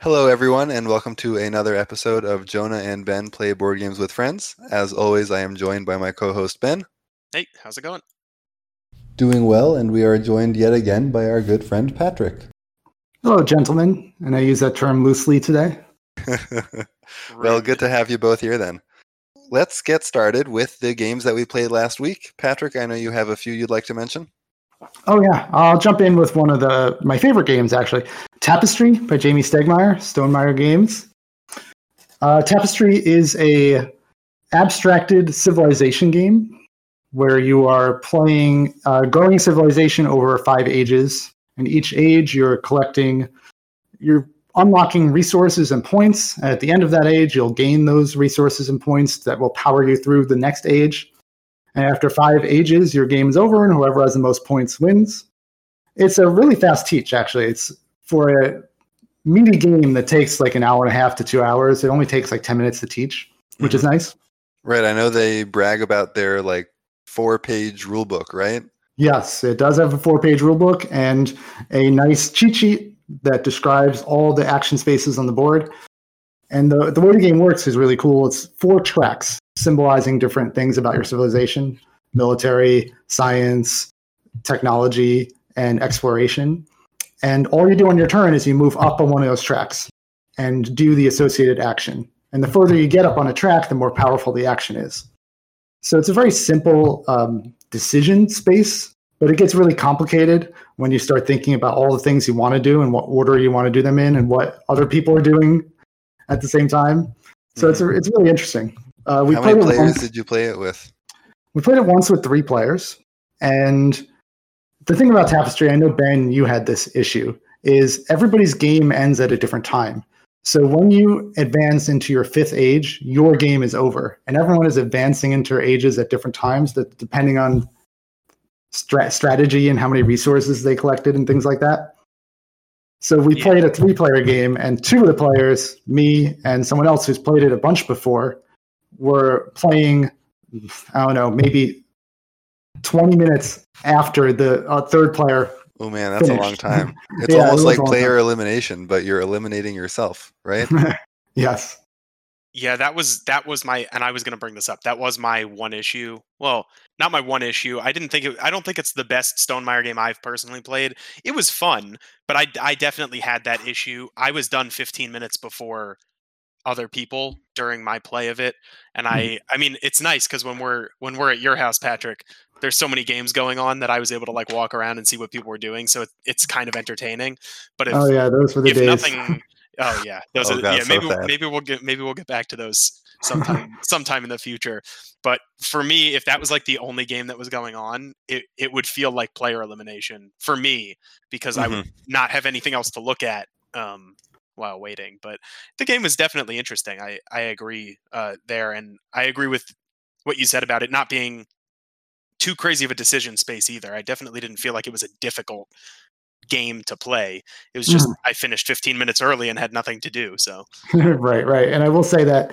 Hello, everyone, and welcome to another episode of Jonah and Ben Play Board Games with Friends. As always, I am joined by my co-host, Ben. Hey, how's it going? Doing well, and we are joined yet again by our good friend, Patrick. Hello, gentlemen, and I use that term loosely today. Well, good to have you both here then. Let's get started with the games that we played last week. Patrick, I know you have a few you'd like to mention. Oh, yeah. I'll jump in with one of my favorite games, actually. Tapestry by Jamey Stegmaier, Stonemaier Games. Tapestry is a abstracted civilization game where you are playing growing civilization over 5 ages. And each age, you're unlocking resources and points. And at the end of that age, you'll gain those resources and points that will power you through the next age. And after 5 ages, your game is over, and whoever has the most points wins. It's a really fast teach, actually. It's for a mini game that takes like an hour and a half to 2 hours. It only takes like 10 minutes to teach, which is nice. Right. I know they brag about their 4-page rule book, right? Yes, it does have a 4-page rule book and a nice cheat sheet that describes all the action spaces on the board. And the way the game works is really cool. It's 4 tracks symbolizing different things about your civilization: military, science, technology, and exploration. And all you do on your turn is you move up on one of those tracks and do the associated action. And the further you get up on a track, the more powerful the action is. So it's a very simple decision space, but it gets really complicated when you start thinking about all the things you want to do and what order you want to do them in and what other people are doing at the same time. So it's really interesting. How many players did you play it with? We played it once with 3 players. And the thing about Tapestry, I know, Ben, you had this issue, is everybody's game ends at a different time. So when you advance into your 5th age, your game is over. And everyone is advancing into their ages at different times, that depending on strategy and how many resources they collected and things like that. So we played a 3-player game, and 2 of the players, me and someone else who's played it a bunch before, were playing, I don't know, maybe 20 minutes after the 3rd player. Oh man, that's finished. A long time. It's almost like player elimination, but you're eliminating yourself, right? Yes. Yeah, that was my, and I was going to bring this up. That was my one issue. Well, not my one issue. I don't think it's the best Stonemaier game I've personally played. It was fun, but I definitely had that issue. I was done 15 minutes before other people during my play of it. And I mean, it's nice because when we're at your house, Patrick, there's so many games going on that I was able to walk around and see what people were doing. So it's kind of entertaining. But those were the days. Nothing, those are, God, maybe we'll get back to those sometime in the future. But for me, if that was the only game that was going on, it would feel like player elimination for me, because I would not have anything else to look at while waiting. But the game was definitely interesting. I agree there, and I agree with what you said about it not being too crazy of a decision space either. I definitely didn't feel like it was a difficult game to play. It was just I finished 15 minutes early and had nothing to do. So right. And I will say that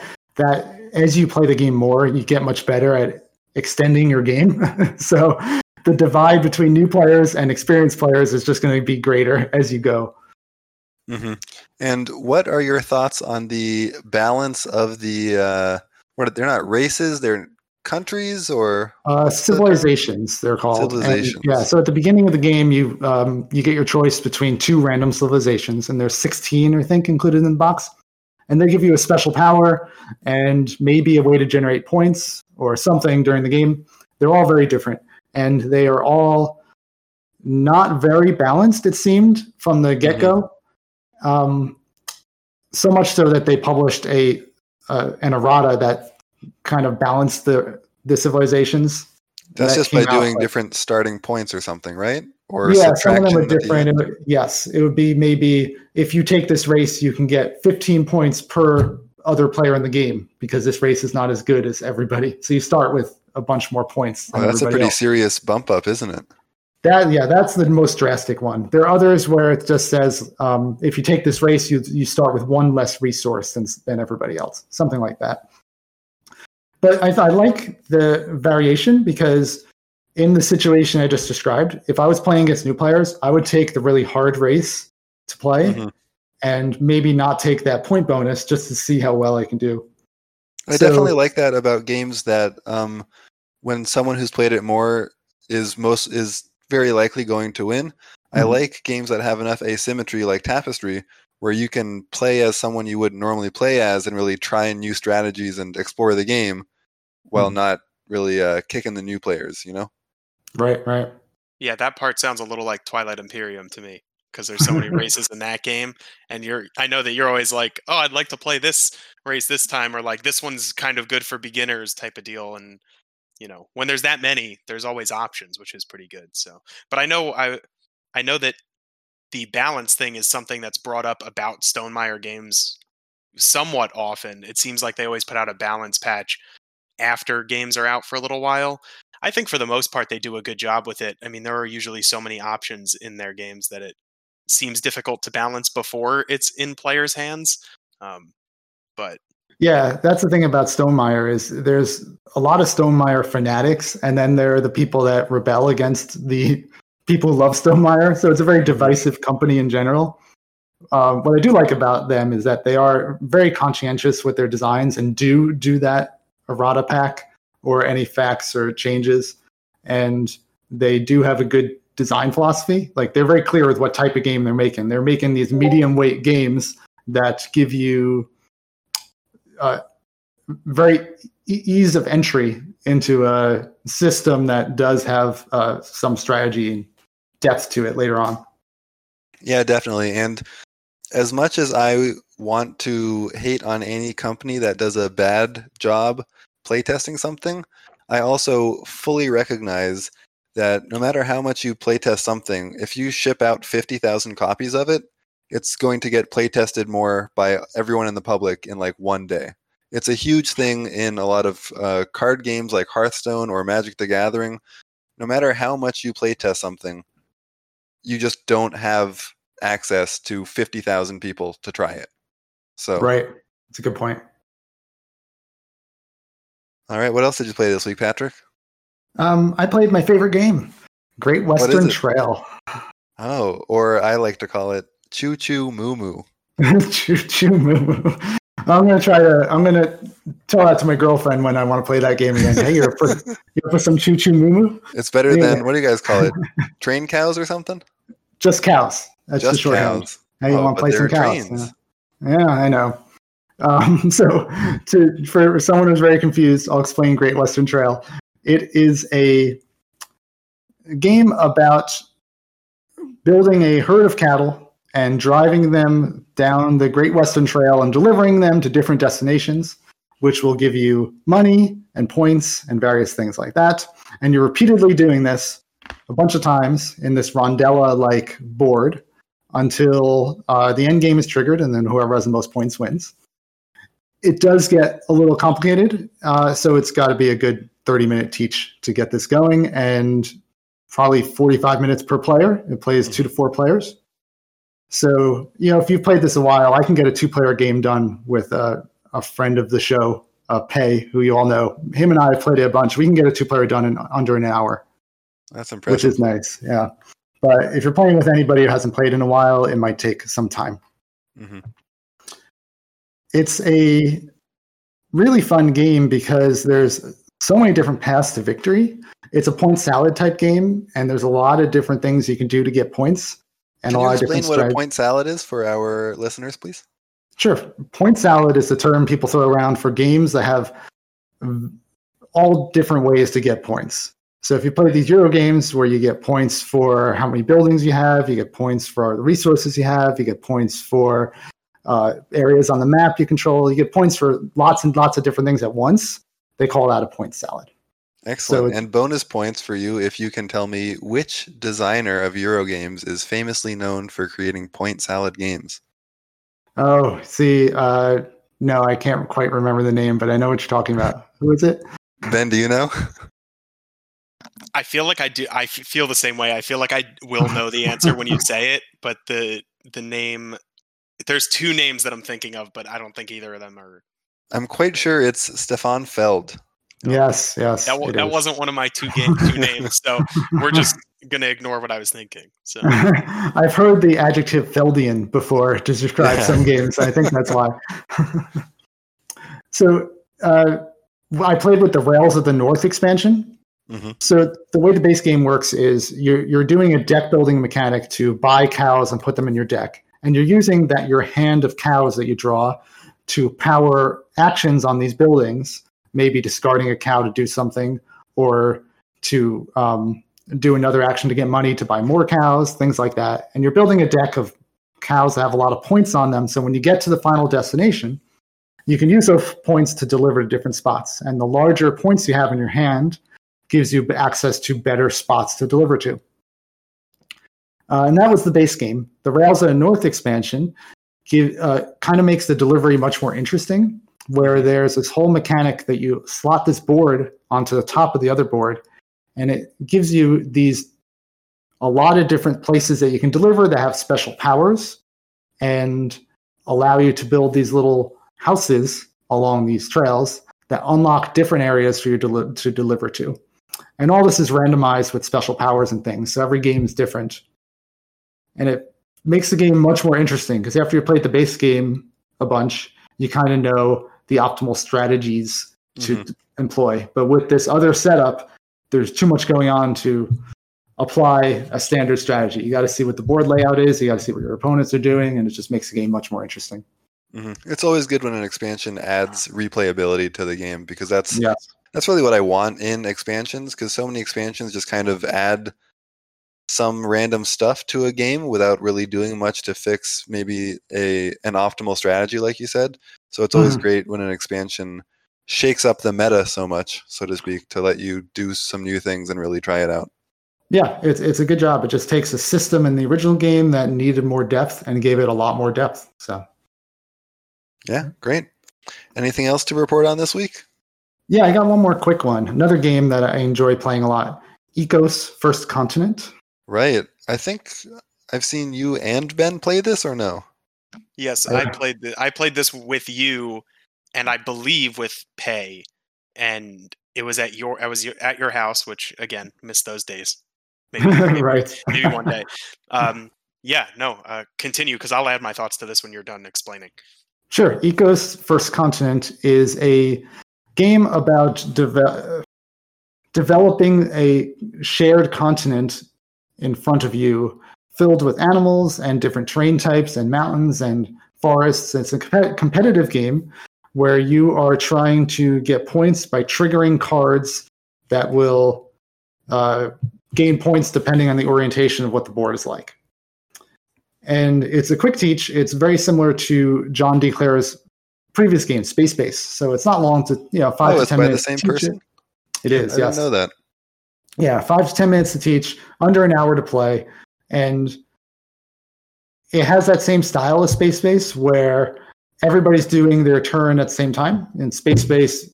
as you play the game more, you get much better at extending your game. So the divide between new players and experienced players is just going to be greater as you go. Mm-hmm. And what are your thoughts on the balance of the they're not races, they're countries or civilizations, they're called. Civilizations. And, so at the beginning of the game, you get your choice between 2 random civilizations, and there's 16, I think, included in the box. And they give you a special power and maybe a way to generate points or something during the game. They're all very different, and they are all not very balanced, it seemed, from the get-go. So much so that they published an errata that kind of balanced the civilizations. That's just by doing different starting points or something, right? Or some of them are different. It would be maybe if you take this race, you can get 15 points per other player in the game because this race is not as good as everybody. So you start with a bunch more points. That's a pretty serious bump up, isn't it? That's the most drastic one. There are others where it just says if you take this race, you start with 1 less resource than everybody else, something like that. But I like the variation because in the situation I just described, if I was playing against new players, I would take the really hard race to play and maybe not take that point bonus just to see how well I can do. I definitely like that about games that when someone who's played it more is very likely going to win. I like games that have enough asymmetry like Tapestry, where you can play as someone you wouldn't normally play as and really try new strategies and explore the game while not really kicking the new players, Right. Yeah, that part sounds a little like Twilight Imperium to me, because there's so many races in that game, and I know that you're always like, oh, I'd like to play this race this time, or like this one's kind of good for beginners type of deal, and when there's that many, there's always options, which is pretty good. So, but I know that the balance thing is something that's brought up about Stonemaier games somewhat often. It seems like they always put out a balance patch after games are out for a little while. I think for the most part they do a good job with it. I mean, there are usually so many options in their games that it seems difficult to balance before it's in players' hands. But yeah, that's the thing about Stonemaier is there's a lot of Stonemaier fanatics, and then there are the people that rebel against the people who love Stonemaier. So it's a very divisive company in general. What I do like about them is that they are very conscientious with their designs and do that errata pack or any facts or changes. And they do have a good design philosophy. Like, they're very clear with what type of game they're making. They're making these medium weight games that give you very ease of entry into a system that does have some strategy and depth to it later on. Yeah, definitely. And as much as I want to hate on any company that does a bad job playtesting something, I also fully recognize that no matter how much you playtest something, if you ship out 50,000 copies of it, it's going to get playtested more by everyone in the public in like one day. It's a huge thing in a lot of card games like Hearthstone or Magic the Gathering. No matter how much you playtest something, you just don't have access to 50,000 people to try it. So right. That's a good point. All right. What else did you play this week, Patrick? I played my favorite game, Great Western Trail. Oh, or I like to call it Choo Choo Moo Moo. Choo Choo Moo Moo. I'm gonna tell that to my girlfriend when I want to play that game again. Hey, you're for some Choo Choo Moo Moo? It's better than, what do you guys call it? Train cows or something? Just cows. That's just the short cows. Hey, you want to play some cows? Yeah, I know. So for someone who's very confused, I'll explain Great Western Trail. It is a game about building a herd of cattle and driving them down the Great Western Trail and delivering them to different destinations, which will give you money and points and various things like that. And you're repeatedly doing this a bunch of times in this rondella-like board until the end game is triggered, and then whoever has the most points wins. It does get a little complicated, so it's got to be a good 30-minute teach to get this going, and probably 45 minutes per player. It plays 2 to 4 players. So, if you've played this a while, I can get a 2-player game done with a friend of the show, Pei, who you all know. Him and I have played it a bunch. We can get a 2-player done in under an hour. That's impressive. Which is nice, yeah. But if you're playing with anybody who hasn't played in a while, it might take some time. Mm-hmm. It's a really fun game because there's so many different paths to victory. It's a point salad type game, and there's a lot of different things you can do to get points. And can a lot you of different explain what a point salad is for our listeners, please? Sure. Point salad is the term people throw around for games that have all different ways to get points. So if you play these Euro games where you get points for how many buildings you have, you get points for the resources you have, you get points for areas on the map you control, you get points for lots and lots of different things at once, they call that a point salad. Excellent. So and bonus points for you if you can tell me which designer of Euro games is famously known for creating point salad games. Oh, see, no, I can't quite remember the name, but I know what you're talking about. Who is it? Ben, do you know? I feel like I do. I feel the same way. I feel like I will know the answer when you say it, but the name, there's 2 names that I'm thinking of, but I don't think either of them are. I'm quite sure it's Stefan Feld. Yes. That wasn't one of my two names, so we're just gonna ignore what I was thinking. So I've heard the adjective Feldian before to describe some games. I think that's why. So I played with the Rails of the North expansion. Mm-hmm. So the way the base game works is you're doing a deck building mechanic to buy cows and put them in your deck, and you're using your hand of cows that you draw to power actions on these buildings. Maybe discarding a cow to do something, or to do another action to get money to buy more cows, things like that. And you're building a deck of cows that have a lot of points on them. So when you get to the final destination, you can use those points to deliver to different spots. And the larger points you have in your hand gives you access to better spots to deliver to. And that was the base game. The Rails of the North expansion kind of makes the delivery much more interesting, where there's this whole mechanic that you slot this board onto the top of the other board, and it gives you a lot of different places that you can deliver that have special powers and allow you to build these little houses along these trails that unlock different areas for you to deliver to. And all this is randomized with special powers and things, so every game is different. And it makes the game much more interesting, because after you played the base game a bunch, you kind of know the optimal strategies to employ. But with this other setup, there's too much going on to apply a standard strategy. You got to see what the board layout is. You got to see what your opponents are doing, and it just makes the game much more interesting. Mm-hmm. It's always good when an expansion adds replayability to the game, because that's really what I want in expansions, because so many expansions just kind of add some random stuff to a game without really doing much to fix maybe an optimal strategy, like you said. So it's always great when an expansion shakes up the meta so much, so to speak, to let you do some new things and really try it out. Yeah, it's a good job. It just takes a system in the original game that needed more depth and gave it a lot more depth. So, yeah, great. Anything else to report on this week? Yeah, I got one more quick one. Another game that I enjoy playing a lot, Ecos First Continent. Right. I think I've seen you and Ben play this, or no? Yes, I played this with you, and I believe with Pei, and I was at your house, which again missed those days. Maybe right. Maybe one day. Continue, because I'll add my thoughts to this when you're done explaining. Sure. Ecos First Continent is a game about developing a shared continent in front of you, filled with animals and different terrain types and mountains and forests. It's a competitive game where you are trying to get points by triggering cards that will gain points depending on the orientation of what the board is like. And it's a quick teach. It's very similar to John D. Clare's previous game, Space Base. So it's not long to, 5 to 10 minutes. The same person? It is, I didn't know that. Yeah, 5 to 10 minutes to teach, under an hour to play. And it has that same style as Space Base, where everybody's doing their turn at the same time. In Space Base,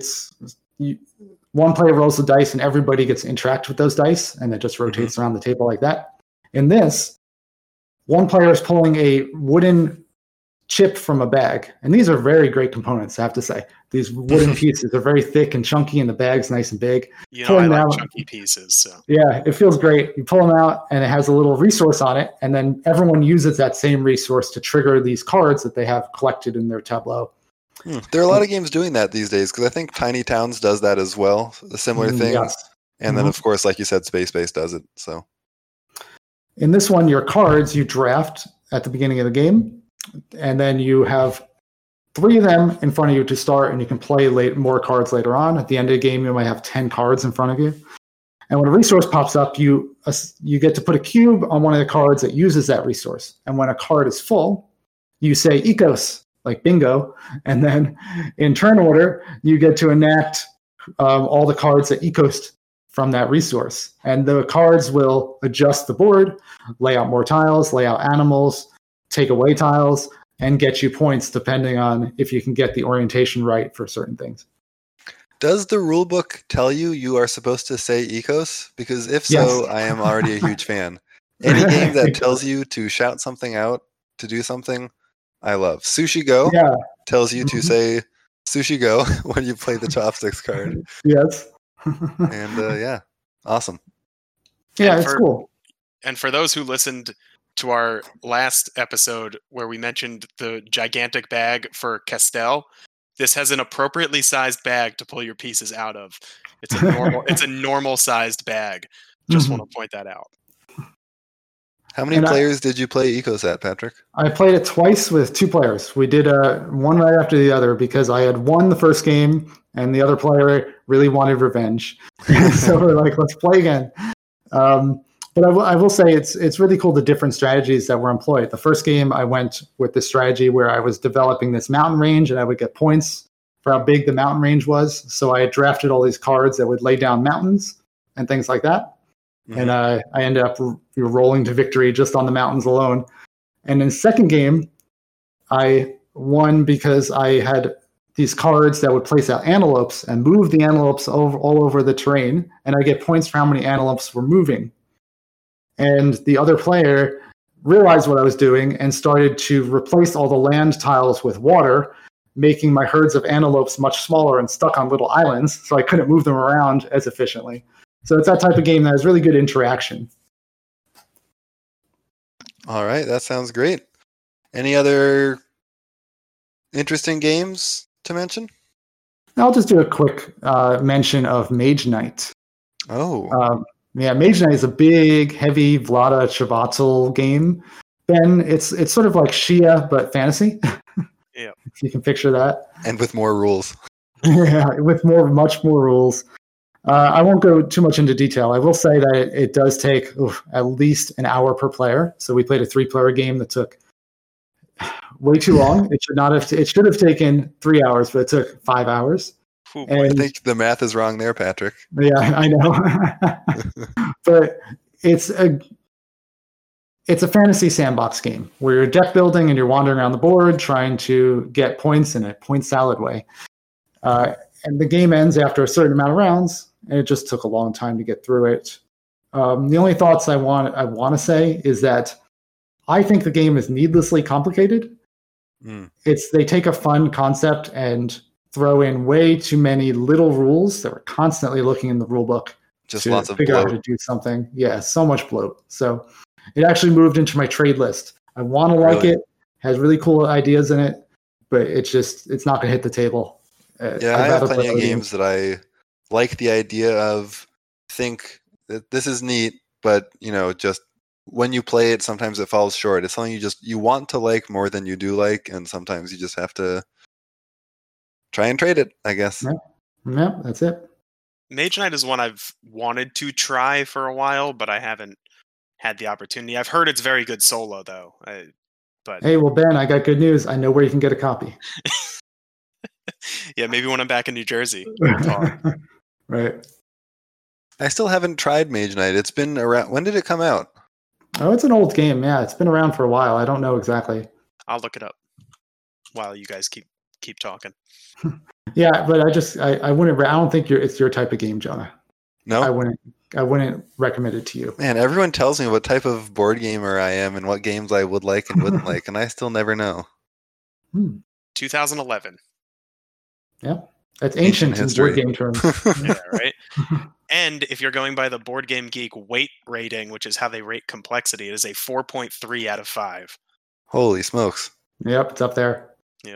one player rolls the dice and everybody gets to interact with those dice, and it just rotates around the table like that. In this, one player is pulling a wooden chip from a bag. And these are very great components, I have to say. These wooden pieces are very thick and chunky, and the bag's nice and big. I like chunky pieces. So. Yeah, it feels great. You pull them out, and it has a little resource on it, and then everyone uses that same resource to trigger these cards that they have collected in their tableau. There are a lot of games doing that these days, because I think Tiny Towns does that as well, a similar thing. Yes. And then, of course, like you said, Space Base does it. So, in this one, your cards you draft at the beginning of the game, and then you have 3 of them in front of you to start, and you can play more cards later on. At the end of the game, you might have 10 cards in front of you. And when a resource pops up, you get to put a cube on one of the cards that uses that resource. And when a card is full, you say Ecos, like bingo. And then in turn order, you get to enact all the cards that Ecosed from that resource. And the cards will adjust the board, lay out more tiles, lay out animals, take away tiles, and get you points depending on if you can get the orientation right for certain things. Does the rulebook tell you are supposed to say Ecos? Because if so, Yes. I am already a huge fan. Any game that tells you to shout something out, to do something, I love. Sushi Go tells you to say Sushi Go when you play the chopsticks card. Yes. And yeah, awesome. Yeah, And it's cool. And for those who listened to our last episode where we mentioned the gigantic bag for Castel, this has an appropriately sized bag to pull your pieces out of. It's a normal sized bag. Just want to point that out. How many players did you play Ecos at, Patrick? I played it twice with 2 players. We did one right after the other because I had won the first game and the other player really wanted revenge. So we're like, let's play again. But I will say it's really cool the different strategies that were employed. The first game I went with the strategy where I was developing this mountain range and I would get points for how big the mountain range was. So I had drafted all these cards that would lay down mountains and things like that. Mm-hmm. And I ended up rolling to victory just on the mountains alone. And in the second game, I won because I had these cards that would place out antelopes and move the antelopes all over the terrain. And I get points for how many antelopes were moving. And the other player realized what I was doing and started to replace all the land tiles with water, making my herds of antelopes much smaller and stuck on little islands, so I couldn't move them around as efficiently. So it's that type of game that has really good interaction. All right, that sounds great. Any other interesting games to mention? I'll just do a quick mention of Mage Knight. Oh. Yeah, Mage Knight is a big, heavy Vlaada Chvátil game. Ben, it's sort of like Shia, but fantasy. Yeah. If you can picture that. And with more rules. Yeah, with much more rules. I won't go too much into detail. I will say that it does take at least an hour per player. So we played a 3-player game that took way too long. It should have taken 3 hours, but it took 5 hours. I think the math is wrong there, Patrick. Yeah, I know. But it's a fantasy sandbox game where you're deck building and you're wandering around the board trying to get points in a point salad way. And the game ends after a certain amount of rounds, and it just took a long time to get through it. The only thoughts I want to say is that I think the game is needlessly complicated. They take a fun concept and throw in way too many little rules that we're constantly looking in the rule book just to lots of figure bloat. out how to do something. Yeah, so much bloat. So it actually moved into my trade list. I want to like it. Has really cool ideas in it, but it's not going to hit the table. Yeah, I have plenty of games that I like the idea of. Think that this is neat, but just when you play it, sometimes it falls short. It's something you want to like more than you do like, and sometimes you just have to try and trade it, I guess. Yeah, that's it. Mage Knight is one I've wanted to try for a while, but I haven't had the opportunity. I've heard it's very good solo, though. Hey, well, Ben, I got good news. I know where you can get a copy. Yeah, maybe when I'm back in New Jersey. Right. I still haven't tried Mage Knight. It's been around. When did it come out? Oh, it's an old game. Yeah, it's been around for a while. I don't know exactly. I'll look it up while you guys keep talking. Yeah, but I wouldn't. I don't think it's your type of game, Jonah. No, I wouldn't recommend it to you. Man, everyone tells me what type of board gamer I am and what games I would like and wouldn't like, and I still never know. 2011. Yeah, that's ancient in board game terms. Yeah, right. And if you're going by the Board Game Geek weight rating, which is how they rate complexity, it is a 4.3 out of 5. Holy smokes! Yep, it's up there. Yep.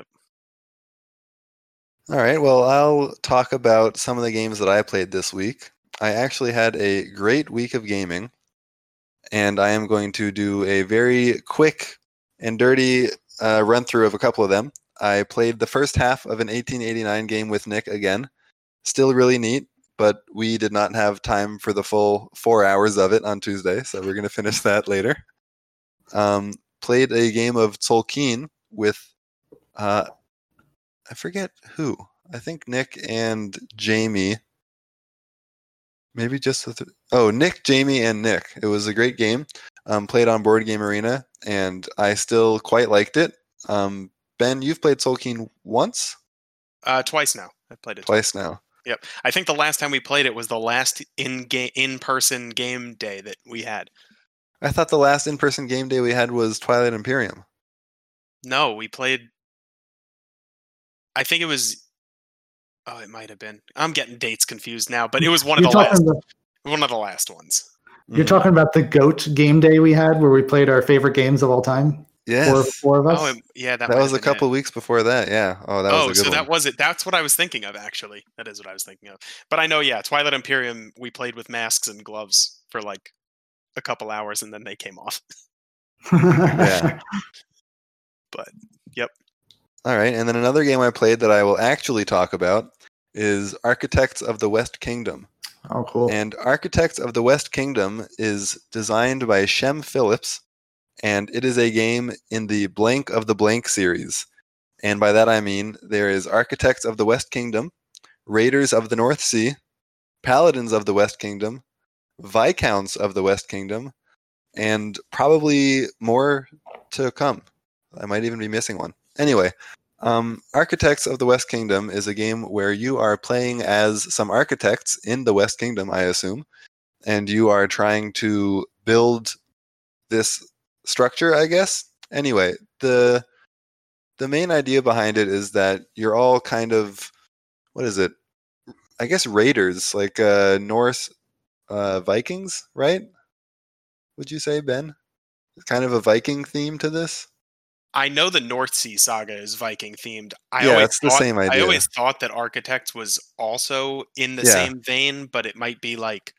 All right, well, I'll talk about some of the games that I played this week. I actually had a great week of gaming, and I am going to do a very quick and dirty run-through of a couple of them. I played the first half of an 1889 game with Nick again. Still really neat, but we did not have time for the full 4 hours of it on Tuesday, so we're going to finish that later. Played a game of Tolkien with... I forget who. I think Nick and Jamie. Maybe just Nick, Jamie, and Nick. It was a great game. Played on Board Game Arena, and I still quite liked it. Ben, you've played Tolkien once? Twice now. I've played it twice now. Yep. I think the last time we played it was the last in-person game day that we had. I thought the last in-person game day we had was Twilight Imperium. No, we played... I think it was Oh, it might have been. I'm getting dates confused now, but it was one of You're the talking last. about, One of the last ones. you're talking about the GOAT game day we had where we played our favorite games of all time? Yes. Four of us? Oh, yeah, that That might was have a been couple it. weeks before that. Yeah. Oh, that was a good so one. that was it. That's what I was thinking of, actually. That is what I was thinking of. But I know, yeah, Twilight Imperium, we played with masks and gloves for like a couple hours, and then they came off. Yeah. But, yep. All right. And then another game I played that I will actually talk about is Architects of the West Kingdom. Oh, cool. And Architects of the West Kingdom is designed by Shem Phillips, and it is a game in the Blank of the Blank series. And by that I mean there is Architects of the West Kingdom, Raiders of the North Sea, Paladins of the West Kingdom, Viscounts of the West Kingdom, and probably more to come. I might even be missing one. Anyway, Architects of the West Kingdom is a game where you are playing as some architects in the West Kingdom, I assume, and you are trying to build this structure, I guess. Anyway, the main idea behind it is that you're all kind of, what is it? I guess raiders, like Norse Vikings, right? Would you say, Ben? It's kind of a Viking theme to this. I know the North Sea saga is Viking themed. Yeah, it's the same idea. I always thought that Architects was also in the Yeah. same vein, but it might be like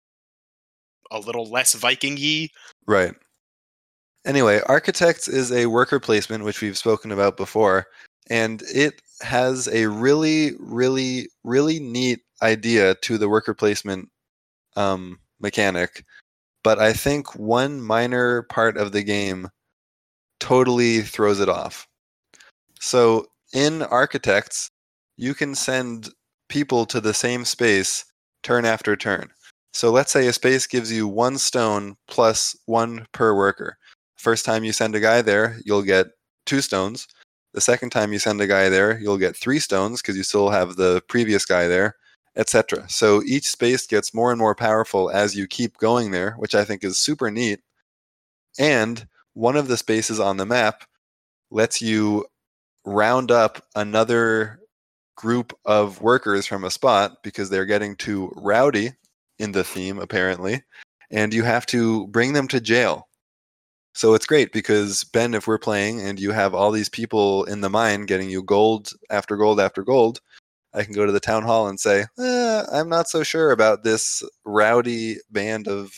a little less Viking-y. Right. Anyway, Architects is a worker placement, which we've spoken about before, and it has a really, really, really neat idea to the worker placement mechanic. But I think one minor part of the game totally throws it off. So in Architects, you can send people to the same space turn after turn. So let's say a space gives you 1 stone plus 1 per worker. First time you send a guy there, you'll get 2 stones. The second time you send a guy there, you'll get 3 stones because you still have the previous guy there, etc. So each space gets more and more powerful as you keep going there, which I think is super neat. And one of the spaces on the map lets you round up another group of workers from a spot because they're getting too rowdy in the theme, apparently, and you have to bring them to jail. So it's great because, Ben, if we're playing and you have all these people in the mine getting you gold after gold after gold, I can go to the town hall and say, I'm not so sure about this rowdy band of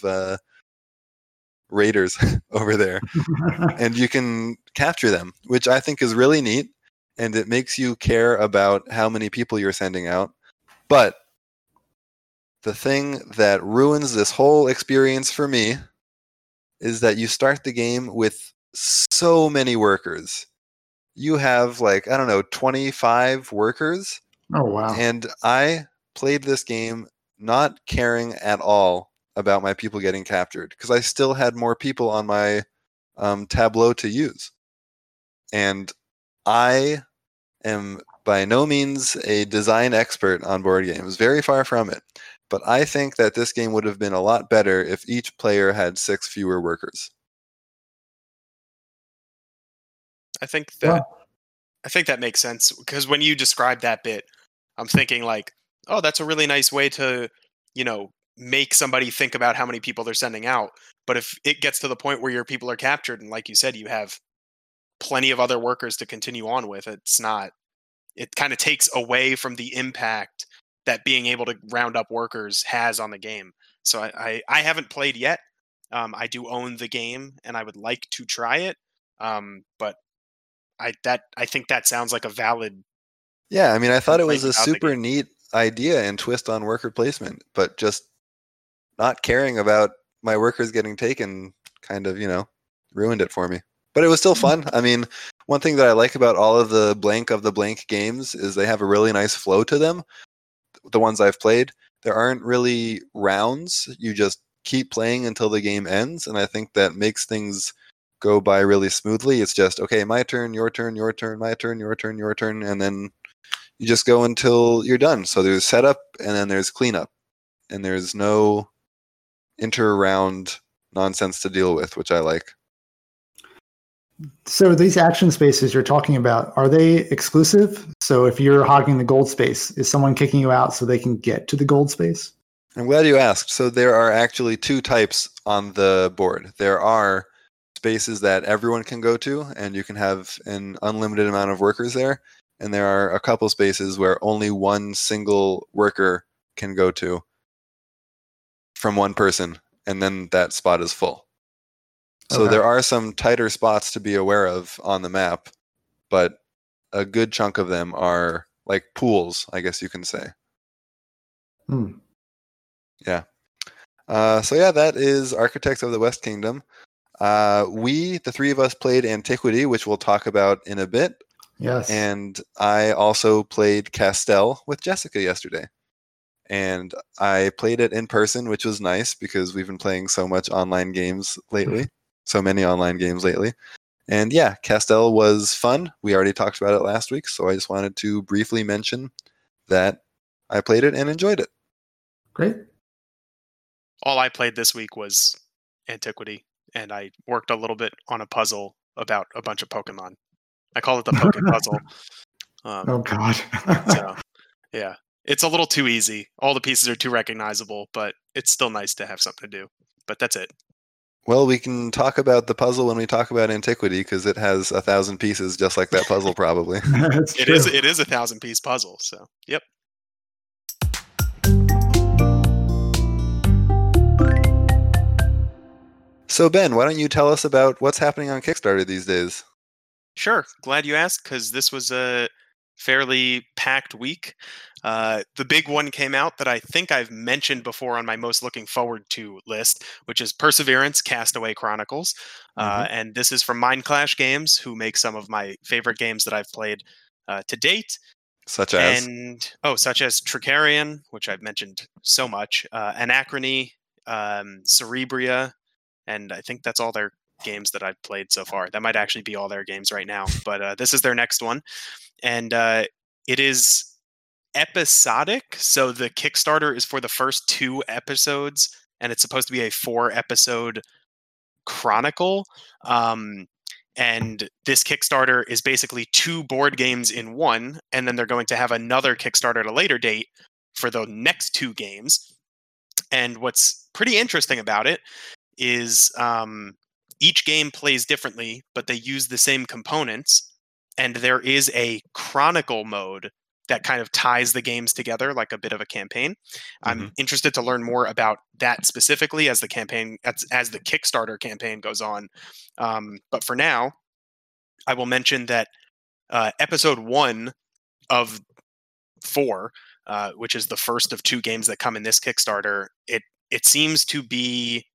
raiders over there. And you can capture them, which I think is really neat. And it makes you care about how many people you're sending out. But the thing that ruins this whole experience for me is that you start the game with so many workers. You have 25 workers. Oh, wow. And I played this game not caring at all about my people getting captured because I still had more people on my tableau to use. And I am by no means a design expert on board games, very far from it. But I think that this game would have been a lot better if each player had 6 fewer workers. I think that makes sense because when you describe that bit, I'm thinking oh, that's a really nice way to, make somebody think about how many people they're sending out. But if it gets to the point where your people are captured and, like you said, you have plenty of other workers to continue on with, it kind of takes away from the impact that being able to round up workers has on the game. So I haven't played yet. I do own the game and I would like to try it. But I think that sounds like a valid. Yeah, I mean, I thought it was a super neat idea and twist on worker placement, but just not caring about my workers getting taken kind of, ruined it for me. But it was still fun. I mean, one thing that I like about all of the Blank of the Blank games is they have a really nice flow to them. The ones I've played, there aren't really rounds. You just keep playing until the game ends, and I think that makes things go by really smoothly. It's just, okay, my turn, your turn, your turn, my turn, your turn, your turn, and then you just go until you're done. So there's setup, and then there's cleanup, and there's no inter-round nonsense to deal with, which I like. So these action spaces you're talking about, are they exclusive? So if you're hogging the gold space, is someone kicking you out so they can get to the gold space? I'm glad you asked. So there are actually two types on the board. There are spaces that everyone can go to, and you can have an unlimited amount of workers there. And there are a couple spaces where only one single worker can go to from one person, and then that spot is full. So there are some tighter spots to be aware of on the map, but a good chunk of them are like pools, I guess you can say. Yeah. So yeah, that is Architects of the West Kingdom. The three of us, played Antiquity, which we'll talk about in a bit. Yes. And I also played Castell with Jessica yesterday. And I played it in person, which was nice because we've been playing so much online games lately. So many online games lately. And yeah, Castell was fun. We already talked about it last week, so I just wanted to briefly mention that I played it and enjoyed it. Great. All I played this week was Antiquity, and I worked a little bit on a puzzle about a bunch of Pokemon. I call it the Poke Puzzle. Oh, God. So, yeah. It's a little too easy. All the pieces are too recognizable, but it's still nice to have something to do. But that's it. Well, we can talk about the puzzle when we talk about Antiquity, because it has 1,000 pieces, just like that puzzle, probably. It is a 1,000-piece puzzle. So, yep. So, Ben, why don't you tell us about what's happening on Kickstarter these days? Sure. Glad you asked, because this was a fairly packed week. The big one came out that I think I've mentioned before on my most looking forward to list, which is Perseverance: Castaway Chronicles. And this is from Mindclash Games, who make some of my favorite games that I've played to date. Such as Tricarion, which I've mentioned so much, Anachrony, Cerebria, and I think that's all their games that I've played so far. That might actually be all their games right now, but this is their next one. And it is episodic, so the Kickstarter is for the first 2 episodes, and it's supposed to be a 4-episode chronicle. And this Kickstarter is basically 2 board games in one, and then they're going to have another Kickstarter at a later date for the next 2 games. And what's pretty interesting about it is each game plays differently, but they use the same components. And there is a chronicle mode that kind of ties the games together like a bit of a campaign. I'm interested to learn more about that specifically as the Kickstarter campaign goes on. But for now, I will mention that episode 1 of 4, which is the first of 2 games that come in this Kickstarter, it seems to be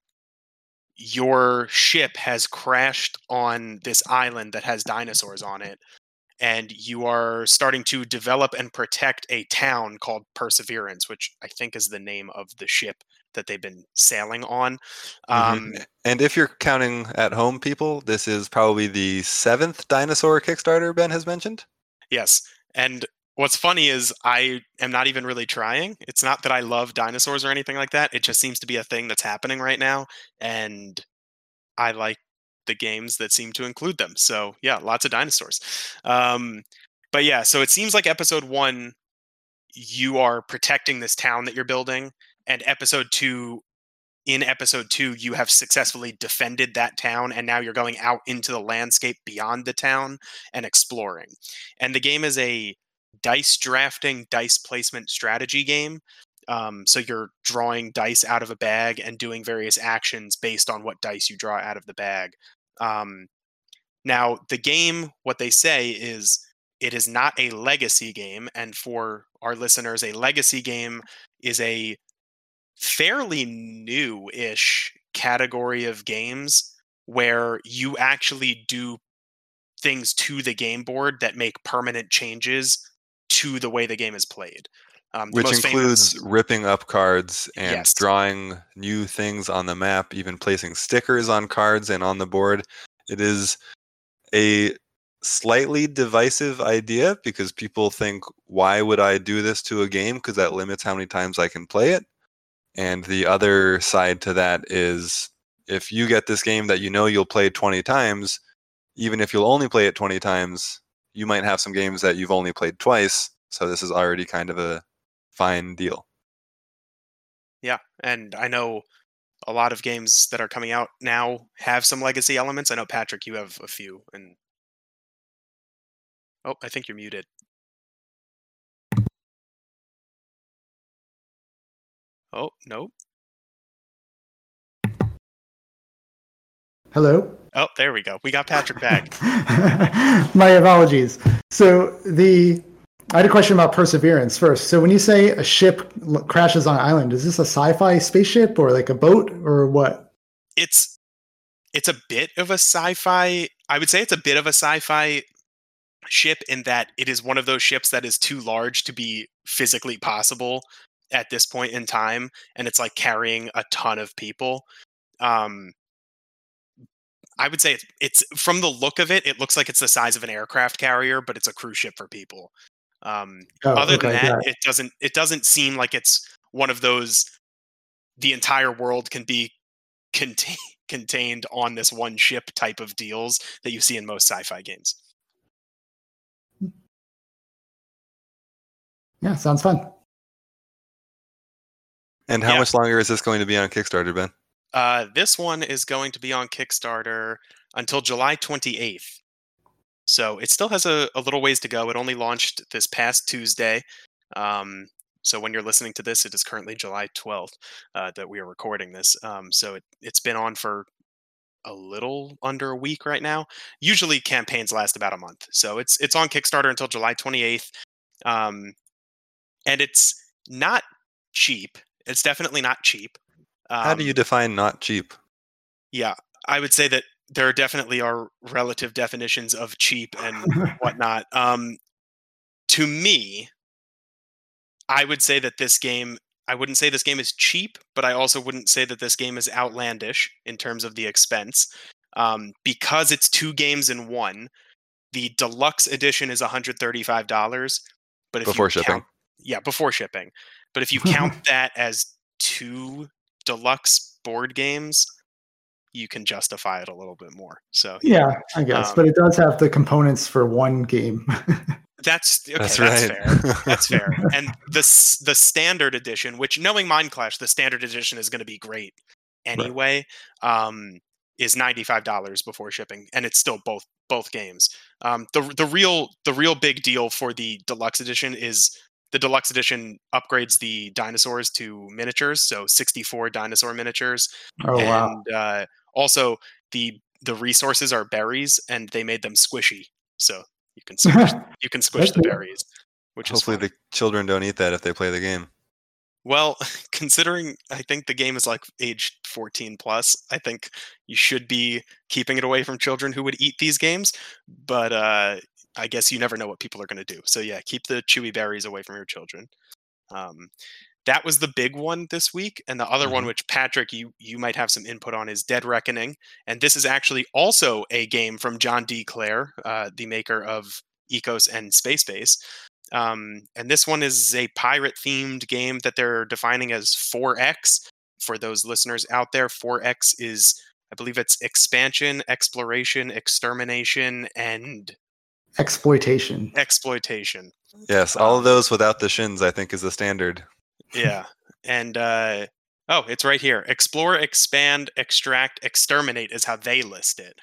your ship has crashed on this island that has dinosaurs on it, and you are starting to develop and protect a town called Perseverance, which I think is the name of the ship that they've been sailing on. And if you're counting at home, people, this is probably the 7th dinosaur Kickstarter Ben has mentioned. Yes. And what's funny is I am not even really trying. It's not that I love dinosaurs or anything like that. It just seems to be a thing that's happening right now. And I like the games that seem to include them. So yeah, lots of dinosaurs. But yeah, so it seems like episode 1, you are protecting this town that you're building. And episode 2, you have successfully defended that town, and now you're going out into the landscape beyond the town and exploring. And the game is a dice drafting, dice placement strategy game. So you're drawing dice out of a bag and doing various actions based on what dice you draw out of the bag. Now, the game, what they say is it is not a legacy game. And for our listeners, a legacy game is a fairly new-ish category of games where you actually do things to the game board that make permanent changes to the way the game is played. Which includes ripping up cards and Yes. drawing new things on the map, even placing stickers on cards and on the board. It is a slightly divisive idea because people think, why would I do this to a game? Because that limits how many times I can play it. And the other side to that is, if you get this game that you know you'll play 20 times, even if you'll only play it 20 times, you might have some games that you've only played twice. So this is already kind of a fine deal. Yeah, and I know a lot of games that are coming out now have some legacy elements. I know, Patrick, you have a few. And oh, I think you're muted. Oh, no. Hello? Oh, there we go. We got Patrick back. My apologies. So I had a question about Perseverance first. So when you say a ship crashes on an island, is this a sci-fi spaceship or like a boat or what? It's a bit of a sci-fi. I would say it's a bit of a sci-fi ship in that it is one of those ships that is too large to be physically possible at this point in time, and it's like carrying a ton of people. I would say it's from the look of it, it looks like it's the size of an aircraft carrier, but it's a cruise ship for people. Other than that, it doesn't seem like it's one of those the entire world can be contained on this one ship type of deals that you see in most sci-fi games. Yeah, sounds fun. And how much longer is this going to be on Kickstarter, Ben? This one is going to be on Kickstarter until July 28th. So it still has a little ways to go. It only launched this past Tuesday. So when you're listening to this, it is currently July 12th that we are recording this. So it's been on for a little under a week right now. Usually campaigns last about a month. So it's on Kickstarter until July 28th. And it's not cheap. It's definitely not cheap. How do you define not cheap? Yeah, I would say that there definitely are relative definitions of cheap and whatnot. To me, I would say that this game, I wouldn't say this game is cheap, but I also wouldn't say that this game is outlandish in terms of the expense. Because it's 2 games in one, the deluxe edition is $135. But if before shipping. Before shipping. But if you count that as 2 deluxe board games, you can justify it a little bit more. So yeah, I guess, but it does have the components for one game. That's right. Fair. That's fair. And the standard edition, which knowing Mind Clash, the standard edition is going to be great anyway, is $95 before shipping, and it's still both games. The real big deal for the deluxe edition is the deluxe edition upgrades the dinosaurs to miniatures, so 64 dinosaur miniatures. Oh, and also the resources are berries, and they made them squishy, so you can squish the berries. Which hopefully is fun. The children don't eat that if they play the game. Well, considering I think the game is like age 14 plus, I think you should be keeping it away from children who would eat these games. But I guess you never know what people are going to do. So yeah, keep the chewy berries away from your children. That was the big one this week. And the other one, which Patrick, you might have some input on, is Dead Reckoning. And this is actually also a game from John D. Clare, the maker of Ecos and Space Base. And this one is a pirate-themed game that they're defining as 4X. For those listeners out there, 4X is, I believe it's expansion, exploration, extermination, and exploitation. Yes, all of those without the shins, I think, is the standard. Yeah. And it's right here. Explore, expand, extract, exterminate is how they list it.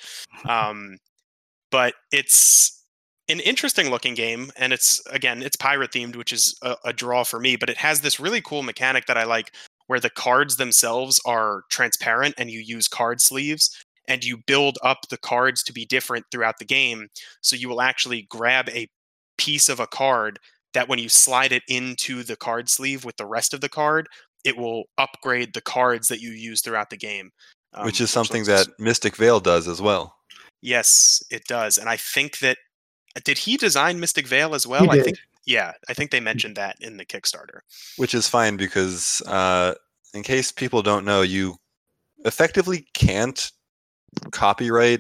But it's an interesting looking game, and it's pirate themed, which is a draw for me, but it has this really cool mechanic that I like, where the cards themselves are transparent and you use card sleeves, and you build up the cards to be different throughout the game. So you will actually grab a piece of a card that when you slide it into the card sleeve with the rest of the card, it will upgrade the cards that you use throughout the game. Which is something that Mystic Vale does as well. Yes, it does. And I think that, did he design Mystic Vale as well? He did. I think they mentioned that in the Kickstarter. Which is fine because, in case people don't know, you effectively can't copyright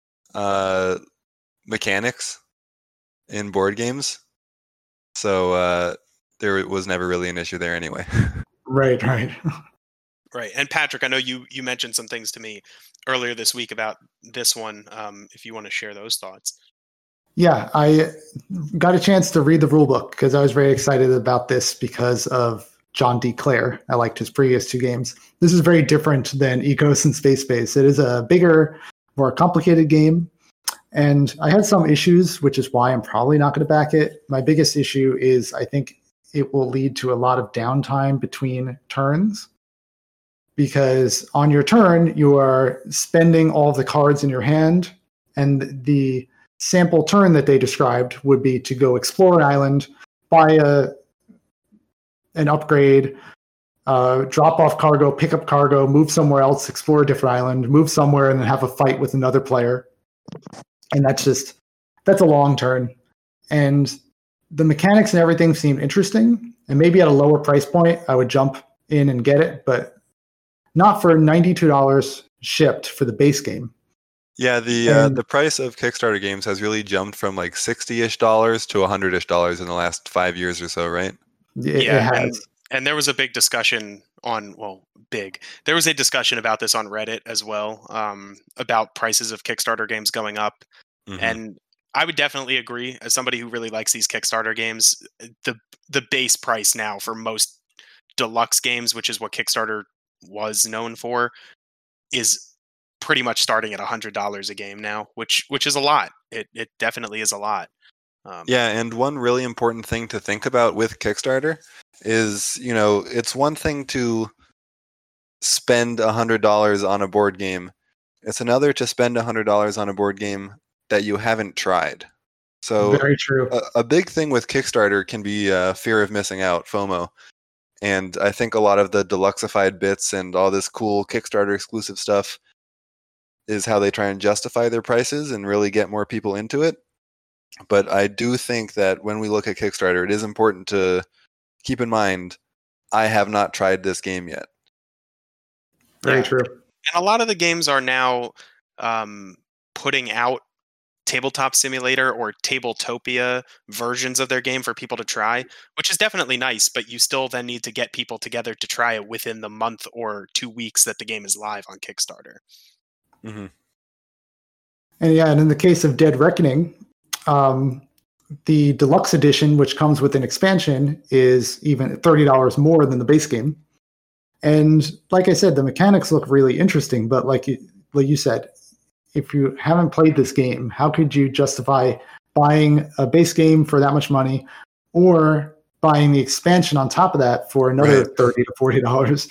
mechanics in board games. So there was never really an issue there anyway. Right. Right. And Patrick, I know you mentioned some things to me earlier this week about this one. If you want to share those thoughts. Yeah, I got a chance to read the rulebook because I was very excited about this because of John D. Clare. I liked his previous two games. This is very different than Ecos and Space Base. It is a bigger, more complicated game. And I had some issues, which is why I'm probably not going to back it. My biggest issue is I think it will lead to a lot of downtime between turns, because on your turn, you are spending all of the cards in your hand, and the sample turn that they described would be to go explore an island, buy an upgrade, drop off cargo, pick up cargo, move somewhere else, explore a different island, move somewhere, and then have a fight with another player. And that's a long turn. And the mechanics and everything seem interesting. And maybe at a lower price point, I would jump in and get it, but not for $92 shipped for the base game. Yeah, the price of Kickstarter games has really jumped from like $60-ish to $100-ish in the last 5 years or so, right? It has. And there was a big discussion there was a discussion about this on Reddit as well, about prices of Kickstarter games going up. Mm-hmm. And I would definitely agree, as somebody who really likes these Kickstarter games, the base price now for most deluxe games, which is what Kickstarter was known for, is pretty much starting at $100 a game now, which is a lot. It definitely is a lot. Yeah, and one really important thing to think about with Kickstarter is, it's one thing to spend $100 on a board game. It's another to spend $100 on a board game that you haven't tried. So very true. A big thing with Kickstarter can be fear of missing out, FOMO. And I think a lot of the deluxeified bits and all this cool Kickstarter exclusive stuff is how they try and justify their prices and really get more people into it. But I do think that when we look at Kickstarter, it is important to keep in mind, I have not tried this game yet. Very true. And a lot of the games are now putting out Tabletop Simulator or Tabletopia versions of their game for people to try, which is definitely nice, but you still then need to get people together to try it within the month or 2 weeks that the game is live on Kickstarter. Mm-hmm. And in the case of Dead Reckoning, the deluxe edition, which comes with an expansion, is even $30 more than the base game. And like I said, the mechanics look really interesting, but like you said, if you haven't played this game, how could you justify buying a base game for that much money or buying the expansion on top of that for another $30 to $40?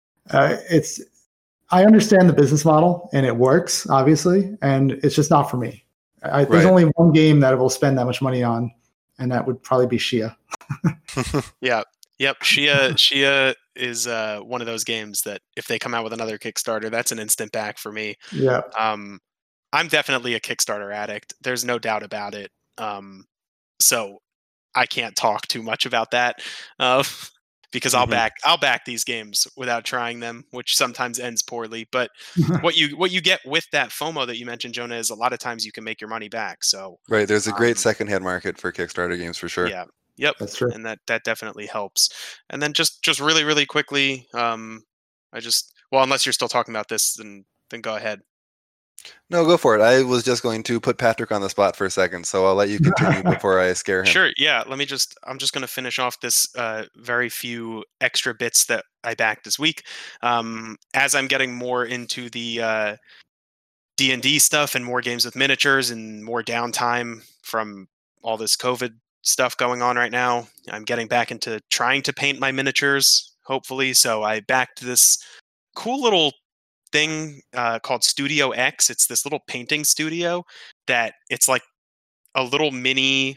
I understand the business model and it works, obviously, and it's just not for me. There's only one game that I will spend that much money on, and that would probably be Shia. Yeah. Yep. Shia is one of those games that if they come out with another Kickstarter, that's an instant back for me. Yeah. I'm definitely a Kickstarter addict. There's no doubt about it. So I can't talk too much about that because I'll back these games without trying them, which sometimes ends poorly. But what you get with that FOMO that you mentioned, Jonah, is a lot of times you can make your money back. So there's a great secondhand market for Kickstarter games for sure. Yeah. Yep. That's true. And that definitely helps. And then just really, really quickly, unless you're still talking about this, then go ahead. No, go for it. I was just going to put Patrick on the spot for a second, so I'll let you continue before I scare him. Sure. Yeah. I'm just going to finish off this very few extra bits that I backed this week. As I'm getting more into the D&D stuff and more games with miniatures and more downtime from all this COVID stuff going on right now, I'm getting back into trying to paint my miniatures, hopefully. So I backed this cool little thing called Studio X. It's this little painting studio that it's like a little mini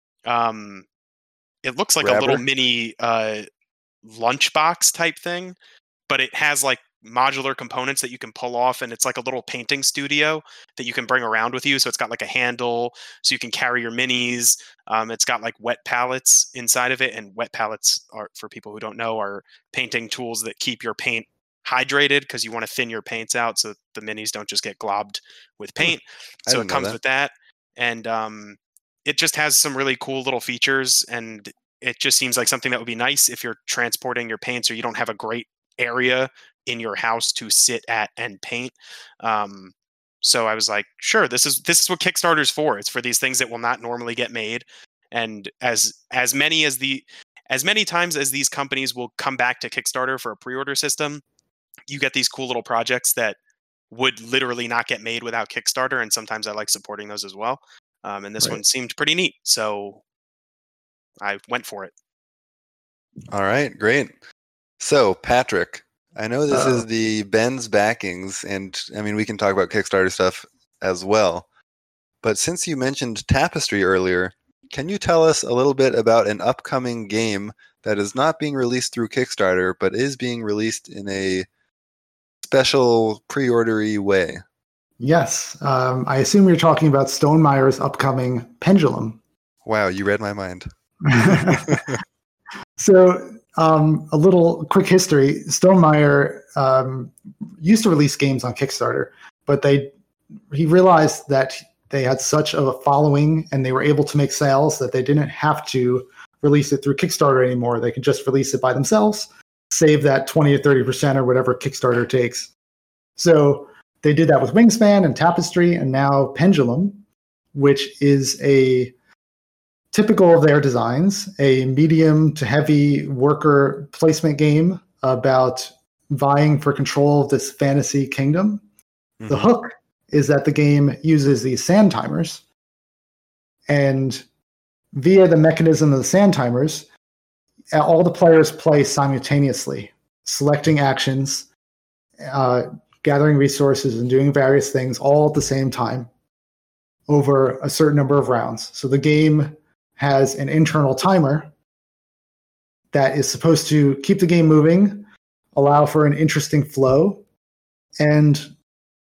it looks like a little mini lunchbox type thing, but it has like modular components that you can pull off, and it's like a little painting studio that you can bring around with you. So it's got like a handle so you can carry your minis. It's got like wet palettes inside of it, and wet palettes are, for people who don't know, are painting tools that keep your paint hydrated because you want to thin your paints out so the minis don't just get globbed with paint. So it comes with that, and it just has some really cool little features, and it just seems like something that would be nice if you're transporting your paints or you don't have a great area in your house to sit at and paint. So I was like, sure, this is what Kickstarter's for. It's for these things that will not normally get made. And as many times as these companies will come back to Kickstarter for a pre-order system, you get these cool little projects that would literally not get made without Kickstarter. And sometimes I like supporting those as well. And this one seemed pretty neat. So I went for it. All right, great. So, Patrick, I know this is the Ben's backings, and I mean, we can talk about Kickstarter stuff as well. But since you mentioned Tapestry earlier, can you tell us a little bit about an upcoming game that is not being released through Kickstarter, but is being released in a special pre-ordery way? Yes. I assume you're talking about Stonemaier's upcoming Pendulum. Wow, you read my mind. So, a little quick history. Stonemaier used to release games on Kickstarter, but he realized that they had such a following and they were able to make sales that they didn't have to release it through Kickstarter anymore. They could just release it by themselves, save that 20 or 30% or whatever Kickstarter takes. So they did that with Wingspan and Tapestry, and now Pendulum, which is a typical of their designs, a medium to heavy worker placement game about vying for control of this fantasy kingdom. Mm-hmm. The hook is that the game uses these sand timers, and via the mechanism of the sand timers, all the players play simultaneously, selecting actions, gathering resources, and doing various things all at the same time over a certain number of rounds. So the game has an internal timer that is supposed to keep the game moving, allow for an interesting flow, and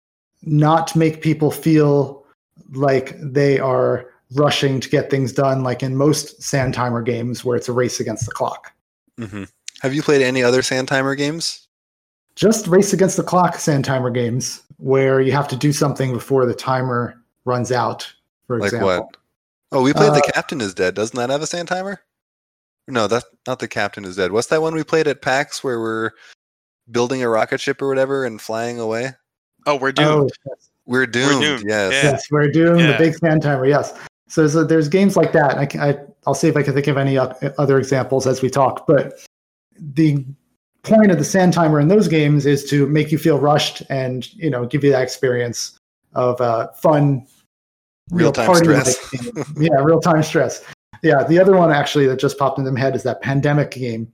not make people feel like they are rushing to get things done, like in most sand timer games where it's a race against the clock. Mm-hmm. Have you played any other sand timer games? Just race against the clock sand timer games where you have to do something before the timer runs out, for example. Like what? Oh, we played The Captain is Dead. Doesn't that have a sand timer? No, that's not The Captain is Dead. What's that one we played at PAX where we're building a rocket ship or whatever and flying away? Oh, We're Doomed. Oh, yes. We're Doomed. Yes. Yeah. Yes, We're Doomed, the big sand timer, yes. So there's games like that. I'll see if I can think of any other examples as we talk. But the point of the sand timer in those games is to make you feel rushed and, give you that experience of fun, real-time stress. Yeah, real-time stress. Yeah, the other one actually that just popped into my head is that Pandemic game.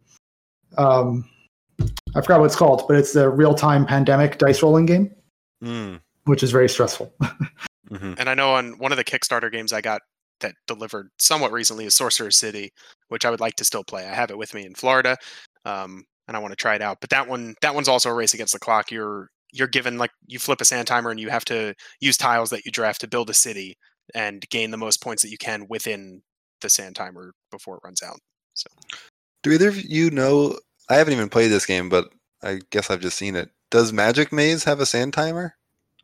I forgot what it's called, but it's the real-time Pandemic dice rolling game, which is very stressful. Mm-hmm. And I know on one of the Kickstarter games I got that delivered somewhat recently is Sorcerer City, which I would like to still play. I have it with me in Florida, and I want to try it out. But that one's also a race against the clock. You're given, like, you flip a sand timer and you have to use tiles that you draft to build a city and gain the most points that you can within the sand timer before it runs out. So, do either of you know? I haven't even played this game, but I guess I've just seen it. Does Magic Maze have a sand timer?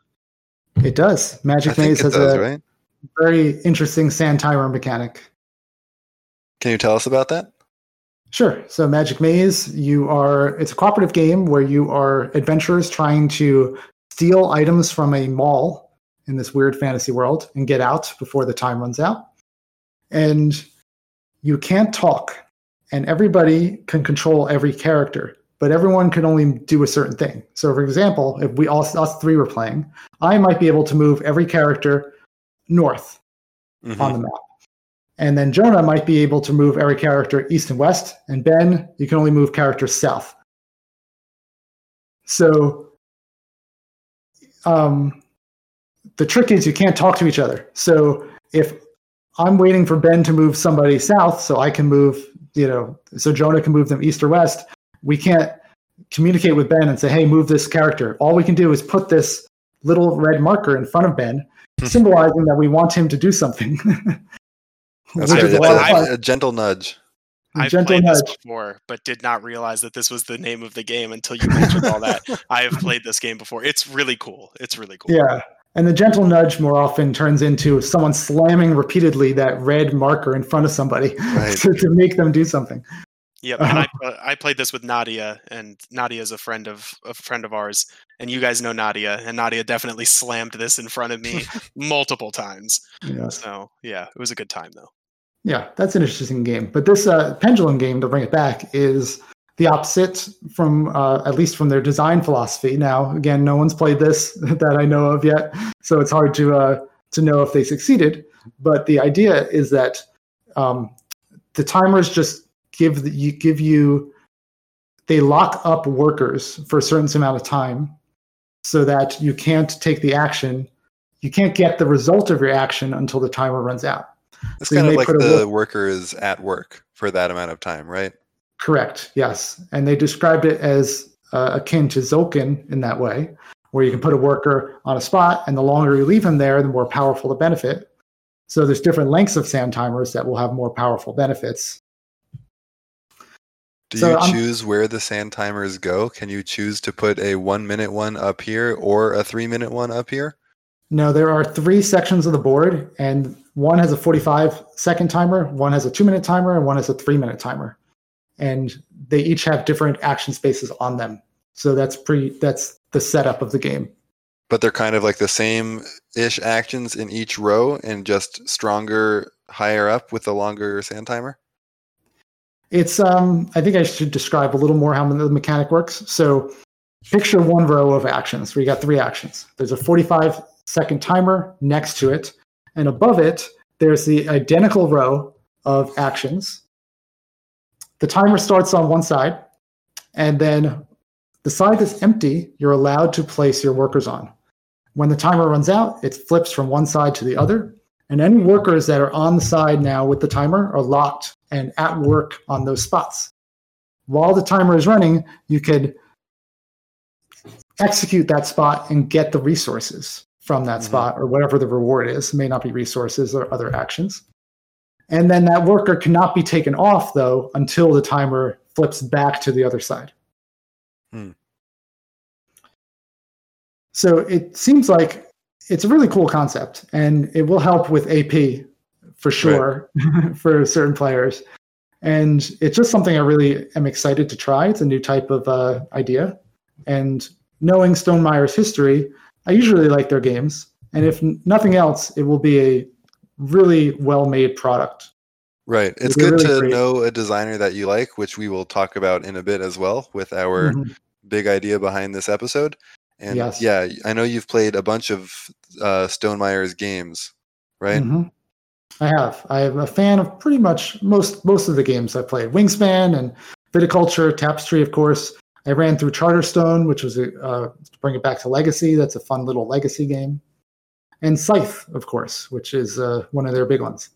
It does. Magic Maze has a very interesting sand timer mechanic. Can you tell us about that? Sure. So Magic Maze, it's a cooperative game where you are adventurers trying to steal items from a mall in this weird fantasy world and get out before the time runs out. And you can't talk, and everybody can control every character, but everyone can only do a certain thing. So, for example, if us three were playing, I might be able to move every character north on the map. And then Jonah might be able to move every character east and west, and Ben, you can only move characters south. So the trick is you can't talk to each other. So if I'm waiting for Ben to move somebody south so I can move, so Jonah can move them east or west, we can't communicate with Ben and say, hey, move this character. All we can do is put this little red marker in front of Ben, symbolizing that we want him to do something. That's a gentle nudge. I've played this before, but did not realize that this was the name of the game until you mentioned all that. I have played this game before. It's really cool. Yeah. And the gentle nudge more often turns into someone slamming repeatedly that red marker in front of somebody to make them do something. Yep, and I played this with Nadia, and Nadia is a friend of ours, and you guys know Nadia, and Nadia definitely slammed this in front of me multiple times. Yes. So yeah, it was a good time though. Yeah, that's an interesting game. But this Pendulum game, to bring it back, is the opposite from at least from their design philosophy. Now, again, no one's played this that I know of yet, so it's hard to know if they succeeded. But the idea is that the timers just they lock up workers for a certain amount of time, so that you can't take the action, you can't get the result of your action until the timer runs out. It's kind of like the worker is at work for that amount of time, right? Correct, yes. And they described it as akin to Tzolk'in in that way, where you can put a worker on a spot, and the longer you leave him there, the more powerful the benefit. So there's different lengths of sand timers that will have more powerful benefits. Do you choose where the sand timers go? Can you choose to put a 1 minute one up here or a 3 minute one up here? No, there are 3 sections of the board, and one has a 45-second timer, one has a 2-minute timer, and one has a 3-minute timer. And they each have different action spaces on them. So that's the setup of the game. But they're kind of like the same-ish actions in each row and just stronger higher up with the longer sand timer? It's I think I should describe a little more how the mechanic works. So picture one row of actions where you got 3 actions. There's a 45-second timer next to it, and above it, there's the identical row of actions. The timer starts on one side, and then the side that's empty, you're allowed to place your workers on. When the timer runs out, it flips from one side to the other, and any workers that are on the side now with the timer are locked and at work on those spots. While the timer is running, you could execute that spot and get the resources from that spot, or whatever the reward is. It may not be resources or other actions. And then that worker cannot be taken off, though, until the timer flips back to the other side. So it seems like it's a really cool concept, and it will help with AP for sure, right, for certain players. And it's just something I really am excited to try. It's a new type of idea. And knowing Stonemaier's history, I usually like their games. And if nothing else, it will be a really well-made product. Right. It's good really to know a designer that you like, which we will talk about in a bit as well with our big idea behind this episode. And yes, yeah, I know you've played a bunch of Stonemaier's games, right? I have. I am a fan of pretty much most of the games I played. Wingspan and Viticulture, Tapestry, of course. I ran through Charterstone, which was to bring it back to Legacy. That's a fun little Legacy game. And Scythe, of course, which is one of their big ones.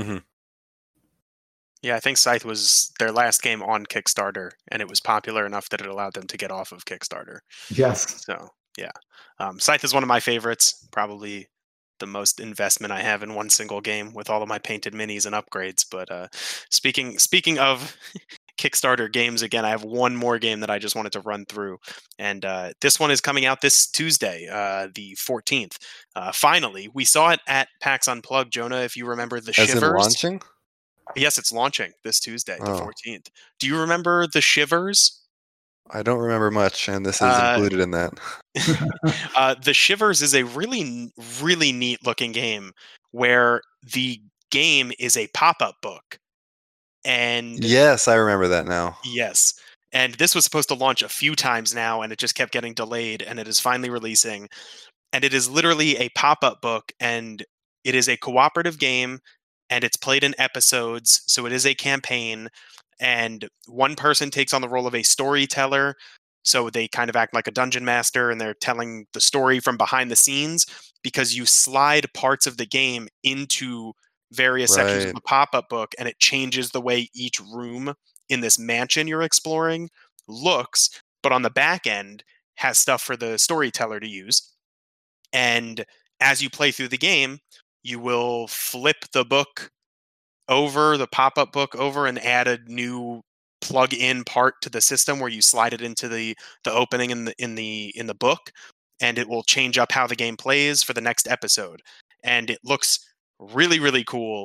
Yeah, I think Scythe was their last game on Kickstarter, and it was popular enough that it allowed them to get off of Kickstarter. Yes. So, yeah. Scythe is one of my favorites, probably the most investment I have in one single game with all of my painted minis and upgrades. But speaking of Kickstarter games, again, I have one more game that I just wanted to run through. And this one is coming out this Tuesday, the 14th. Finally, we saw it at PAX Unplugged, Jonah, if you remember the Shivers. As in launching? Yes, it's launching this Tuesday, the 14th. Do you remember the Shivers? I don't remember much, and this is included in that. The Shivers is a really, really neat looking game where the game is a pop-up book. And yes, I remember that now. Yes. And this was supposed to launch a few times now, and it just kept getting delayed, and it is finally releasing. And it is literally a pop-up book, and it is a cooperative game, and it's played in episodes, so it is a campaign, and one person takes on the role of a storyteller, so they kind of act like a dungeon master, and they're telling the story from behind the scenes, because you slide parts of the game into various sections of the pop-up book, and it changes the way each room in this mansion you're exploring looks, but on the back end has stuff for the storyteller to use. And as you play through the game, you will flip the book over, the pop-up book over, and add a new plug-in part to the system where you slide it into the opening in the book, and it will change up how the game plays for the next episode. And it looks really, really cool.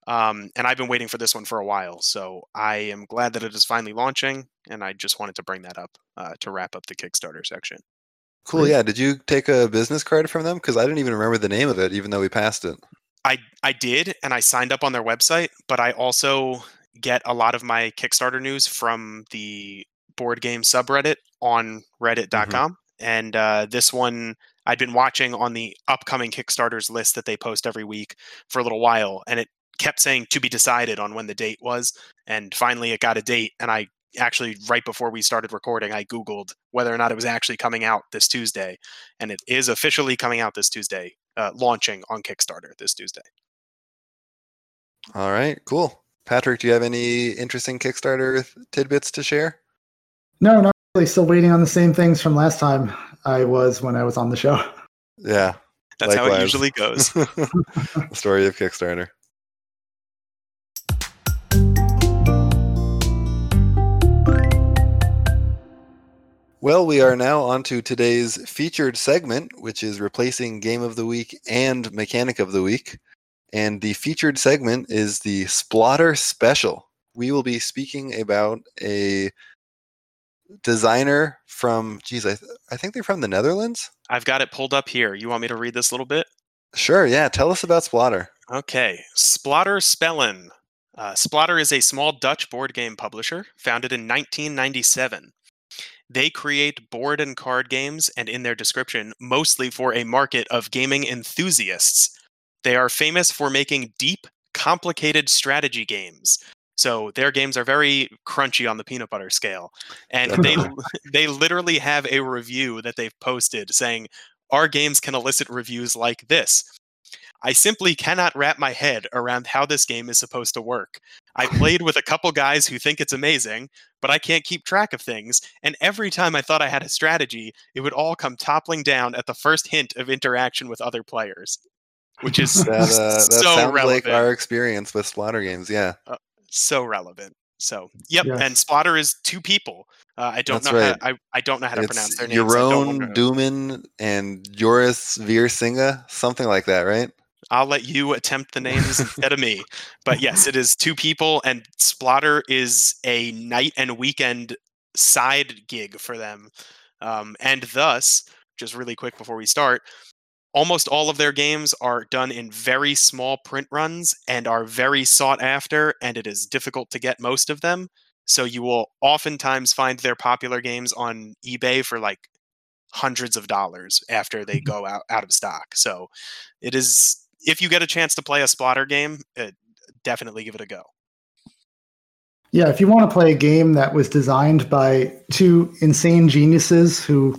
And I've been waiting for this one for a while, so I am glad that it is finally launching, and I just wanted to bring that up to wrap up the Kickstarter section. Cool. Yeah. Did you take a business card from them? Because I didn't even remember the name of it, even though we passed it. I did, and I signed up on their website, but I also get a lot of my Kickstarter news from the board game subreddit on reddit.com. And this one I'd been watching on the upcoming Kickstarters list that they post every week for a little while, and it kept saying to be decided on when the date was. And finally it got a date, and I actually, right before we started recording, I Googled whether or not it was actually coming out this Tuesday, and it is officially coming out this Tuesday, launching on Kickstarter this Tuesday. All right, cool. Patrick, do you have any interesting Kickstarter tidbits to share? No, not really. Still waiting on the same things from last time I was when I was on the show. Yeah. That's likewise. How it usually goes. The story of Kickstarter. Well, we are now on to today's featured segment, which is replacing Game of the Week and Mechanic of the Week. And the featured segment is the Splotter Special. We will be speaking about a designer from, I think they're from the Netherlands. I've got it pulled up here. You want me to read this a little bit? Sure, yeah. Tell us about Splotter. Okay. Splotter Spellen. Splotter is a small Dutch board game publisher founded in 1997. They create board and card games, and in their description, mostly for a market of gaming enthusiasts. They are famous for making deep, complicated strategy games. So their games are very crunchy on the peanut butter scale. And they literally have a review that they've posted saying, our games can elicit reviews like this. I simply cannot wrap my head around how this game is supposed to work. I played with a couple guys who think it's amazing, but I can't keep track of things. And every time I thought I had a strategy, it would all come toppling down at the first hint of interaction with other players. Which is that so sounds relevant. Like our experience with Splotter games, yeah. So relevant. So, yep. Yes. And Splotter is two people. I don't know right. I don't know how to pronounce their names. Jeroen Doomen and Joris Veersinga, something like that, right? I'll let you attempt the names instead of me. But yes, it is two people, and Splotter is a night and weekend side gig for them. And thus, just really quick before we start, almost all of their games are done in very small print runs and are very sought after, and it is difficult to get most of them. So you will oftentimes find their popular games on eBay for like hundreds of dollars after they go out of stock. So it is, if you get a chance to play a Splotter game, definitely give it a go. Yeah, if you want to play a game that was designed by two insane geniuses who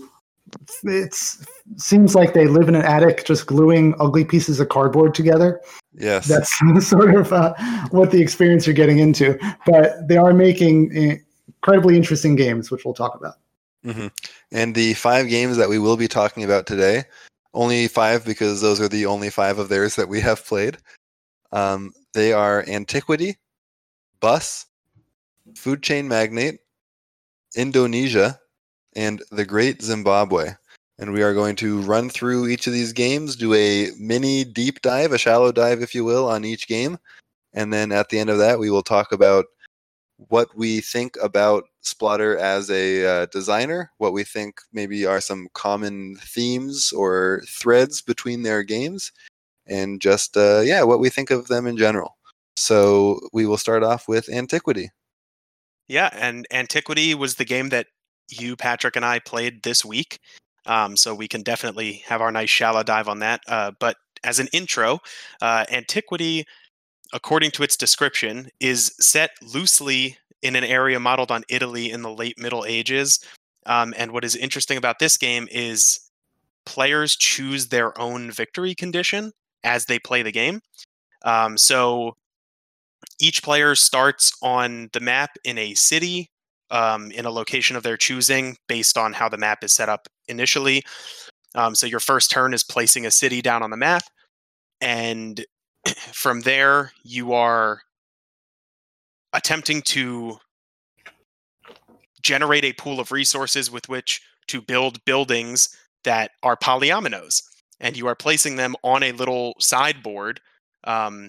seems like they live in an attic just gluing ugly pieces of cardboard together. Yes. That's sort of what the experience you're getting into. But they are making incredibly interesting games, which we'll talk about. Mm-hmm. And the 5 games that we will be talking about today, only 5 because those are the only 5 of theirs that we have played. They are Antiquity, Bus, Food Chain Magnate, Indonesia, and The Great Zimbabwe. And we are going to run through each of these games, do a mini deep dive, a shallow dive, if you will, on each game. And then at the end of that, we will talk about what we think about Splotter as a designer, what we think maybe are some common themes or threads between their games, and just, what we think of them in general. So we will start off with Antiquity. Yeah, and Antiquity was the game that you, Patrick, and I played this week. So we can definitely have our nice shallow dive on that. But as an intro, Antiquity, according to its description, is set loosely in an area modeled on Italy in the late Middle Ages. And what is interesting about this game is players choose their own victory condition as they play the game. So each player starts on the map in a city, in a location of their choosing based on how the map is set up initially. So your first turn is placing a city down on the map. And from there, you are attempting to generate a pool of resources with which to build buildings that are polyominoes. And you are placing them on a little sideboard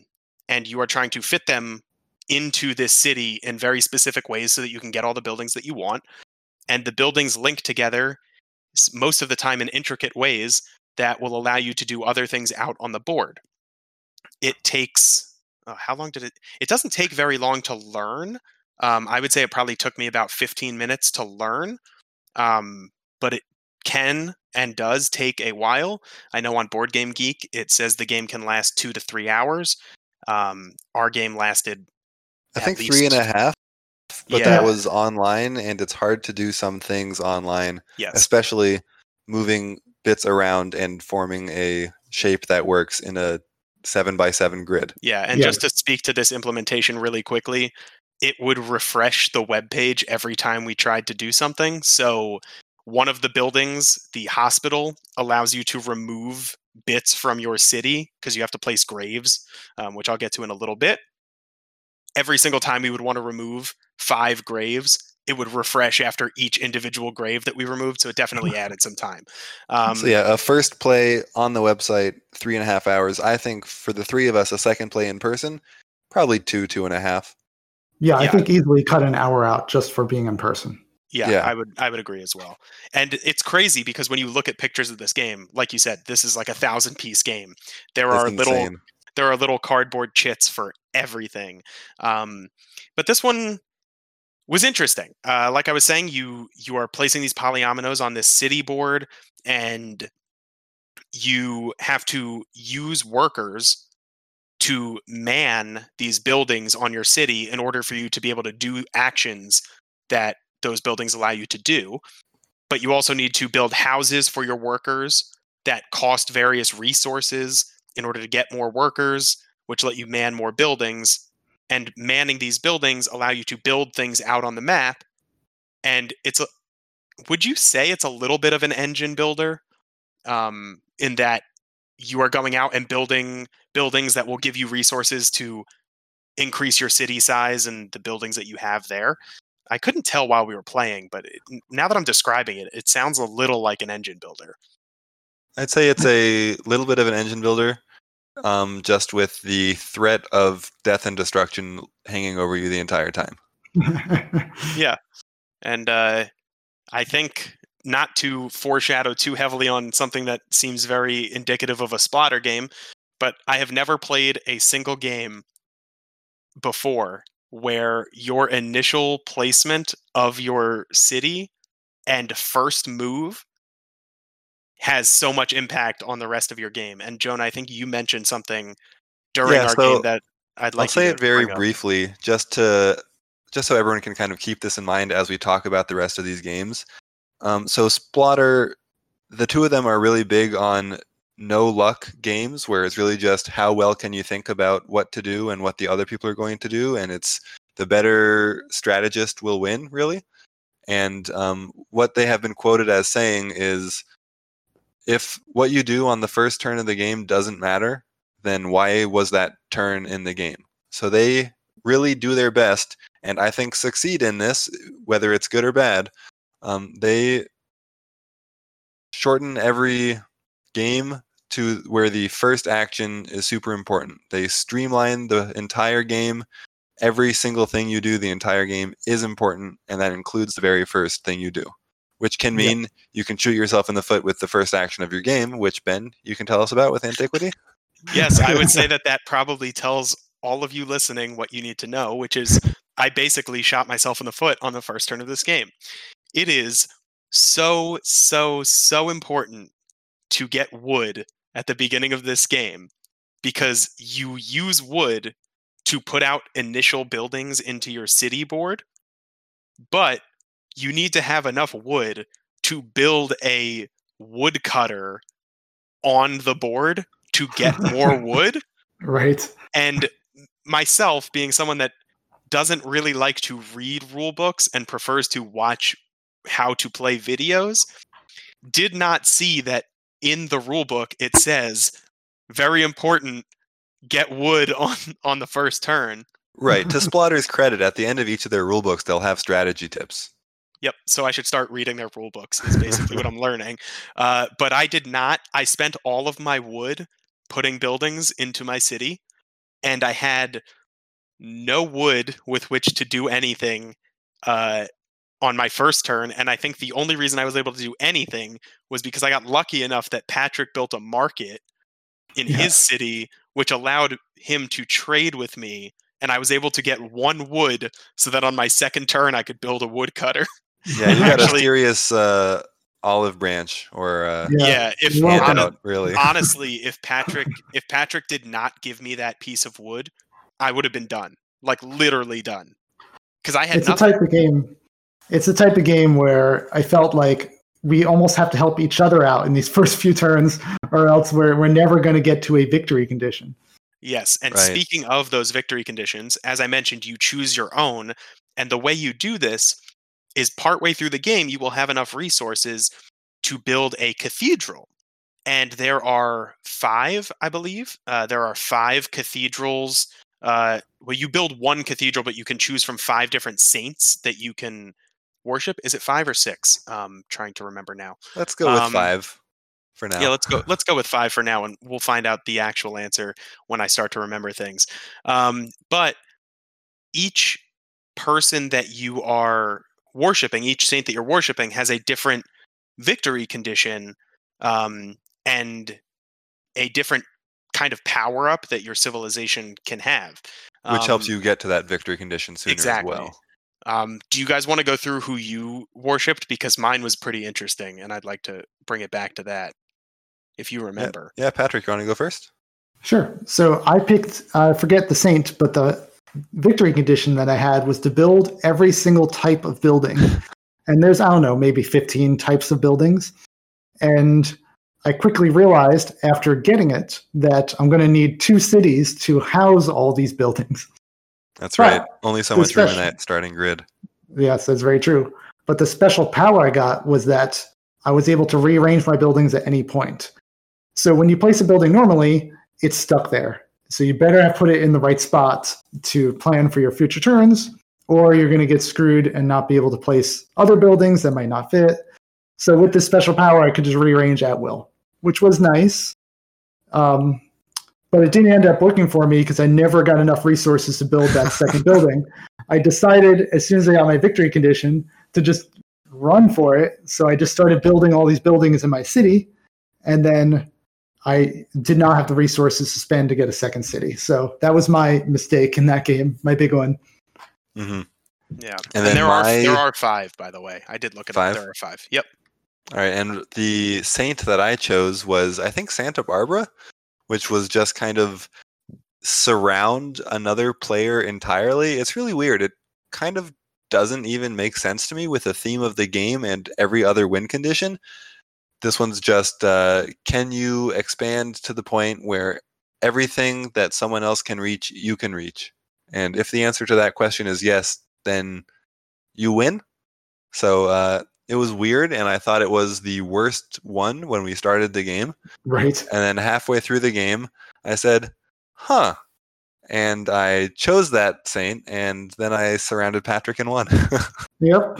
and you are trying to fit them into this city in very specific ways so that you can get all the buildings that you want. And the buildings link together most of the time in intricate ways that will allow you to do other things out on the board. It takes, how long did it? It doesn't take very long to learn. I would say it probably took me about 15 minutes to learn, but it can and does take a while. I know on Board Game Geek, it says the game can last 2 to 3 hours. Our game lasted, I think 3.5, but Yeah. that was online, and it's hard to do some things online, Yes. especially moving bits around and forming a shape that works in a 7x7 grid. Yeah, and Yeah. just to speak to this implementation really quickly, it would refresh the web page every time we tried to do something. So one of the buildings, the hospital, allows you to remove bits from your city because you have to place graves, which I'll get to in a little bit. Every single time we would want to remove 5 graves, it would refresh after each individual grave that we removed. So it definitely added some time. So yeah, a first play on the website, 3.5 hours. I think for the 3 of us, a second play in person, probably 2.5. Yeah, I Yeah. think easily cut an hour out just for being in person. Yeah, Yeah. I would agree as well. And it's crazy because when you look at pictures of this game, like you said, this is like a 1,000-piece game. There That's are insane. little cardboard chits for everything. But this one was interesting. Like I was saying, you are placing these polyominoes on this city board, and you have to use workers to man these buildings on your city in order for you to be able to do actions that those buildings allow you to do. But you also need to build houses for your workers that cost various resources in order to get more workers, which let you man more buildings. And manning these buildings allow you to build things out on the map. And would you say it's a little bit of an engine builder, in that you are going out and building buildings that will give you resources to increase your city size and the buildings that you have there? I couldn't tell while we were playing, but now that I'm describing it, it sounds a little like an engine builder. I'd say it's a little bit of an engine builder, just with the threat of death and destruction hanging over you the entire time. Yeah. And I think, not to foreshadow too heavily on something that seems very indicative of a Splotter game, but I have never played a single game before where your initial placement of your city and first move has so much impact on the rest of your game. And Joan, I think you mentioned something during our game that I'd like I'll say you it to very bring up. briefly, just so everyone can kind of keep this in mind as we talk about the rest of these games. So Splotter, the 2 of them are really big on no luck games, where it's really just how well can you think about what to do and what the other people are going to do, and it's the better strategist will win, really. And what they have been quoted as saying is, if what you do on the first turn of the game doesn't matter, then why was that turn in the game? So they really do their best, and I think succeed in this, whether it's good or bad. They shorten every game to where the first action is super important. They streamline the entire game. Every single thing you do the entire game is important, and that includes the very first thing you do, which can mean you can shoot yourself in the foot with the first action of your game, which, Ben, you can tell us about with Antiquity. Yes, I would say that probably tells all of you listening what you need to know, which is I basically shot myself in the foot on the first turn of this game. It is so important to get wood at the beginning of this game, because you use wood to put out initial buildings into your city board, but you need to have enough wood to build a woodcutter on the board to get more wood. Right. And myself, being someone that doesn't really like to read rule books and prefers to watch how to play videos, did not see that in the rule book it says, very important, get wood on the first turn. Right. To Splotter's credit, at the end of each of their rulebooks, they'll have strategy tips. Yep. So I should start reading their rule books, is basically what I'm learning. But I did not. I spent all of my wood putting buildings into my city. and I had no wood with which to do anything on my first turn, and I think the only reason I was able to do anything was because I got lucky enough that Patrick built a market in his city, which allowed him to trade with me, and I was able to get 1 wood so that on my second turn I could build a woodcutter. Yeah, you got a serious olive branch, or really. Honestly, if Patrick did not give me that piece of wood, I would have been done, like literally done, because I had It's the type of game where I felt like we almost have to help each other out in these first few turns, or else we're never going to get to a victory condition. Yes, and speaking of those victory conditions, as I mentioned, you choose your own, and the way you do this is partway through the game, you will have enough resources to build a cathedral. And there are 5, I believe. There are 5 cathedrals. Well, you build 1 cathedral, but you can choose from 5 different saints that you can worship. Is it 5 or 6? Trying to remember now. Let's go with 5 for now. Yeah, let's go with 5 for now, and we'll find out the actual answer when I start to remember things. But each person that you are worshiping, each saint that you're worshiping, has a different victory condition, and a different kind of power up that your civilization can have, which helps you get to that victory condition sooner as well. Do you guys want to go through who you worshipped? Because mine was pretty interesting, and I'd like to bring it back to that, if you remember. Yeah, Patrick, you want to go first? Sure. So I picked, I forget the saint, but the victory condition that I had was to build every single type of building. And there's, I don't know, maybe 15 types of buildings. And I quickly realized after getting it that I'm going to need 2 cities to house all these buildings. That's right. Only so much room in that starting grid. Yes, that's very true. But the special power I got was that I was able to rearrange my buildings at any point. So when you place a building normally, it's stuck there. So you better put it in the right spot to plan for your future turns, or you're going to get screwed and not be able to place other buildings that might not fit. So with this special power, I could just rearrange at will, which was nice. But it didn't end up working for me because I never got enough resources to build that second building. I decided as soon as I got my victory condition to just run for it. So I just started building all these buildings in my city, and then I did not have the resources to spend to get a second city. So that was my mistake in that game, my big one. Mm-hmm. Yeah, and there are 5, by the way. I did look at 5. There are 5. Yep. All right, and the saint that I chose was, I think, Santa Barbara, which was just kind of surround another player entirely. It's really weird. It kind of doesn't even make sense to me with the theme of the game and every other win condition. This one's just, can you expand to the point where everything that someone else can reach, you can reach? And if the answer to that question is yes, then you win. So it was weird, and I thought it was the worst one when we started the game. Right. And then halfway through the game, I said, huh. And I chose that saint, and then I surrounded Patrick and won. Yep.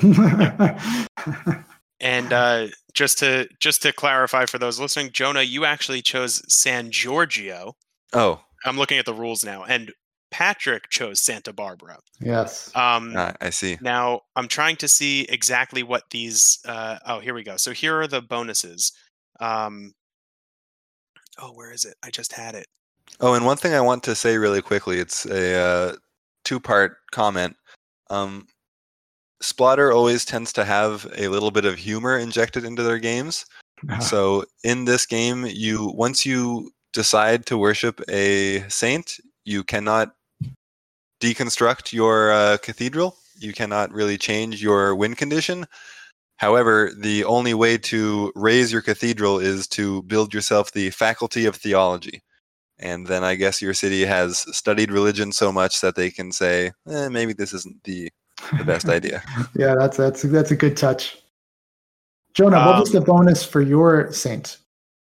And just to clarify for those listening, Jonah, you actually chose San Giorgio. Oh. I'm looking at the rules now, and Patrick chose Santa Barbara. Yes. I see. Now, I'm trying to see exactly what these... oh, here we go. So here are the bonuses. Where is it? I just had it. Oh, and one thing I want to say really quickly, it's a 2-part comment. Splotter always tends to have a little bit of humor injected into their games. So in this game, once you decide to worship a saint, you cannot deconstruct your cathedral. You cannot really change your win condition. However, the only way to raise your cathedral is to build yourself the faculty of theology. And then I guess your city has studied religion so much that they can say, maybe this isn't the best idea. Yeah, that's a good touch. Jonah, what was the bonus for your saint?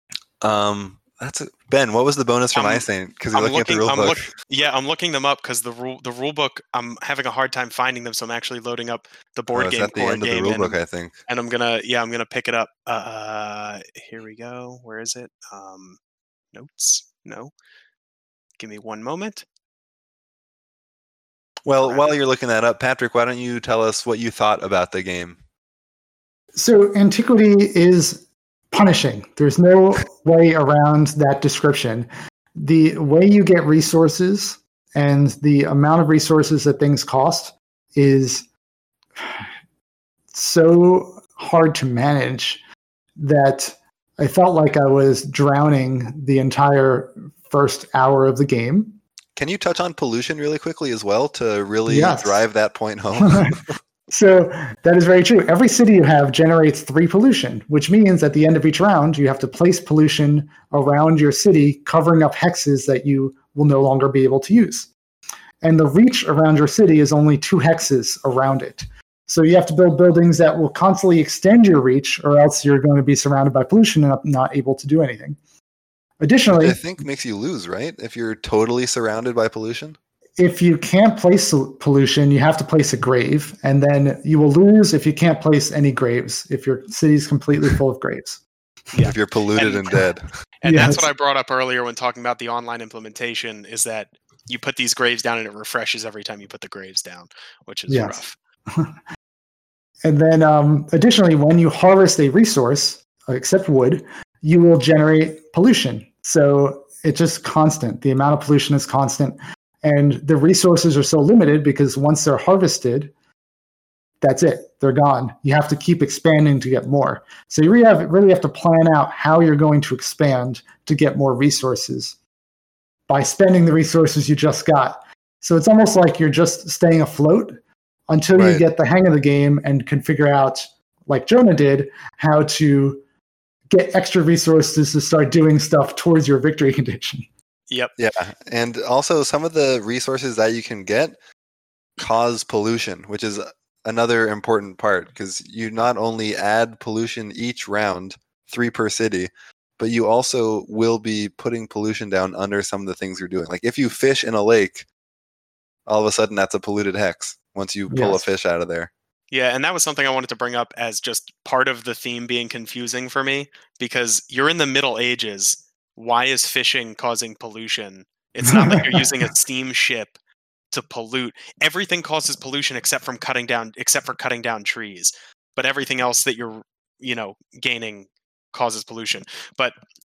Ben, what was the bonus for my saint? Because you're looking at the rule book. I'm looking them up because the rule book, I'm having a hard time finding them, so I'm actually loading up the board game. It's at the end of the rule book, I think. And I'm gonna pick it up. Here we go. Where is it? Notes? No. Give me one moment. Well, while you're looking that up, Patrick, why don't you tell us what you thought about the game? So Antiquity is punishing. There's no way around that description. The way you get resources and the amount of resources that things cost is so hard to manage that I felt like I was drowning the entire first hour of the game. Can you touch on pollution really quickly as well to really Yes. drive that point home? So that is very true. Every city you have generates 3 pollution, which means at the end of each round, you have to place pollution around your city, covering up hexes that you will no longer be able to use. And the reach around your city is only 2 hexes around it. So you have to build buildings that will constantly extend your reach, or else you're going to be surrounded by pollution and not able to do anything. Additionally, I think makes you lose, right? If you're totally surrounded by pollution. if you can't place pollution, you have to place a grave, and then you will lose if you can't place any graves, if your city's completely full of graves. Yeah. If you're polluted and dead. And Yes. that's what I brought up earlier when talking about the online implementation, is that you put these graves down and it refreshes every time you put the graves down, which is Yes. rough. And then additionally, when you harvest a resource, except wood, you will generate pollution. So it's just constant. The amount of pollution is constant. And the resources are so limited because once they're harvested, that's it. They're gone. You have to keep expanding to get more. So you really have to plan out how you're going to expand to get more resources by spending the resources you just got. So it's almost like you're just staying afloat until you Right. get the hang of the game and can figure out, like Jonah did, how to get extra resources to start doing stuff towards your victory condition. Yep. Yeah. And also some of the resources that you can get cause pollution, which is another important part, because you not only add pollution each round, 3 per city, but you also will be putting pollution down under some of the things you're doing. Like if you fish in a lake, all of a sudden that's a polluted hex once you pull a Yes. fish out of there. Yeah, and that was something I wanted to bring up as just part of the theme being confusing for me, because you're in the Middle Ages. Why is fishing causing pollution? It's not like you're using a steamship to pollute. Everything causes pollution except for cutting down trees. But everything else that you're, gaining causes pollution. But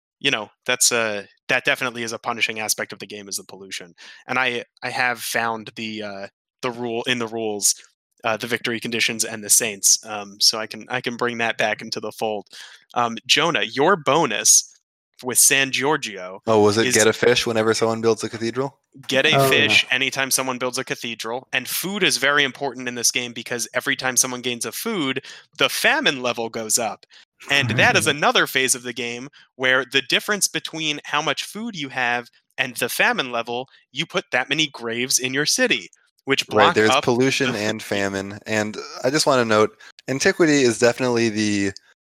that definitely is a punishing aspect of the game, is the pollution. And I have found the rule in the rules, the victory conditions and the saints, so I can bring that back into the fold. Jonah, your bonus with San Giorgio, Oh, was it get a fish whenever someone builds a cathedral? get a Oh, fish anytime someone builds a cathedral. And food is very important in this game, because every time someone gains a food, the famine level goes up. And that is another phase of the game where the difference between how much food you have and the famine level, you put that many graves in your city, which block Right, there's up pollution the- and famine. And I just want to note, Antiquity is definitely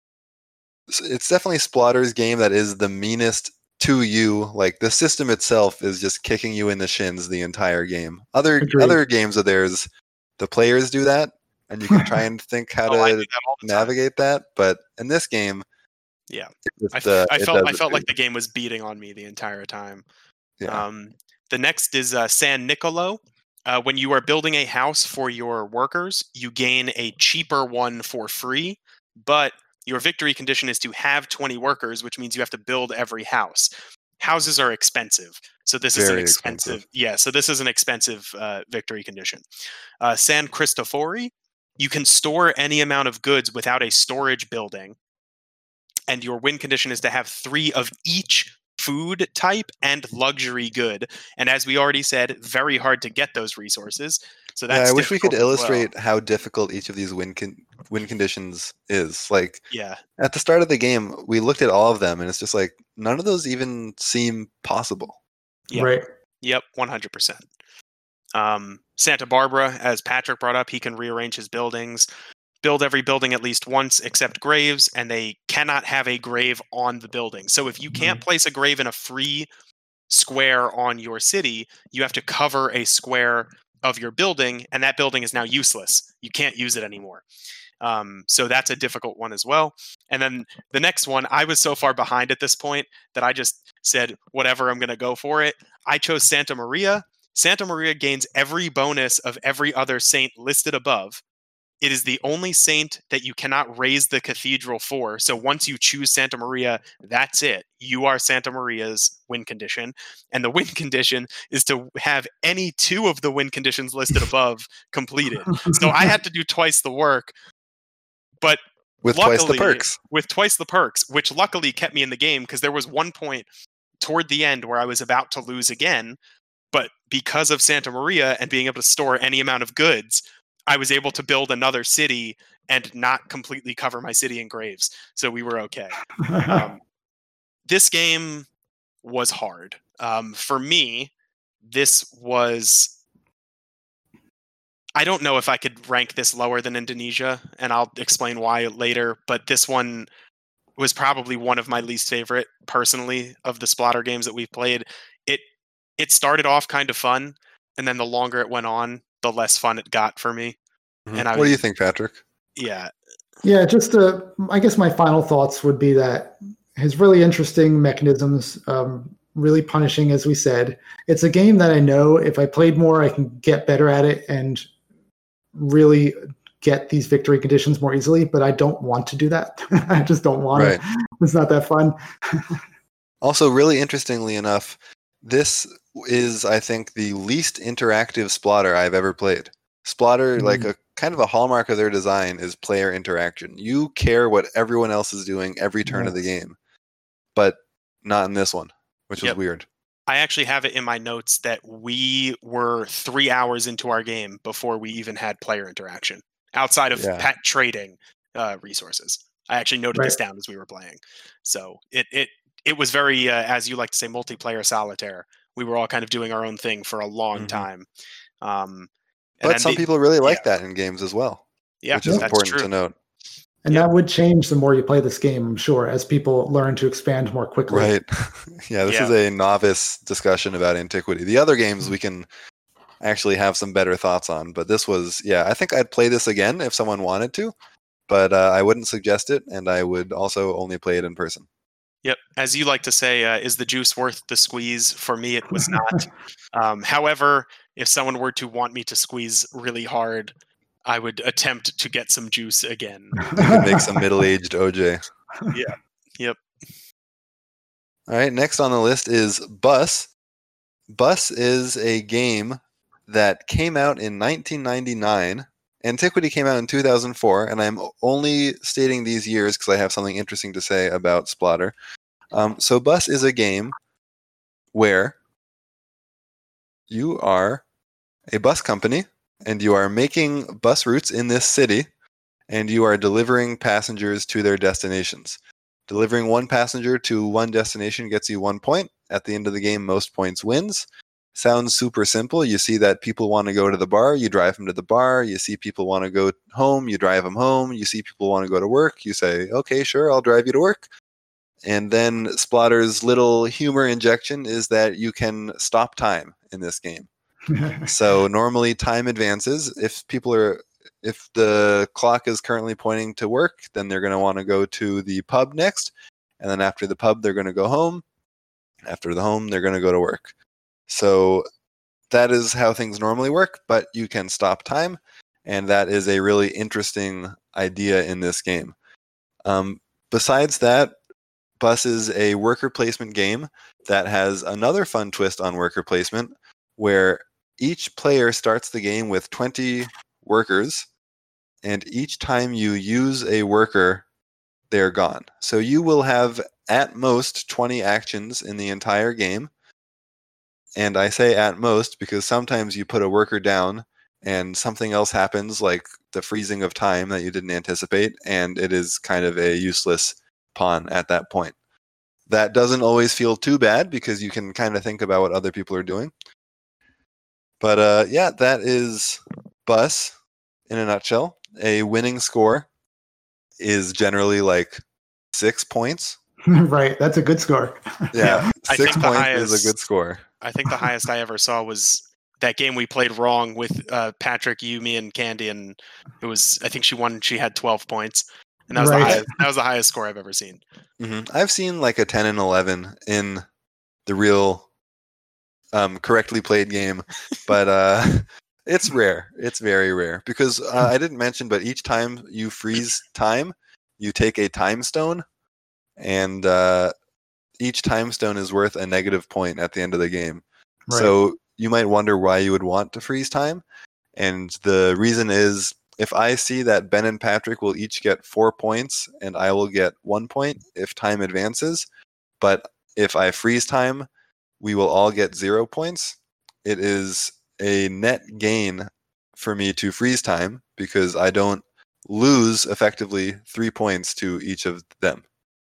it's definitely Splotter's game that is the meanest to you. Like the system itself is just kicking you in the shins the entire game. Agreed. Other games of theirs, the players do that, and you can try and think how Oh, I do to that all the time. navigate that. But in this game, Yeah. it I just, it felt does it like too. the game was beating on me the entire time. Yeah. The next is San Nicolo. When you are building a house for your workers, you gain a cheaper one for free, but your victory condition is to have 20 workers, which means you have to build every house. Houses are expensive, so this is an Very expensive. expensive. Yeah, so this is an expensive victory condition. San Cristofori, you can store any amount of goods without a storage building, and your win condition is to have 3 of each food type and luxury good. And as we already said, very hard to get those resources. So Yeah, that's I wish we could difficult as well. illustrate how difficult each of these win conditions is. Like Yeah, at the start of the game, we looked at all of them, and it's just like none of those even seem possible. Yep. Right. Yep, 100%. Santa Barbara, as Patrick brought up, he can rearrange his buildings, build every building at least once except graves, and they cannot have a grave on the building. So if you can't place a grave in a free square on your city, you have to cover a square of your building, and that building is now useless. You can't use it anymore. So that's a difficult one as well. And then the next one, I was so far behind at this point that I just said, whatever, I'm going to go for it. I chose Santa Maria Santa Maria gains every bonus of every other saint listed above. It is the only saint that you cannot raise the cathedral for. So once you choose Santa Maria, that's it. You are Santa Maria's win condition. And the win condition is to have any 2 of the win conditions listed above completed. So I had to do twice the work, but with luckily, twice the perks. With twice the perks, which luckily kept me in the game, because there was one point toward the end where I was about to lose again. But because of Santa Maria and being able to store any amount of goods, I was able to build another city and not completely cover my city in graves. So we were okay. This game was hard. For me, this was... I don't know if I could rank this lower than Indonesia, and I'll explain why later, but this one was probably one of my least favorite, personally, of the Splotter games that we've played. It started off kind of fun, and then the longer it went on, the less fun it got for me. Mm-hmm. And what do you think, Patrick? Yeah. Yeah, just I guess my final thoughts would be that his really interesting mechanisms, really punishing, as we said. It's a game that I know if I played more, I can get better at it and really get these victory conditions more easily, but I don't want to do that. I just don't want it. It's not that fun. Also, really interestingly enough, this is, I think, the least interactive Splotter I've ever played. Splotter, like a kind of a hallmark of their design, is player interaction. You care what everyone else is doing every turn of the game, but not in this one, which was weird. I actually have it in my notes that we were 3 hours into our game before we even had player interaction, outside of trading resources. I actually noted this down as we were playing. So it was very, as you like to say, multiplayer solitaire. We were all kind of doing our own thing for a long time. But some people really like that in games as well, which is important to note. And that would change the more you play this game, I'm sure, as people learn to expand more quickly. Right. This is a novice discussion about Antiquity. The other games we can actually have some better thoughts on, but this was, I think I'd play this again if someone wanted to, but I wouldn't suggest it, and I would also only play it in person. Yep. As you like to say, is the juice worth the squeeze? For me, it was not. However, if someone were to want me to squeeze really hard, I would attempt to get some juice again. You could make some middle-aged OJ. Yeah. Yep. All right. Next on the list is Bus. Bus is a game that came out in 1999. Antiquity came out in 2004, and I'm only stating these years because I have something interesting to say about Splotter. So Bus is a game where you are a bus company, and you are making bus routes in this city, and you are delivering passengers to their destinations. Delivering one passenger to one destination gets you 1 point. At the end of the game, most points wins. Sounds super simple. You see that people want to go to the bar, you drive them to the bar. You see people want to go home, you drive them home. You see people want to go to work, you say, okay, sure, I'll drive you to work. And then Splotter's little humor injection is that you can stop time in this game. So normally time advances. If the clock is currently pointing to work, then they're going to want to go to the pub next. And then after the pub, they're going to go home. After the home, they're going to go to work. So that is how things normally work, but you can stop time. And that is a really interesting idea in this game. Besides that, Bus is a worker placement game that has another fun twist on worker placement, where each player starts the game with 20 workers, and each time you use a worker, they're gone. So you will have at most 20 actions in the entire game. And I say at most because sometimes you put a worker down and something else happens, like the freezing of time that you didn't anticipate, and it is kind of a useless pawn at that point. That doesn't always feel too bad because you can kind of think about what other people are doing. But that is Bus in a nutshell. A winning score is generally like 6 points. Right, that's a good score. Yeah, 6 points is a good score. I think the highest I ever saw was that game we played wrong with Patrick, you, me, and Candy, and it was, I think she won. She had 12 points, and that was the highest score I've ever seen. Mm-hmm. I've seen like a 10 and 11 in the real correctly played game, but it's rare. It's very rare because I didn't mention, but each time you freeze time, you take a time stone, and each time stone is worth a negative point at the end of the game. Right. So you might wonder why you would want to freeze time, and the reason is if I see that Ben and Patrick will each get 4 points and I will get 1 point if time advances, but if I freeze time, we will all get 0 points. It is a net gain for me to freeze time because I don't lose effectively 3 points to each of them.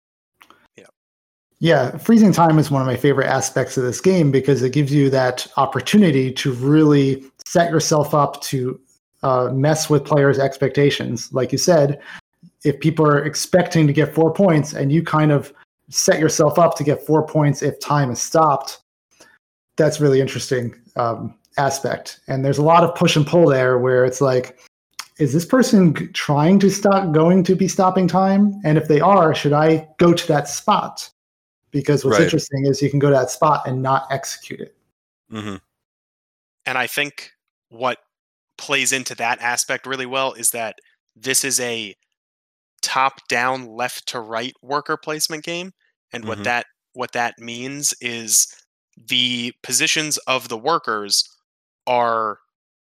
Yeah, freezing time is one of my favorite aspects of this game because it gives you that opportunity to really set yourself up to mess with players' expectations. Like you said, if people are expecting to get 4 points and you kind of set yourself up to get 4 points if time is stopped, that's really interesting aspect. And there's a lot of push and pull there where it's like, is this person going to be stopping time? And if they are, should I go to that spot? Because what's interesting is you can go to that spot and not execute it. Mm-hmm. And I think what plays into that aspect really well is that this is a top-down, left-to-right worker placement game. And what that means is the positions of the workers are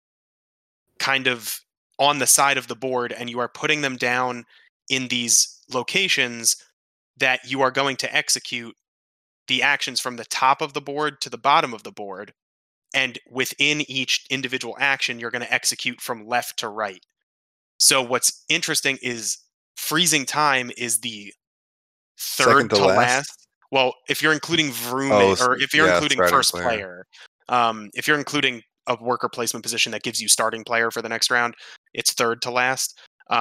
kind of on the side of the board, and you are putting them down in these locations that you are going to execute the actions from the top of the board to the bottom of the board. And within each individual action, you're going to execute from left to right. So what's interesting is freezing time is the third to last. Well, if you're including Vroom, or if you're including first player, if you're including a worker placement position that gives you starting player for the next round, it's third to last.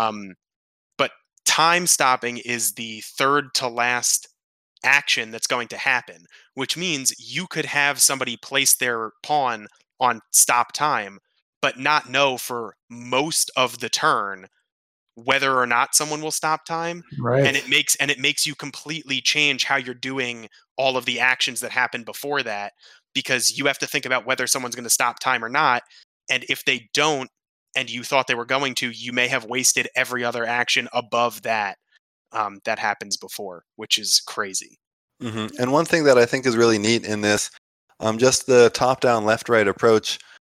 But time stopping is the third to last action that's going to happen, which means you could have somebody place their pawn on stop time, but not know for most of the turn whether or not someone will stop time. Right. And it makes you completely change how you're doing all of the actions that happen before that, because you have to think about whether someone's going to stop time or not. And if they don't, and you thought they were going to, you may have wasted every other action above that that happens before, which is crazy. Mm-hmm. And one thing that I think is really neat in this, just the top-down, left-right approach,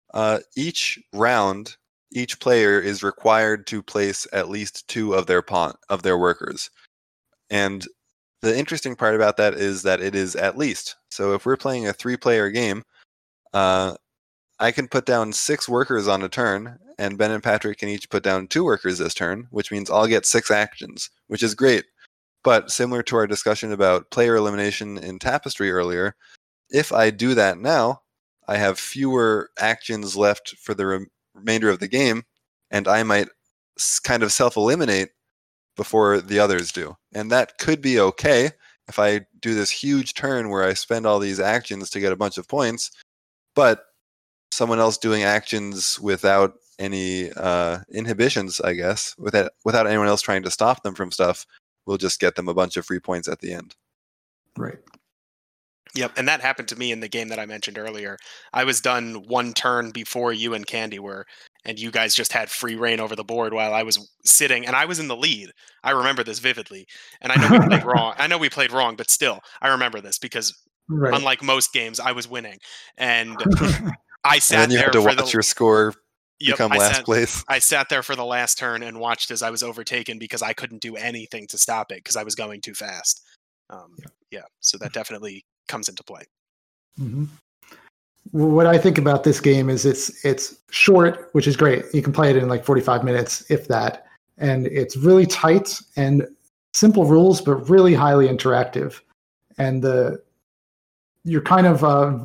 each round, each player is required to place at least 2 of their workers. And the interesting part about that is that it is at least. So if we're playing a 3-player game, I can put down 6 workers on a turn, and Ben and Patrick can each put down 2 workers this turn, which means I'll get 6 actions, which is great. But similar to our discussion about player elimination in Tapestry earlier, if I do that now, I have fewer actions left for the remainder of the game, and I might kind of self-eliminate before the others do. And that could be okay if I do this huge turn where I spend all these actions to get a bunch of points, but someone else doing actions without any inhibitions, I guess, without anyone else trying to stop them from stuff, will just get them a bunch of free points at the end. Right. Yep, and that happened to me in the game that I mentioned earlier. I was done 1 turn before you and Candy were, and you guys just had free reign over the board while I was sitting, and I was in the lead. I remember this vividly, and I know we played wrong. I know we played wrong, but still, I remember this because unlike most games, I was winning, and I sat there. And then you had to watch your score become last place. I sat there for the last turn and watched as I was overtaken because I couldn't do anything to stop it because I was going too fast. So that definitely comes into play. Mm-hmm. Well, what I think about this game is it's short, which is great. You can play it in like 45 minutes, if that. And it's really tight and simple rules, but really highly interactive. And you're kind of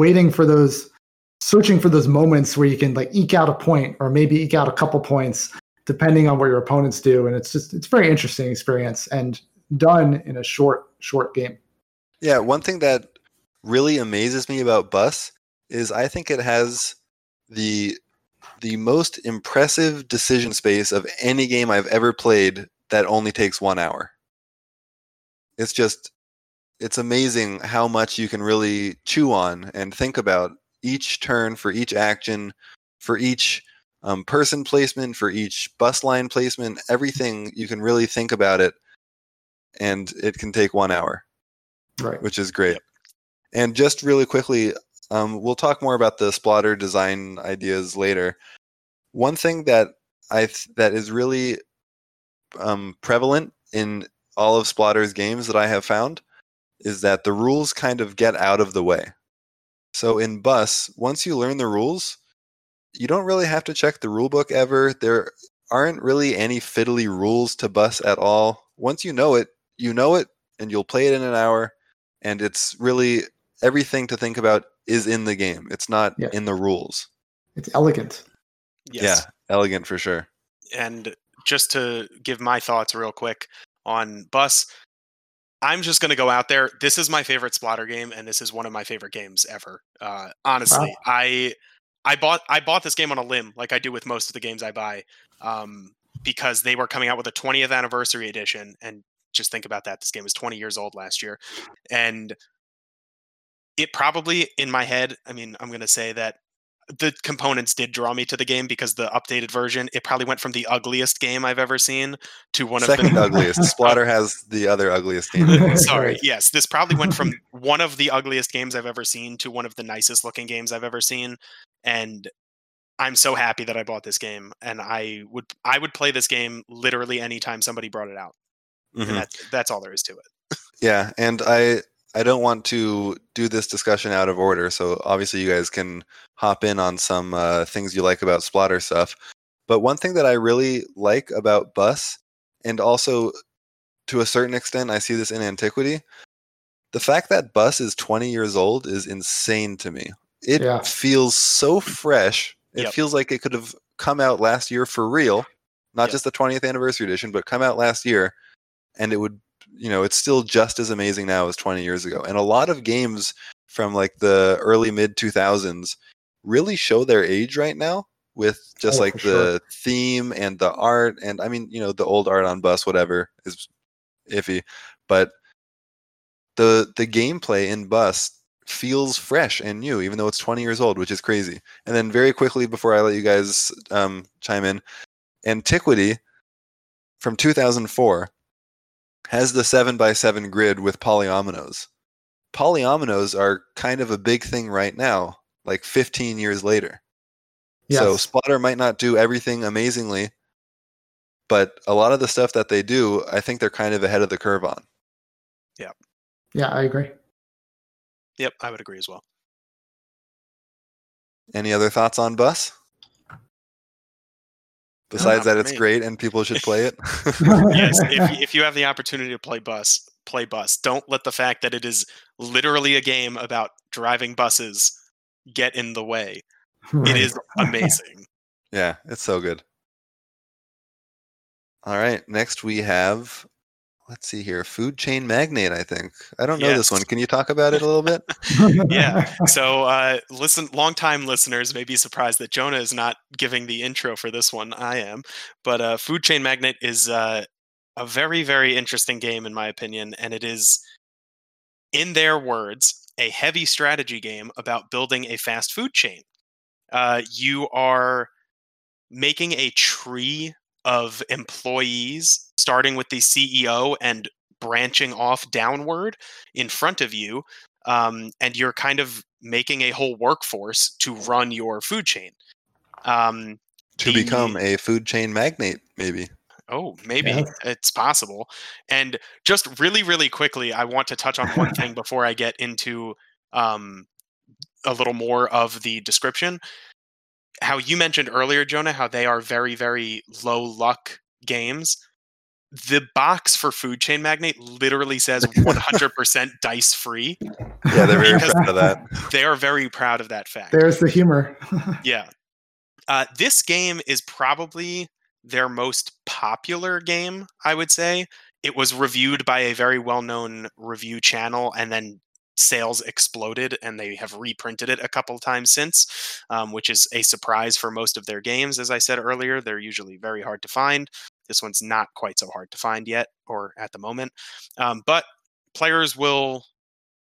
searching for those moments where you can like eke out a point or maybe eke out a couple points, depending on what your opponents do. And it's a very interesting experience and done in a short game. Yeah, one thing that really amazes me about Bus is I think it has the most impressive decision space of any game I've ever played that only takes 1 hour. It's it's amazing how much you can really chew on and think about each turn for each action, for each person placement, for each bus line placement, everything. You can really think about it, and it can take 1 hour, Right. which is great. Yep. And just really quickly, we'll talk more about the Splotter design ideas later. One thing that that is really prevalent in all of Splotter's games that I have found is that the rules kind of get out of the way. So in Bus, once you learn the rules, you don't really have to check the rule book ever. There aren't really any fiddly rules to Bus at all. Once you know it, and you'll play it in an hour, and it's really everything to think about is in the game. It's not in the rules. It's elegant. Yes. Yeah, elegant for sure. And just to give my thoughts real quick on Bus, I'm just going to go out there. This is my favorite Splotter game, and this is one of my favorite games ever. Honestly, wow. I bought this game on a limb, like I do with most of the games I buy, because they were coming out with a 20th anniversary edition. And just think about that. This game was 20 years old last year. And it probably, in my head, I mean, I'm going to say that the components did draw me to the game because the updated version, it probably went from the ugliest game I've ever seen to one Second of the ugliest. Splotter has the other ugliest game. Sorry. Yes, this probably went from one of the ugliest games I've ever seen to one of the nicest looking games I've ever seen. And I'm so happy that I bought this game, and I would play this game literally anytime somebody brought it out. Mm-hmm. And that's all there is to it. Yeah, and I don't want to do this discussion out of order, so obviously you guys can hop in on some things you like about Splotter stuff. But one thing that I really like about Bus, and also to a certain extent I see this in Antiquity, the fact that Bus is 20 years old is insane to me. It feels so fresh. It feels like it could have come out last year for real, not just the 20th anniversary edition, but come out last year, and it would, it's still just as amazing now as 20 years ago. And a lot of games from like the early mid 2000s really show their age right now with just the theme and the art. And I mean, the old art on Bus, whatever, is iffy, but the gameplay in Bus feels fresh and new, even though it's 20 years old, which is crazy. And then very quickly, before I let you guys chime in, Antiquity from 2004 has the 7x7 grid with polyominoes. Polyominoes are kind of a big thing right now, like 15 years later. Yes. So Splotter might not do everything amazingly, but a lot of the stuff that they do, I think they're kind of ahead of the curve on. Yeah. Yeah, I agree. Yep, I would agree as well. Any other thoughts on Bus? Besides that it's great and people should play it? Yes, if you have the opportunity to play Bus, play Bus. Don't let the fact that it is literally a game about driving buses get in the way. Right. It is amazing. Yeah, it's so good. All right, next we have, let's see here, Food Chain Magnate, I think. I don't know this one. Can you talk about it a little bit? Yeah. So long-time listeners may be surprised that Jonah is not giving the intro for this one. I am. But Food Chain Magnate is a very, very interesting game, in my opinion. And it is, in their words, a heavy strategy game about building a fast food chain. You are making a tree of employees, starting with the CEO and branching off downward in front of you, and you're kind of making a whole workforce to run your food chain. To become a food chain magnate, maybe. Oh, maybe. It's possible. And just really, really quickly, I want to touch on one thing before I get into a little more of the description. How you mentioned earlier, Jonah, how they are very, very low luck games. The box for Food Chain Magnate literally says 100% dice free. Yeah, they're very proud of that. They are very proud of that fact. There's the humor. Yeah. This game is probably their most popular game, I would say. It was reviewed by a very well-known review channel, and then sales exploded, and they have reprinted it a couple of times since, which is a surprise for most of their games. As I said earlier, they're usually very hard to find. This one's not quite so hard to find yet, or at the moment. But players will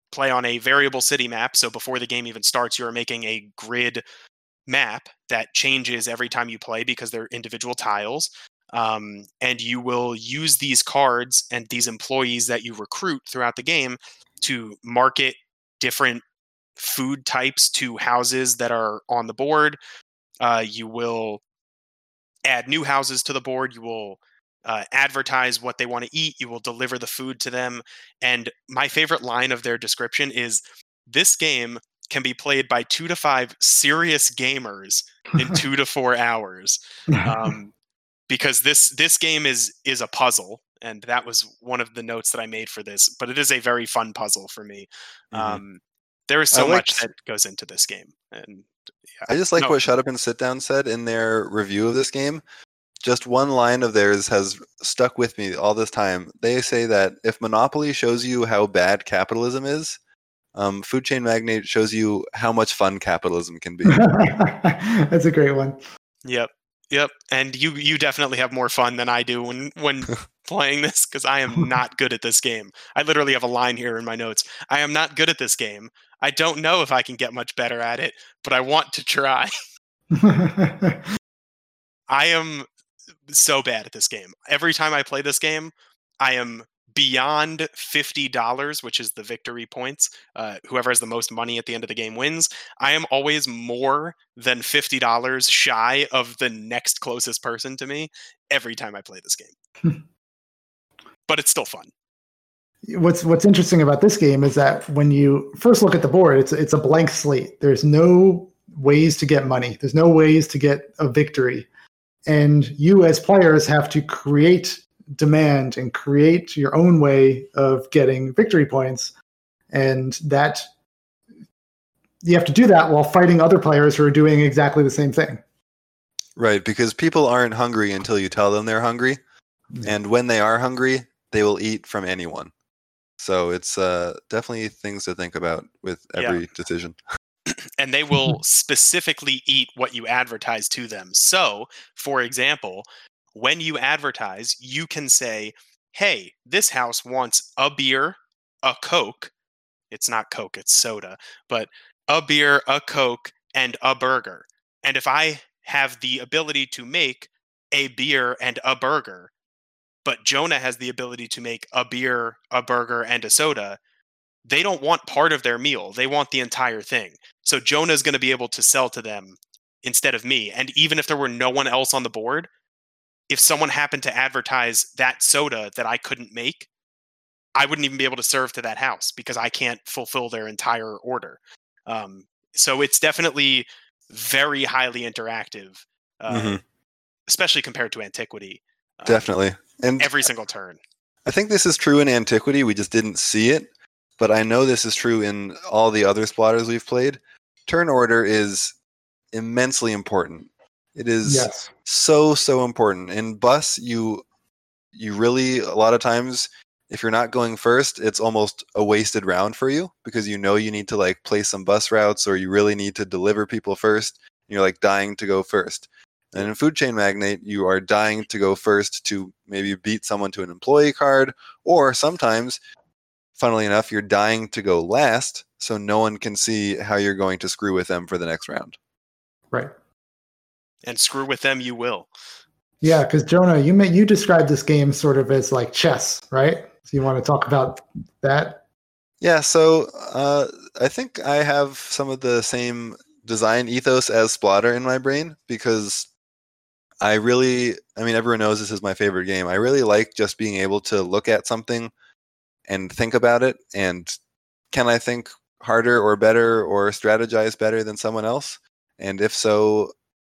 play on a variable city map. So before the game even starts, you're making a grid map that changes every time you play because they're individual tiles. And you will use these cards and these employees that you recruit throughout the game to market different food types to houses that are on the board. You will add new houses to the board. You will advertise what they want to eat. You will deliver the food to them. And my favorite line of their description is, this game can be played by 2 to 5 serious gamers in 2 to 4 hours. Because this game is a puzzle. And that was one of the notes that I made for this. But it is a very fun puzzle for me. There is so much that goes into this game. And yeah, I just like what Shut Up and Sit Down said in their review of this game. Just one line of theirs has stuck with me all this time. They say that if Monopoly shows you how bad capitalism is, Food Chain Magnate shows you how much fun capitalism can be. That's a great one. Yep. And you definitely have more fun than I do when playing this, because I am not good at this game. I literally have a line here in my notes. I am not good at this game. I don't know if I can get much better at it, but I want to try. I am so bad at this game. Every time I play this game, I am beyond $50, which is the victory points. Whoever has the most money at the end of the game wins. I am always more than $50 shy of the next closest person to me every time I play this game. But it's still fun. What's interesting about this game is that when you first look at the board, it's a blank slate. There's no ways to get money. There's no ways to get a victory. And you as players have to create demand and create your own way of getting victory points. And that you have to do that while fighting other players who are doing exactly the same thing. Right, because people aren't hungry until you tell them they're hungry. And when they are hungry, they will eat from anyone. So it's definitely things to think about with every decision. And they will specifically eat what you advertise to them. So, for example, when you advertise, you can say, hey, this house wants a beer, a Coke. It's not Coke, it's soda. But a beer, a Coke, and a burger. And if I have the ability to make a beer and a burger, but Jonah has the ability to make a beer, a burger, and a soda, they don't want part of their meal. They want the entire thing. So Jonah's going to be able to sell to them instead of me. And even if there were no one else on the board, if someone happened to advertise that soda that I couldn't make, I wouldn't even be able to serve to that house because I can't fulfill their entire order. So it's definitely very highly interactive, especially compared to Antiquity. Definitely. And every single turn. I think this is true in Antiquity. We just didn't see it. But I know this is true in all the other Splotters we've played. Turn order is immensely important. It is so important. In Bus, you really, a lot of times, if you're not going first, it's almost a wasted round for you because you know you need to like play some bus routes or you really need to deliver people first. You're like dying to go first. And in Food Chain Magnate, you are dying to go first to maybe beat someone to an employee card, or sometimes, funnily enough, you're dying to go last so no one can see how you're going to screw with them for the next round. Right. And screw with them you will. Yeah, because Jonah, you described this game sort of as like chess, right? So you want to talk about that? Yeah, so I think I have some of the same design ethos as Splotter in my brain because everyone knows this is my favorite game. I really like just being able to look at something and think about it, and can I think harder or better or strategize better than someone else? And if so,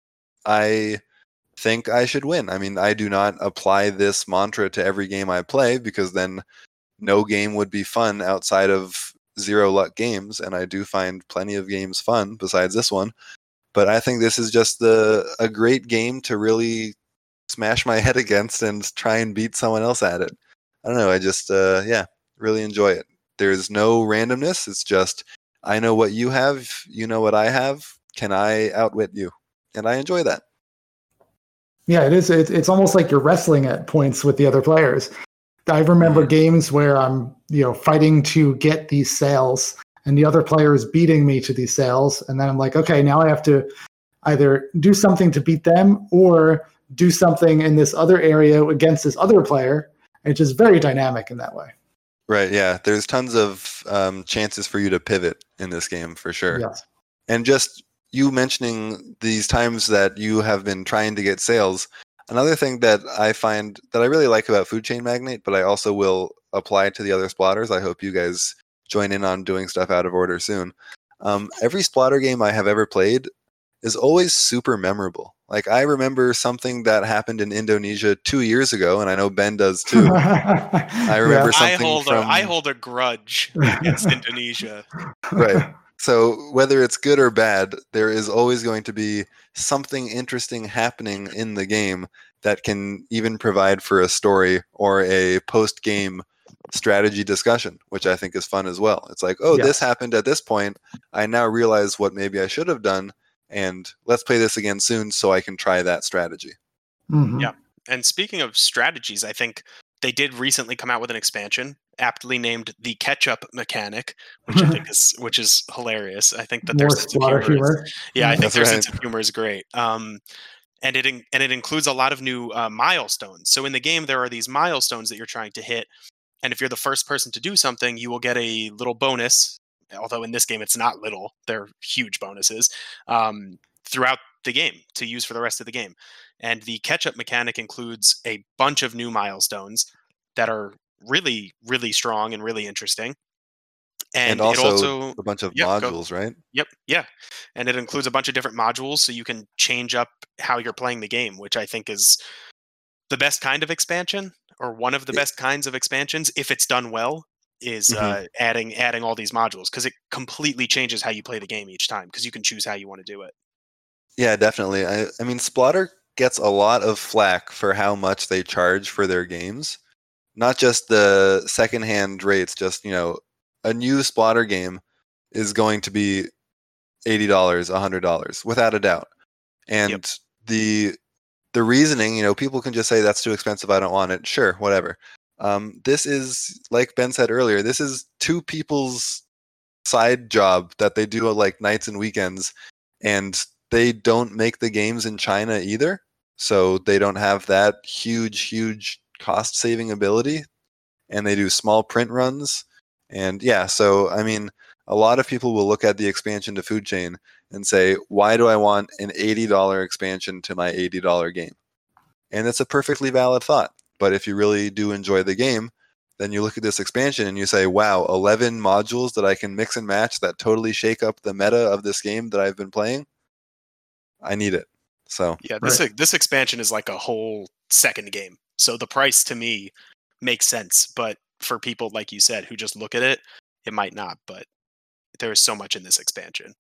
I think I should win. I mean, I do not apply this mantra to every game I play because then no game would be fun outside of zero luck games, and I do find plenty of games fun besides this one. But I think this is just a great game to really smash my head against and try and beat someone else at it. I don't know, I just, really enjoy it. There's no randomness, it's just, I know what you have, you know what I have, can I outwit you? And I enjoy that. Yeah, it is. It's almost like you're wrestling at points with the other players. I remember games where I'm, fighting to get these sales, and the other player is beating me to these sales, and then I'm like, okay, now I have to either do something to beat them or do something in this other area against this other player. It's just very dynamic in that way. Right, yeah. There's tons of chances for you to pivot in this game, for sure. Yes. And just you mentioning these times that you have been trying to get sales, another thing that I find that I really like about Food Chain Magnate, but I also will apply to the other Splotters. I hope you guys join in on doing stuff out of order soon. Every Splotter game I have ever played is always super memorable. Like, I remember something that happened in Indonesia 2 years ago, and I know Ben does too. I remember something I hold a grudge against Indonesia. Right. So whether it's good or bad, there is always going to be something interesting happening in the game that can even provide for a story or a post-game strategy discussion, which I think is fun as well. It's like, oh, this happened at this point. I now realize what maybe I should have done, and let's play this again soon so I can try that strategy. Mm-hmm. Yeah. And speaking of strategies, I think they did recently come out with an expansion aptly named the Ketchup Mechanic, which I think is hilarious. I think that their sense of humor. I think their sense of humor is great. And it includes a lot of new milestones. So in the game, there are these milestones that you're trying to hit, and if you're the first person to do something, you will get a little bonus. Although in this game it's not little, they're huge bonuses throughout the game to use for the rest of the game. And the Ketchup Mechanic includes a bunch of new milestones that are really, really strong and really interesting. And also a bunch of modules, right? Yep, yeah. And it includes a bunch of different modules, so you can change up how you're playing the game, which I think is the best kind of expansion, or one of the best kinds of expansions, if it's done well, is adding all these modules, because it completely changes how you play the game each time, because you can choose how you want to do it. Yeah, definitely. I mean, Splotter gets a lot of flack for how much they charge for their games. Not just the secondhand rates, just, a new Splotter game is going to be $80, $100, without a doubt. And the reasoning, people can just say that's too expensive, I don't want it. Sure, whatever. This is, like Ben said earlier, this is two people's side job that they do like nights and weekends, and they don't make the games in China either, so they don't have that huge cost saving ability, and they do small print runs. And so I mean, a lot of people will look at the expansion to Food Chain and say, why do I want an $80 expansion to my $80 game? And it's a perfectly valid thought. But if you really do enjoy the game, then you look at this expansion and you say, wow, 11 modules that I can mix and match that totally shake up the meta of this game that I've been playing. I need it. So yeah, this expansion is like a whole second game. So the price to me makes sense. But for people, like you said, who just look at it, it might not. But there is so much in this expansion.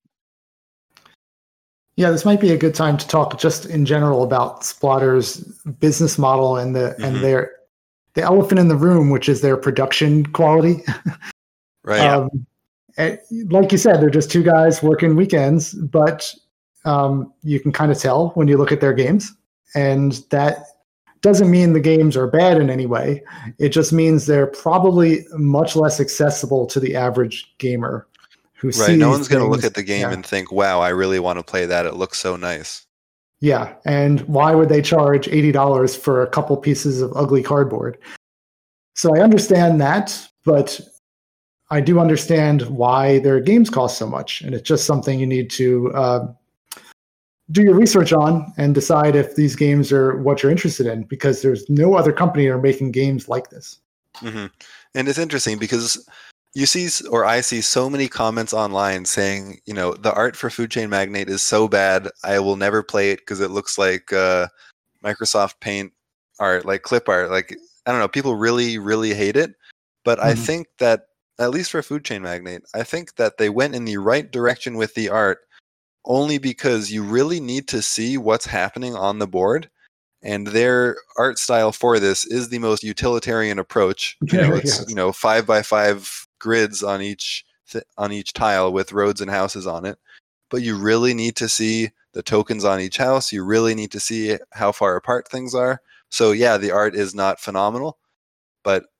Yeah, this might be a good time to talk just in general about Splotter's business model and the elephant in the room, which is their production quality. Right. Like you said, they're just two guys working weekends, but you can kind of tell when you look at their games, and that doesn't mean the games are bad in any way. It just means they're probably much less accessible to the average gamer. Right, no one's going to look at the game and think, wow, I really want to play that. It looks so nice. Yeah, and why would they charge $80 for a couple pieces of ugly cardboard? So I understand that, but I do understand why their games cost so much. And it's just something you need to do your research on and decide if these games are what you're interested in, because there's no other company that are making games like this. Mm-hmm. And it's interesting because you see, or I see, so many comments online saying, the art for Food Chain Magnate is so bad, I will never play it because it looks like Microsoft Paint art, like clip art. Like, I don't know, people really, really hate it. But I think that, at least for Food Chain Magnate, I think that they went in the right direction with the art, only because you really need to see what's happening on the board. And their art style for this is the most utilitarian approach. It's 5x5 grids on each tile with roads and houses on it. But you really need to see the tokens on each house. You really need to see how far apart things are. So yeah, the art is not phenomenal, but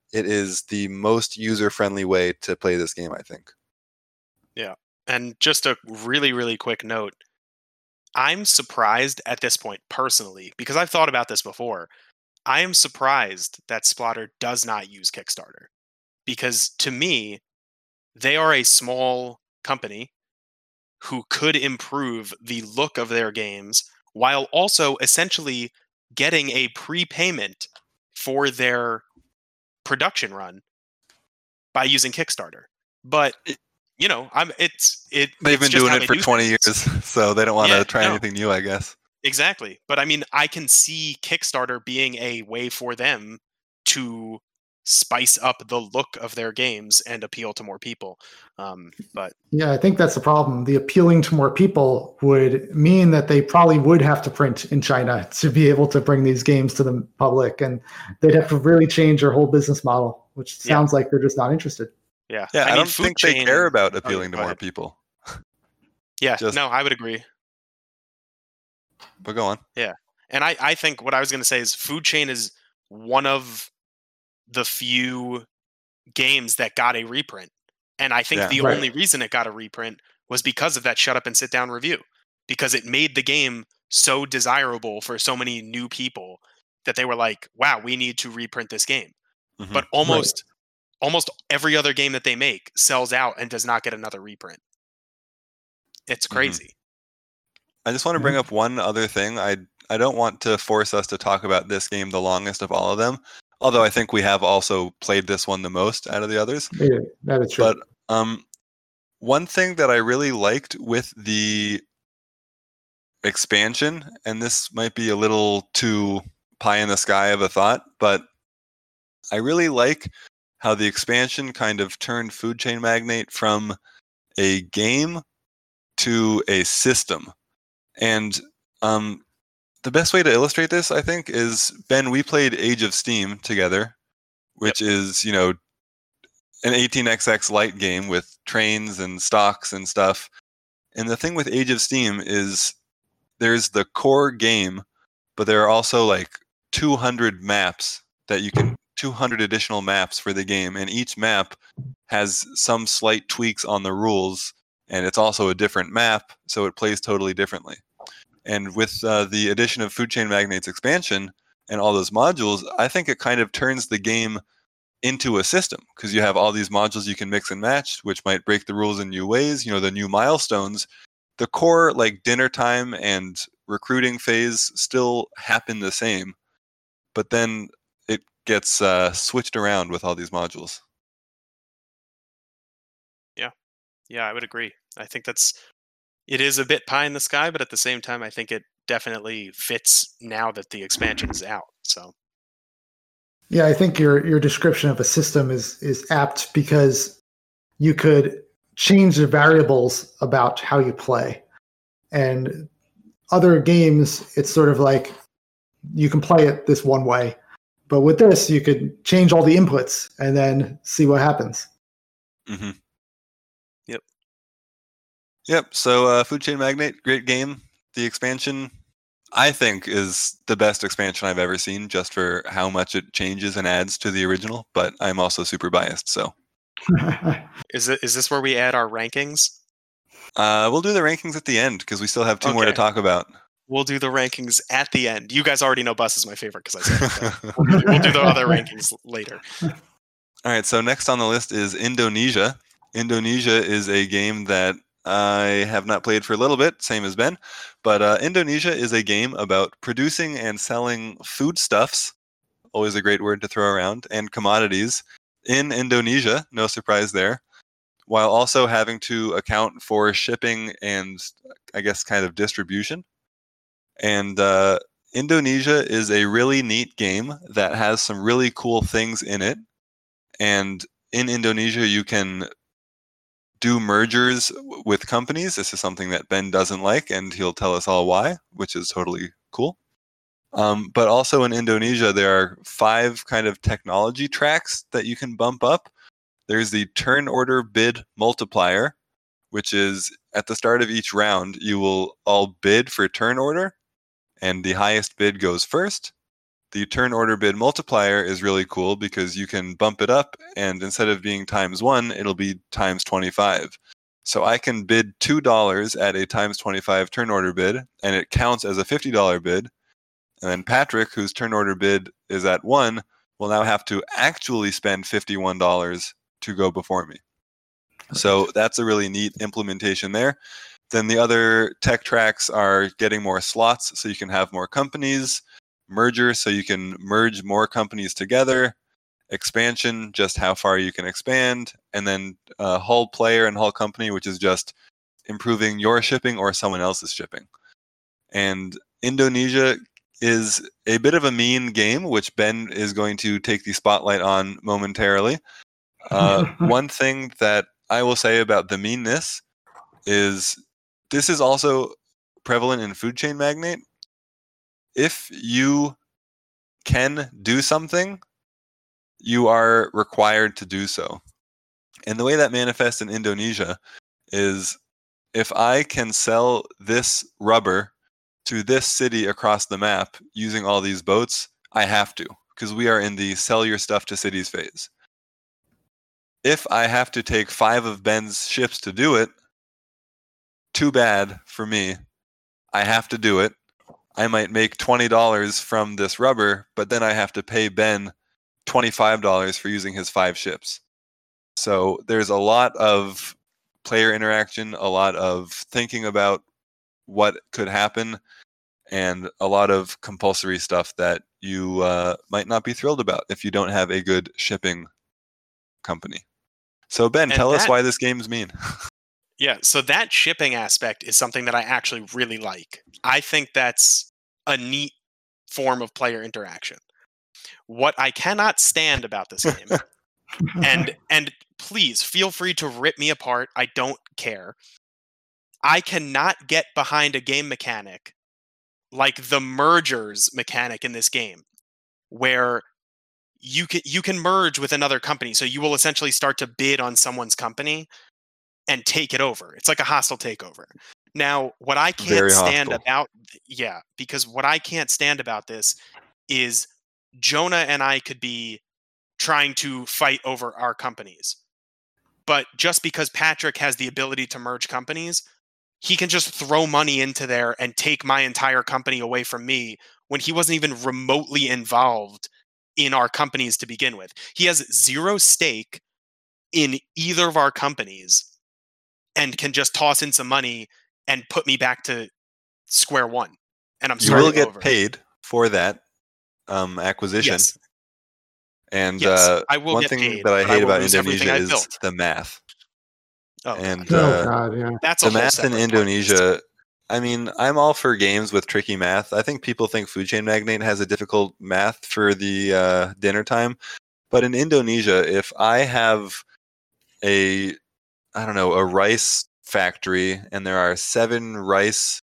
it is the most user-friendly way to play this game, I think. Yeah. And just a really, really quick note. I'm surprised at this point, personally, because I've thought about this before. I am surprised that Splotter does not use Kickstarter. Because to me, they are a small company who could improve the look of their games while also essentially getting a prepayment for their production run by using Kickstarter. But they've been doing it for 20 years, so they don't want to try anything new, I guess. Exactly. But I mean, I can see Kickstarter being a way for them to spice up the look of their games and appeal to more people. But yeah, I think that's the problem. The appealing to more people would mean that they probably would have to print in China to be able to bring these games to the public, and they'd have to really change their whole business model, which sounds like they're just not interested. Yeah, I don't think they care about appealing to more people. Yeah, no, I would agree. But go on. Yeah, and I think what I was going to say is Food Chain is one of the few games that got a reprint. And I think the only reason it got a reprint was because of that shut up and sit down review, because it made the game so desirable for so many new people that they were like, wow, we need to reprint this game. Mm-hmm. But almost every other game that they make sells out and does not get another reprint. It's crazy. Mm-hmm. I just want to bring up one other thing. I don't want to force us to talk about this game the longest of all of them, although I think we have also played this one the most out of the others. Yeah, that is true. But one thing that I really liked with the expansion, and this might be a little too pie in the sky of a thought, but I really like how the expansion kind of turned Food Chain Magnate from a game to a system. And the best way to illustrate this, I think, is, Ben, we played Age of Steam together, which is, an 18xx light game with trains and stocks and stuff. And the thing with Age of Steam is there's the core game, but there are also like 200 maps that you can, 200 additional maps for the game. And each map has some slight tweaks on the rules. And it's also a different map, so it plays totally differently. And with the addition of Food Chain Magnate's expansion and all those modules, I think it kind of turns the game into a system, because you have all these modules you can mix and match, which might break the rules in new ways. The new milestones, the core like dinner time and recruiting phase still happen the same, but then it gets switched around with all these modules. Yeah, I would agree. I think it is a bit pie in the sky, but at the same time, I think it definitely fits now that the expansion is out. So. Yeah, I think your description of a system is apt, because you could change the variables about how you play. And other games, it's sort of like you can play it this one way. But with this, you could change all the inputs and then see what happens. Mm-hmm. Yep. So Food Chain Magnate, great game. The expansion, I think, is the best expansion I've ever seen, just for how much it changes and adds to the original. But I'm also super biased. So, is this where we add our rankings? We'll do the rankings at the end, because we still have two more to talk about. We'll do the rankings at the end. You guys already know Bus is my favorite, because I said that. We'll do the other rankings later. All right. So next on the list is Indonesia. Indonesia is a game that I have not played for a little bit, same as Ben, but Indonesia is a game about producing and selling foodstuffs, always a great word to throw around, and commodities in Indonesia, no surprise there, while also having to account for shipping and, I guess, kind of distribution. And Indonesia is a really neat game that has some really cool things in it. And in Indonesia, you can do mergers with companies. This is something that Ben doesn't like, and he'll tell us all why, which is totally cool. But also in Indonesia, there are 5 kind of technology tracks that you can bump up. There's the turn order bid multiplier, which is at the start of each round, you will all bid for turn order, and the highest bid goes first. the turn order bid multiplier is really cool because you can bump it up, and instead of being ×1, it'll be ×25. So I can bid $2 at a ×25 turn order bid, and it counts as a $50 bid. And then Patrick, whose turn order bid is at 1, will now have to actually spend $51 to go before me. So that's a really neat implementation there. Then the other tech tracks are getting more slots so you can have more companies, merger so you can merge more companies together, expansion, just how far you can expand, and then hull player and hull company, which is just improving your shipping or someone else's shipping. And Indonesia is a bit of a mean game, which Ben is going to take the spotlight on momentarily. One thing that I will say about the meanness is this is also prevalent in Food Chain Magnate. If you can do something, you are required to do so. And the way that manifests in Indonesia is if I can sell this rubber to this city across the map using all these boats, I have to, because we are in the sell your stuff to cities phase. If I have to take 5 of Ben's ships to do it, too bad for me. I have to do it. I might make $20 from this rubber, but then I have to pay Ben $25 for using his 5 ships. So there's a lot of player interaction, a lot of thinking about what could happen, and a lot of compulsory stuff that you might not be thrilled about if you don't have a good shipping company. So Ben, tell us why this game's mean. Yeah, so that shipping aspect is something that I actually really like. I think that's a neat form of player interaction. What I cannot stand about this game, and please feel free to rip me apart, I don't care. I cannot get behind a game mechanic like the mergers mechanic in this game, where you can merge with another company. So you will essentially start to bid on someone's company and take it over. It's like a hostile takeover. Now, what I can't stand about, because what I can't stand about this is Jonah and I could be trying to fight over our companies. But just because Patrick has the ability to merge companies, he can just throw money into there and take my entire company away from me when he wasn't even remotely involved in our companies to begin with. He has 0 stake in either of our companies and can just toss in some money and put me back to square one. And you will get paid for that acquisition. Yes. And I will one get thing paid, that I hate about Indonesia is the math. Oh, and God, yeah. That's the math in Indonesia. I mean, I'm all for games with tricky math. I think people think Food Chain Magnate has a difficult math for the dinner time. But in Indonesia, if I have a rice factory and there are 7 rice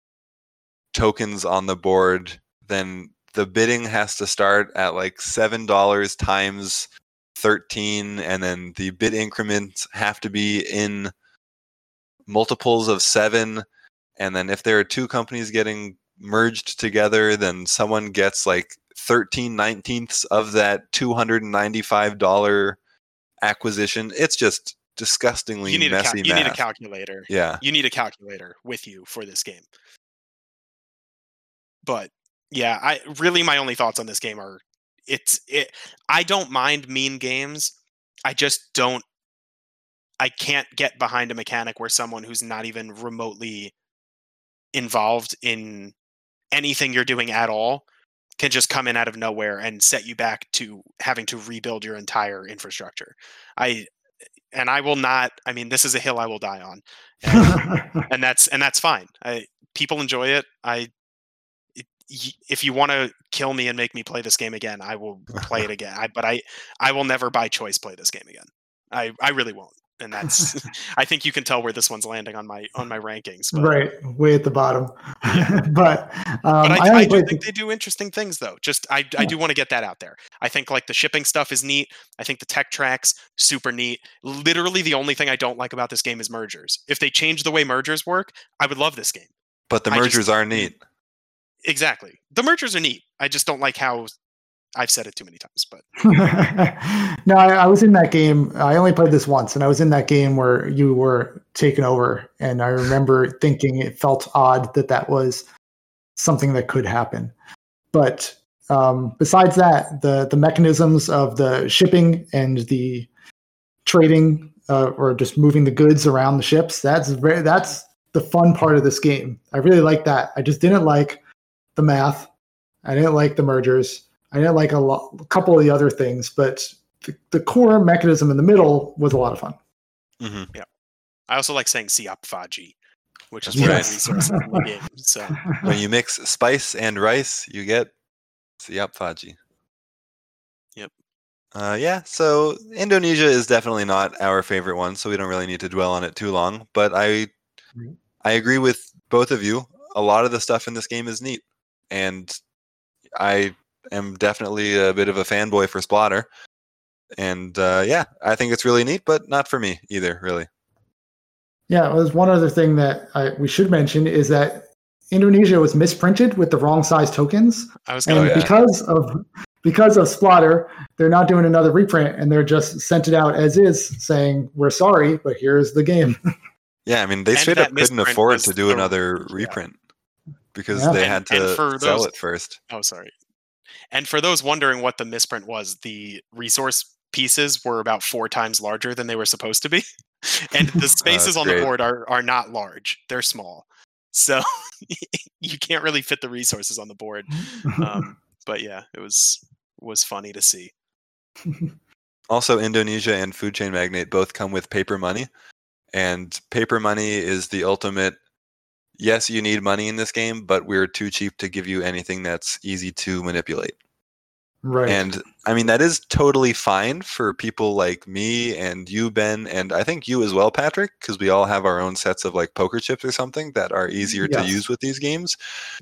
tokens on the board, then the bidding has to start at like $7 times 13, and then the bid increments have to be in multiples of 7. And then if there are 2 companies getting merged together, then someone gets like 13/19 of that $295 acquisition. It's just disgustingly messy math. You need a calculator. Yeah. You need a calculator with you for this game. But yeah, my only thoughts on this game are I don't mind mean games. I can't get behind a mechanic where someone who's not even remotely involved in anything you're doing at all can just come in out of nowhere and set you back to having to rebuild your entire infrastructure. I will not. I mean, this is a hill I will die on, and that's fine. People enjoy it. If you want to kill me and make me play this game again, I will play it again. But I will never by choice play this game again. I really won't. And that's I think you can tell where this one's landing on my rankings. But, right, way at the bottom. Yeah. but I do think they do interesting things, though. I do want to get that out there. I think like the shipping stuff is neat. I think the tech tracks super neat. Literally, the only thing I don't like about this game is mergers. If they change the way mergers work, I would love this game. But the mergers are neat. Exactly. The mergers are neat. I just don't like how I've said it too many times, but No, I was in that game. I only played this once, and I was in that game where you were taken over, and I remember thinking it felt odd that was something that could happen. But besides that, the mechanisms of the shipping and the trading or just moving the goods around the ships, that's the fun part of this game. I really like that. I just didn't like the math. I didn't like the mergers. I didn't like a couple of the other things, but the core mechanism in the middle was a lot of fun. Mm-hmm. Yeah, I also like saying "siap faji," which is one of the resources in the game. So when you mix spice and rice, you get siap faji. Yep. Yeah. So Indonesia is definitely not our favorite one, so we don't really need to dwell on it too long. But I agree with both of you. A lot of the stuff in this game is neat, and I am definitely a bit of a fanboy for Splotter. And yeah, I think it's really neat, but not for me either, really. Yeah, there's one other thing that we should mention is that Indonesia was misprinted with the wrong size tokens. Because of Splotter, they're not doing another reprint, and they're just sent it out as is, saying, we're sorry, but here's the game. Yeah, I mean, they straight up couldn't afford to do another reprint because they had to sell it first. Oh, sorry. And for those wondering what the misprint was, the resource pieces were about 4 times larger than they were supposed to be. And the spaces on the board are not large. They're small. So you can't really fit the resources on the board. But yeah, it was funny to see. Also, Indonesia and Food Chain Magnate both come with paper money. And paper money is the ultimate, yes, you need money in this game, but we're too cheap to give you anything that's easy to manipulate. Right. And I mean, that is totally fine for people like me and you, Ben, and I think you as well, Patrick, because we all have our own sets of like poker chips or something that are easier to use with these games.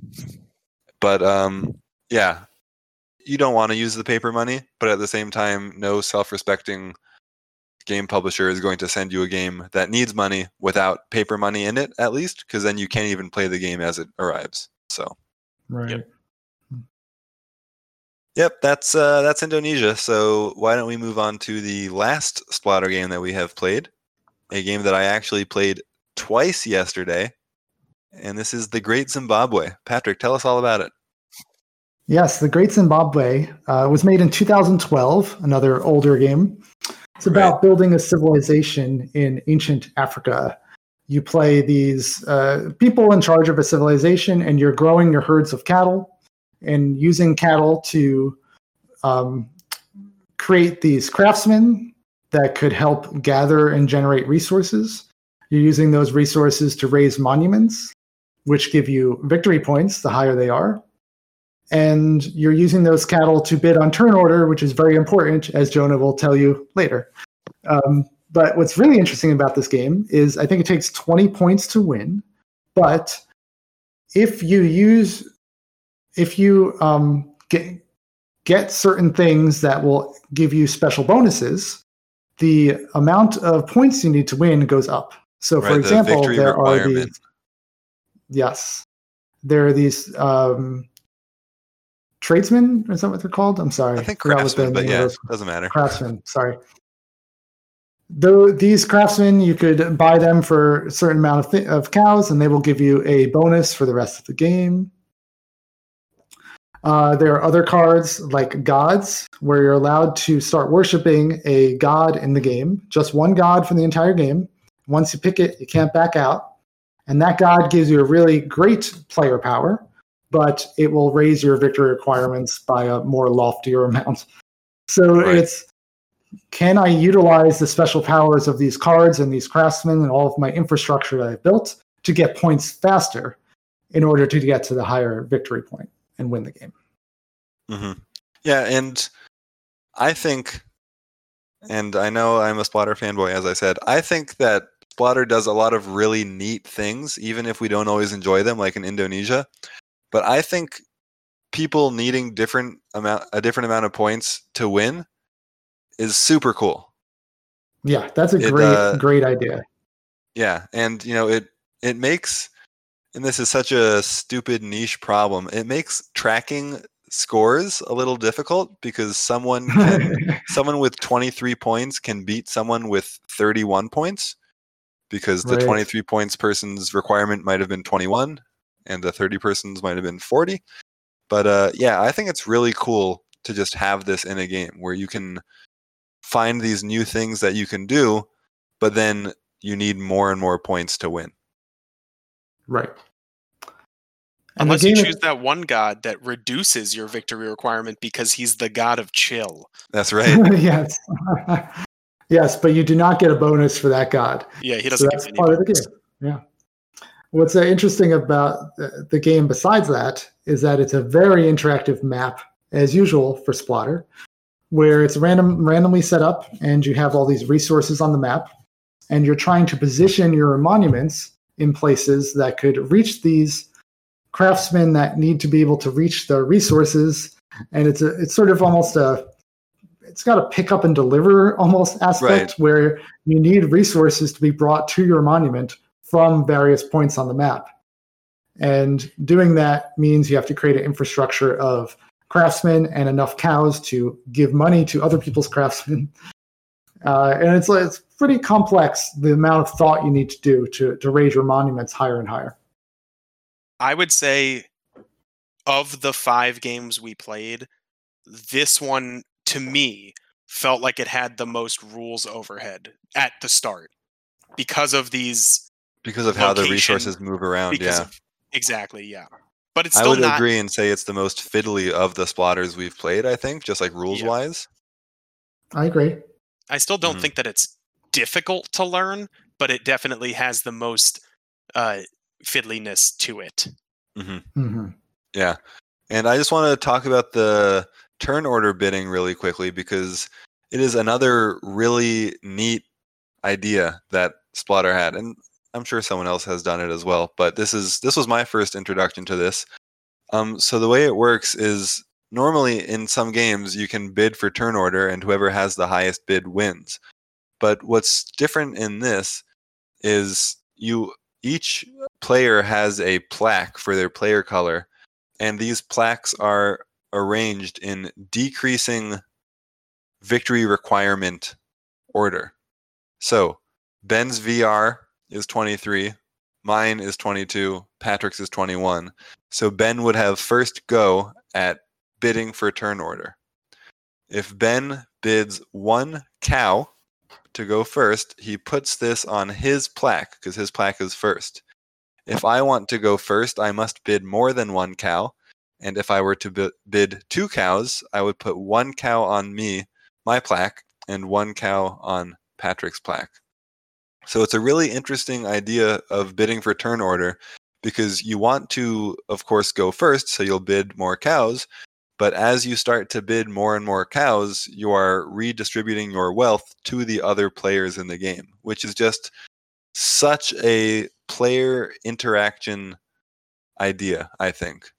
But yeah, you don't want to use the paper money, but at the same time, no self-respecting game publisher is going to send you a game that needs money without paper money in it, at least, because then you can't even play the game as it arrives. So, right. Yep, that's Indonesia. So why don't we move on to the last Splotter game that we have played, a game that I actually played twice yesterday, and this is The Great Zimbabwe. Patrick, tell us all about it. Yes, The Great Zimbabwe was made in 2012, another older game. It's about building a civilization in ancient Africa. You play these people in charge of a civilization, and you're growing your herds of cattle and using cattle to create these craftsmen that could help gather and generate resources. You're using those resources to raise monuments, which give you victory points the higher they are. And you're using those cattle to bid on turn order, which is very important, as Jonah will tell you later. But what's really interesting about this game is I think it takes 20 points to win. But if you get certain things that will give you special bonuses, the amount of points you need to win goes up. So, for example, there are these tradesmen, is that what they're called? I'm sorry. I think craftsmen, but yeah, doesn't matter. Craftsmen, sorry. Though these craftsmen, you could buy them for a certain amount of cows, and they will give you a bonus for the rest of the game. There are other cards like gods, where you're allowed to start worshiping a god in the game. Just one god for the entire game. Once you pick it, you can't back out. And that god gives you a really great player power, but it will raise your victory requirements by a more loftier amount. So it's, can I utilize the special powers of these cards and these craftsmen and all of my infrastructure that I've built to get points faster in order to get to the higher victory point and win the game? Mm-hmm. Yeah, and I think, and I know I'm a Splotter fanboy, as I said, I think that Splotter does a lot of really neat things, even if we don't always enjoy them, like in Indonesia. But I think people needing a different amount of points to win is super cool. Yeah, that's a great idea. Yeah, and it makes And this is such a stupid niche problem. It makes tracking scores a little difficult because someone with 23 points can beat someone with 31 points because the Right. 23 points person's requirement might have been 21 and the 30 person's might have been 40. But yeah, I think it's really cool to just have this in a game where you can find these new things that you can do, but then you need more and more points to win. Right. And Unless you choose that one god that reduces your victory requirement because he's the god of chill. That's right. Yes. Yes, but you do not get a bonus for that god. Yeah, he doesn't that's get any part of the bonus. game. Yeah. What's interesting about the game besides that is that it's a very interactive map, as usual for Splotter, where it's randomly set up and you have all these resources on the map and you're trying to position your monuments in places that could reach these craftsmen that need to be able to reach the resources. And it's sort of almost it's got a pick up and deliver almost aspect, right, where you need resources to be brought to your monument from various points on the map. And doing that means you have to create an infrastructure of craftsmen and enough cows to give money to other people's craftsmen. And it's pretty complex, the amount of thought you need to do to raise your monuments higher and higher. I would say of the 5 games we played, this one, to me, felt like it had the most rules overhead at the start because of these... Because of how the resources move around, yeah. Exactly, yeah. But it's still I would agree and say it's the most fiddly of the Splotters we've played, I think, just like rules-wise. I agree. I still don't think that it's difficult to learn, but it definitely has the most fiddliness to it. Mm-hmm. Mm-hmm. Yeah. And I just want to talk about the turn order bidding really quickly because it is another really neat idea that Splotter had. And I'm sure someone else has done it as well, but this was my first introduction to this. So the way it works is normally in some games you can bid for turn order and whoever has the highest bid wins. But what's different in this is each player has a plaque for their player color, and these plaques are arranged in decreasing victory requirement order. So Ben's VR is 23, mine is 22, Patrick's is 21. So Ben would have first go at bidding for turn order. If Ben bids 1 cow to go first, he puts this on his plaque because his plaque is first. If I want to go first, I must bid more than 1 cow. And if I were to bid 2 cows, I would put 1 cow on my plaque, and 1 cow on Patrick's plaque. So it's a really interesting idea of bidding for turn order because you want to, of course, go first, so you'll bid more cows. But as you start to bid more and more cows, you are redistributing your wealth to the other players in the game, which is just such a player interaction idea, I think.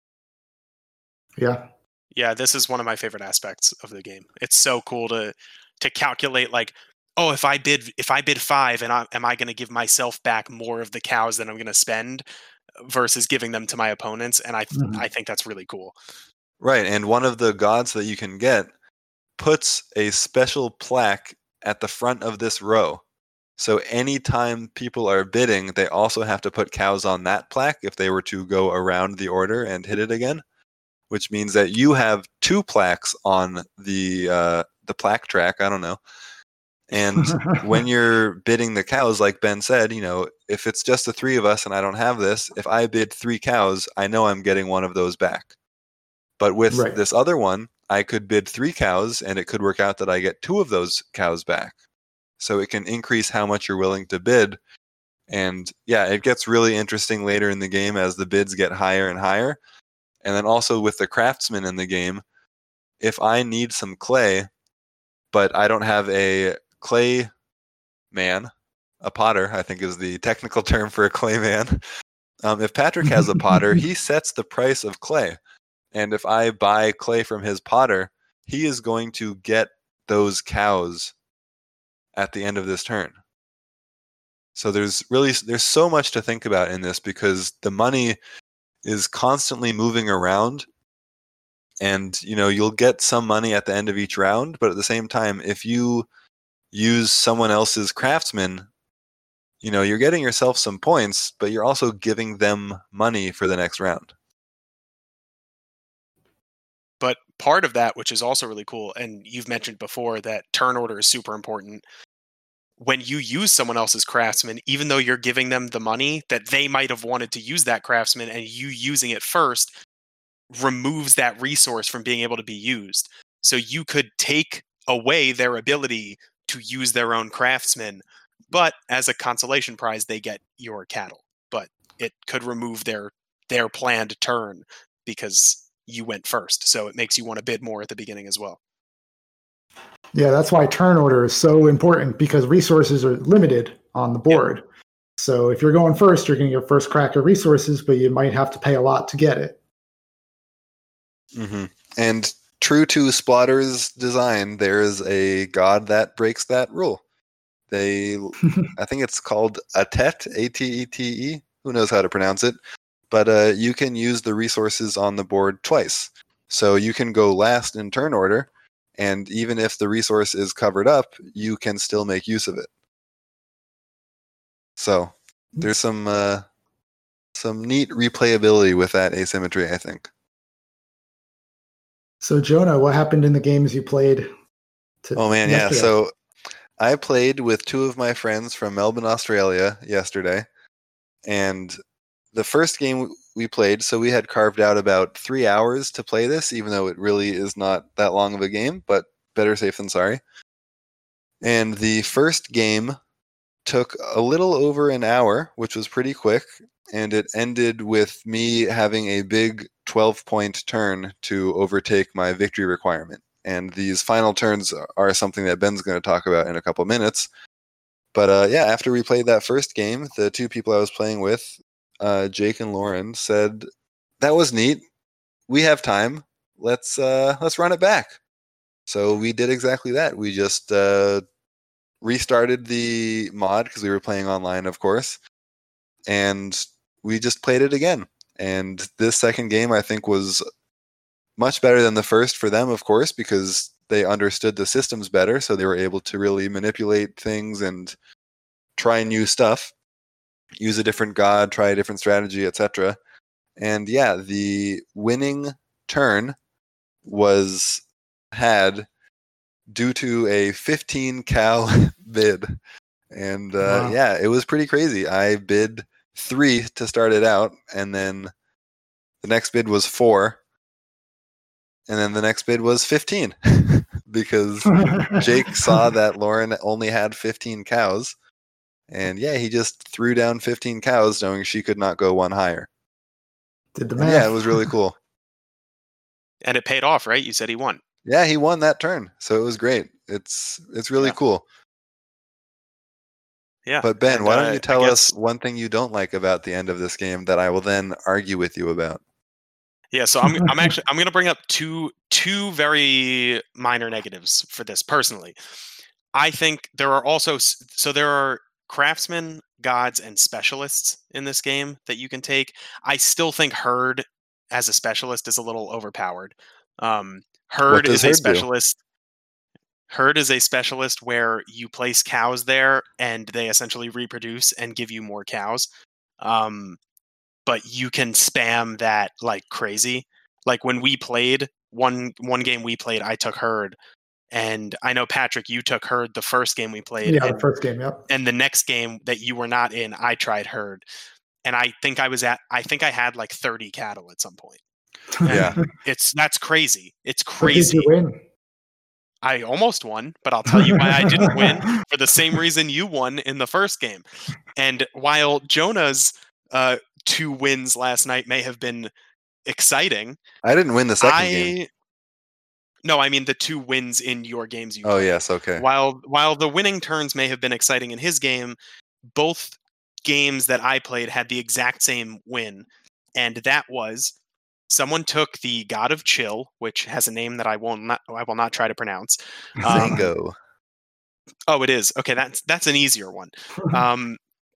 Yeah. Yeah, this is one of my favorite aspects of the game. It's so cool to calculate, like, oh, if I bid 5, and am I going to give myself back more of the cows than I'm going to spend versus giving them to my opponents? And I think that's really cool. Right, and one of the gods that you can get puts a special plaque at the front of this row. So anytime people are bidding, they also have to put cows on that plaque if they were to go around the order and hit it again, which means that you have 2 plaques on the plaque track. I don't know. And when you're bidding the cows, like Ben said, if it's just the 3 of us and I don't have this, if I bid 3 cows, I know I'm getting one of those back. But with this other one, I could bid 3 cows and it could work out that I get 2 of those cows back. So it can increase how much you're willing to bid. And yeah, it gets really interesting later in the game as the bids get higher and higher. And then also with the craftsmen in the game, if I need some clay, but I don't have a clay man, a potter, I think is the technical term for a clay man. If Patrick has a potter, he sets the price of clay. And if I buy clay from his potter, he is going to get those cows at the end of this turn. So there's so much to think about in this because the money is constantly moving around, and you'll get some money at the end of each round, but at the same time, if you use someone else's craftsman, you're getting yourself some points, but you're also giving them money for the next round. But part of that, which is also really cool, and you've mentioned before that turn order is super important. When you use someone else's craftsman, even though you're giving them the money that they might have wanted to use that craftsman, and you using it first removes that resource from being able to be used. So you could take away their ability to use their own craftsman, but as a consolation prize, they get your cattle. But it could remove their planned turn because you went first. So it makes you want to bid more at the beginning as well. Yeah, that's why turn order is so important, because resources are limited on the board. Yep. So if you're going first, you're going to get first crack at resources, but you might have to pay a lot to get it. Mm-hmm. And true to Splotter's design, there is a god that breaks that rule. I think it's called Atet, A-T-E-T-E. Who knows how to pronounce it? But you can use the resources on the board twice. So you can go last in turn order, and even if the resource is covered up, you can still make use of it. So there's some neat replayability with that asymmetry, I think. So Jonah, what happened in the games you played? Yeah. So I played with two of my friends from Melbourne, Australia yesterday. And the first game we played, so we had carved out about 3 hours to play this, even though it really is not that long of a game, but better safe than sorry. And the first game took a little over an hour, which was pretty quick, and it ended with me having a big 12-point turn to overtake my victory requirement. And these final turns are something that Ben's going to talk about in a couple minutes. But after we played that first game, the two people I was playing with, Jake and Lauren, said, "That was neat. We have time. Let's run it back." So we did exactly that. We just restarted the mod because we were playing online, of course, and we just played it again. And this second game, I think, was much better than the first for them, of course, because they understood the systems better, so they were able to really manipulate things and try new stuff, use a different god, try a different strategy, etc. And the winning turn was had due to a 15 cow bid. And Wow. it was pretty crazy. I bid 3 to start it out, and then the next bid was 4, and then the next bid was 15 because Jake saw that Lauren only had 15 cows, and he just threw down 15 cows knowing she could not go one higher. Did the math. It was really cool. And it paid off, right? You said he won. Yeah, he won that turn, so it was great. It's really cool. Yeah. But Ben, why don't you tell us one thing you don't like about the end of this game that I will then argue with you about? Yeah, so I'm going to bring up two very minor negatives for this personally. I think there are craftsmen, gods, and specialists in this game that you can take. I still think Herd as a specialist is a little overpowered. Herd is a specialist. Herd is a specialist where you place cows there and they essentially reproduce and give you more cows. But you can spam that like crazy. Like when we played one game we played, I took Herd, and I know Patrick, you took Herd the first game we played. Yeah, the first game, yep. And the next game that you were not in, I tried Herd, and I think I had like 30 cattle at some point. Yeah, that's crazy. It's crazy. Did you win? I almost won, but I'll tell you why I didn't win. For the same reason you won in the first game. And while Jonah's 2 wins last night may have been exciting, I didn't win the second game. No, I mean the 2 wins in your games you played. Oh, yes, okay. While the winning turns may have been exciting in his game, both games that I played had the exact same win, and that was someone took the God of Chill, which has a name that I will not try to pronounce. Zango. Oh, it is. Okay, that's an easier one.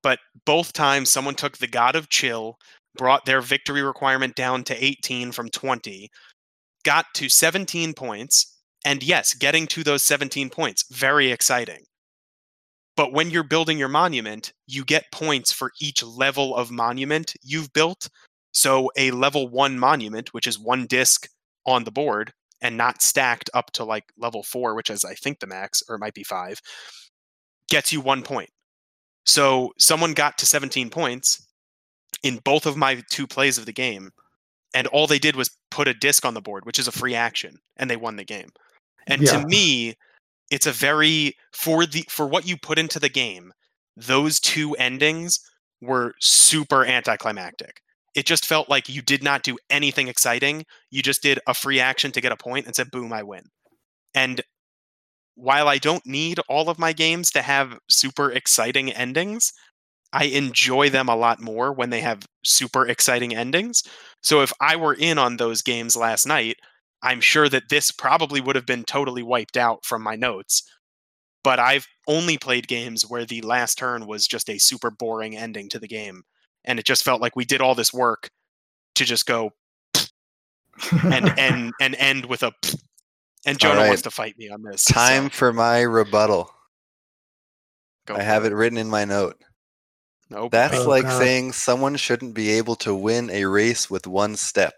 but both times someone took the God of Chill, brought their victory requirement down to 18 from 20, got to 17 points, and yes, getting to those 17 points, very exciting. But when you're building your monument, you get points for each level of monument you've built. So a level 1 monument, which is 1 disc on the board and not stacked up to like level 4, which is I think the max, or it might be 5, gets you 1 point. So someone got to 17 points in both of my 2 plays of the game, and all they did was put a disc on the board, which is a free action, and they won the game. And to me, it's a very for what you put into the game, those 2 endings were super anticlimactic. It just felt like you did not do anything exciting. You just did a free action to get a point and said, boom, I win. And while I don't need all of my games to have super exciting endings, I enjoy them a lot more when they have super exciting endings. So if I were in on those games last night, I'm sure that this probably would have been totally wiped out from my notes. But I've only played games where the last turn was just a super boring ending to the game. And it just felt like we did all this work to just go and end with a. And Jonah wants to fight me on this. Time for my rebuttal. Go I have it written in my note. Nope. That's saying someone shouldn't be able to win a race with 1 step.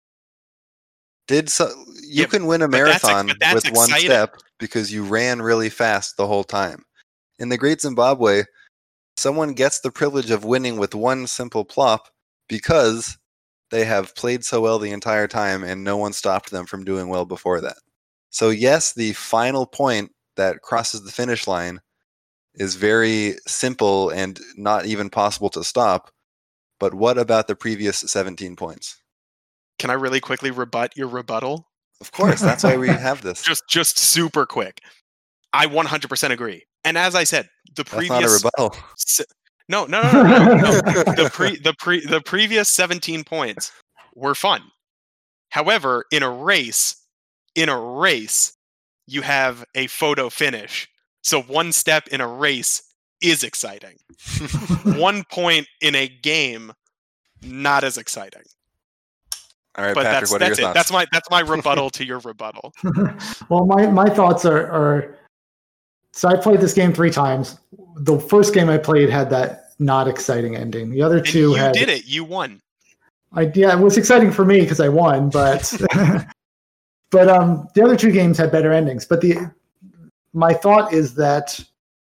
You can win a marathon with 1 step because you ran really fast the whole time. In the Great Zimbabwe, someone gets the privilege of winning with 1 simple plop because they have played so well the entire time and no one stopped them from doing well before that. So yes, the final point that crosses the finish line is very simple and not even possible to stop. But what about the previous 17 points? Can I really quickly rebut your rebuttal? Of course, that's why we have this. Just super quick. I 100% agree. And as I said, the previous that's not a rebuttal. No. The previous 17 points were fun. However, in a race, you have a photo finish. So 1 step in a race is exciting. 1 point in a game, not as exciting. All right, but Patrick, what are your thoughts? That's my rebuttal to your rebuttal. Well, my thoughts are so I played this game 3 times. The first game I played had that not exciting ending. The other 2 you had. You did it. You won. It was exciting for me because I won, but the other 2 games had better endings. But my thought is that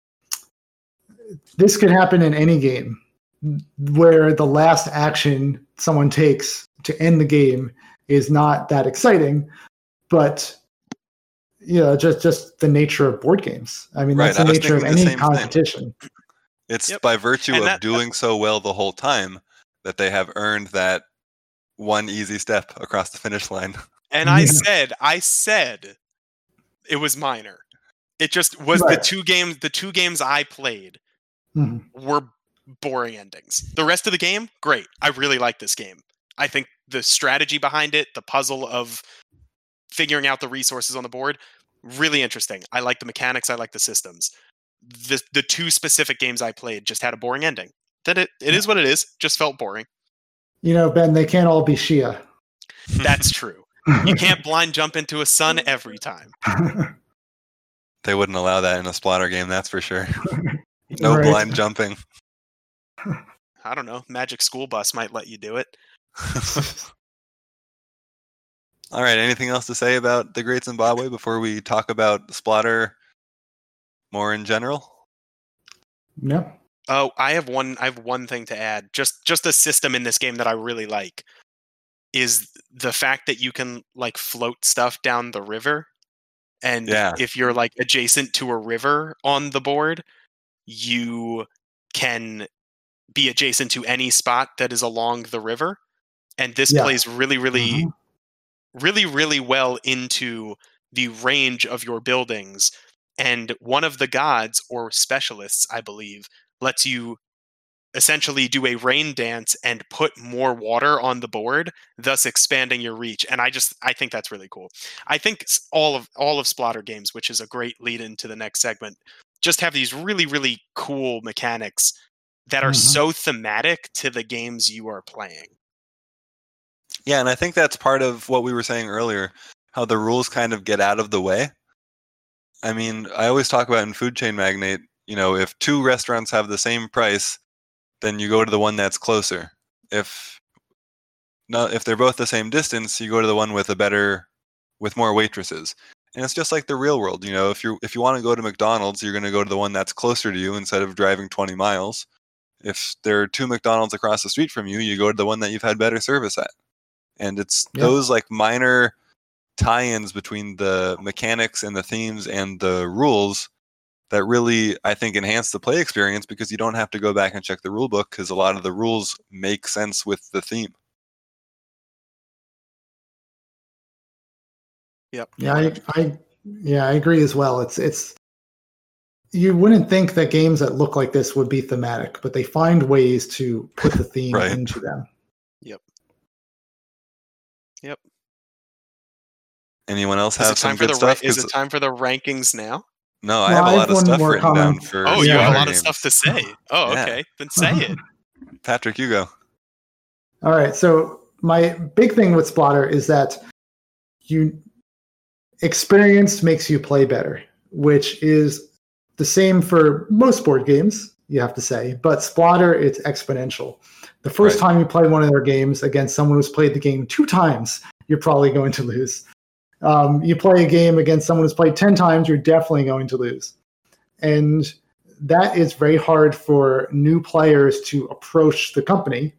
this could happen in any game where the last action someone takes to end the game is not that exciting, but just the nature of board games. I mean, that's the nature of any competition. It's by virtue of doing so well the whole time that they have earned that 1 easy step across the finish line. And I said it was minor. It just was the 2 games I played were boring endings. The rest of the game, great. I really like this game. I think the strategy behind it, the puzzle of figuring out the resources on the board, really interesting. I like the mechanics. I like the systems. The 2 specific games I played just had a boring ending. That it is what it is. Just felt boring. Ben, they can't all be Shia. That's true. You can't blind jump into a sun every time. They wouldn't allow that in a Splotter game, that's for sure. No blind jumping. I don't know. Magic School Bus might let you do it. All right. Anything else to say about the Great Zimbabwe before we talk about Splotter more in general? No. Oh, I have one thing to add. Just a system in this game that I really like is the fact that you can like float stuff down the river. And if you're like adjacent to a river on the board, you can be adjacent to any spot that is along the river. And this plays really, really, really, really well into the range of your buildings. And one of the gods or specialists, I believe, lets you essentially do a rain dance and put more water on the board, thus expanding your reach. And I think that's really cool. I think all of Splotter games, which is a great lead into the next segment, just have these really, really cool mechanics that are so thematic to the games you are playing. Yeah, and I think that's part of what we were saying earlier, how the rules kind of get out of the way. I mean, I always talk about in Food Chain Magnate, if two restaurants have the same price, then you go to the one that's closer. If they're both the same distance, you go to the one with more waitresses. And it's just like the real world. If you want to go to McDonald's, you're going to go to the one that's closer to you instead of driving 20 miles. If there are two McDonald's across the street from you, you go to the one that you've had better service at. And it's those like minor tie-ins between the mechanics and the themes and the rules that really, I think, enhance the play experience, because you don't have to go back and check the rule book, because a lot of the rules make sense with the theme. Yep. Yeah, I agree as well. It's you wouldn't think that games that look like this would be thematic, but they find ways to put the theme into them. Yep. Anyone else have some good stuff? Is it time for the rankings now? No, I have a lot of stuff written down for. Oh, you have a lot of stuff to say. Oh, okay. Then say it. Patrick, you go. All right. So my big thing with Splotter is that experience makes you play better, which is the same for most board games, you have to say. But Splotter, it's exponential. The first time you play one of their games against someone who's played the game 2 times, you're probably going to lose. You play a game against someone who's played 10 times, you're definitely going to lose. And that is very hard for new players to approach the company.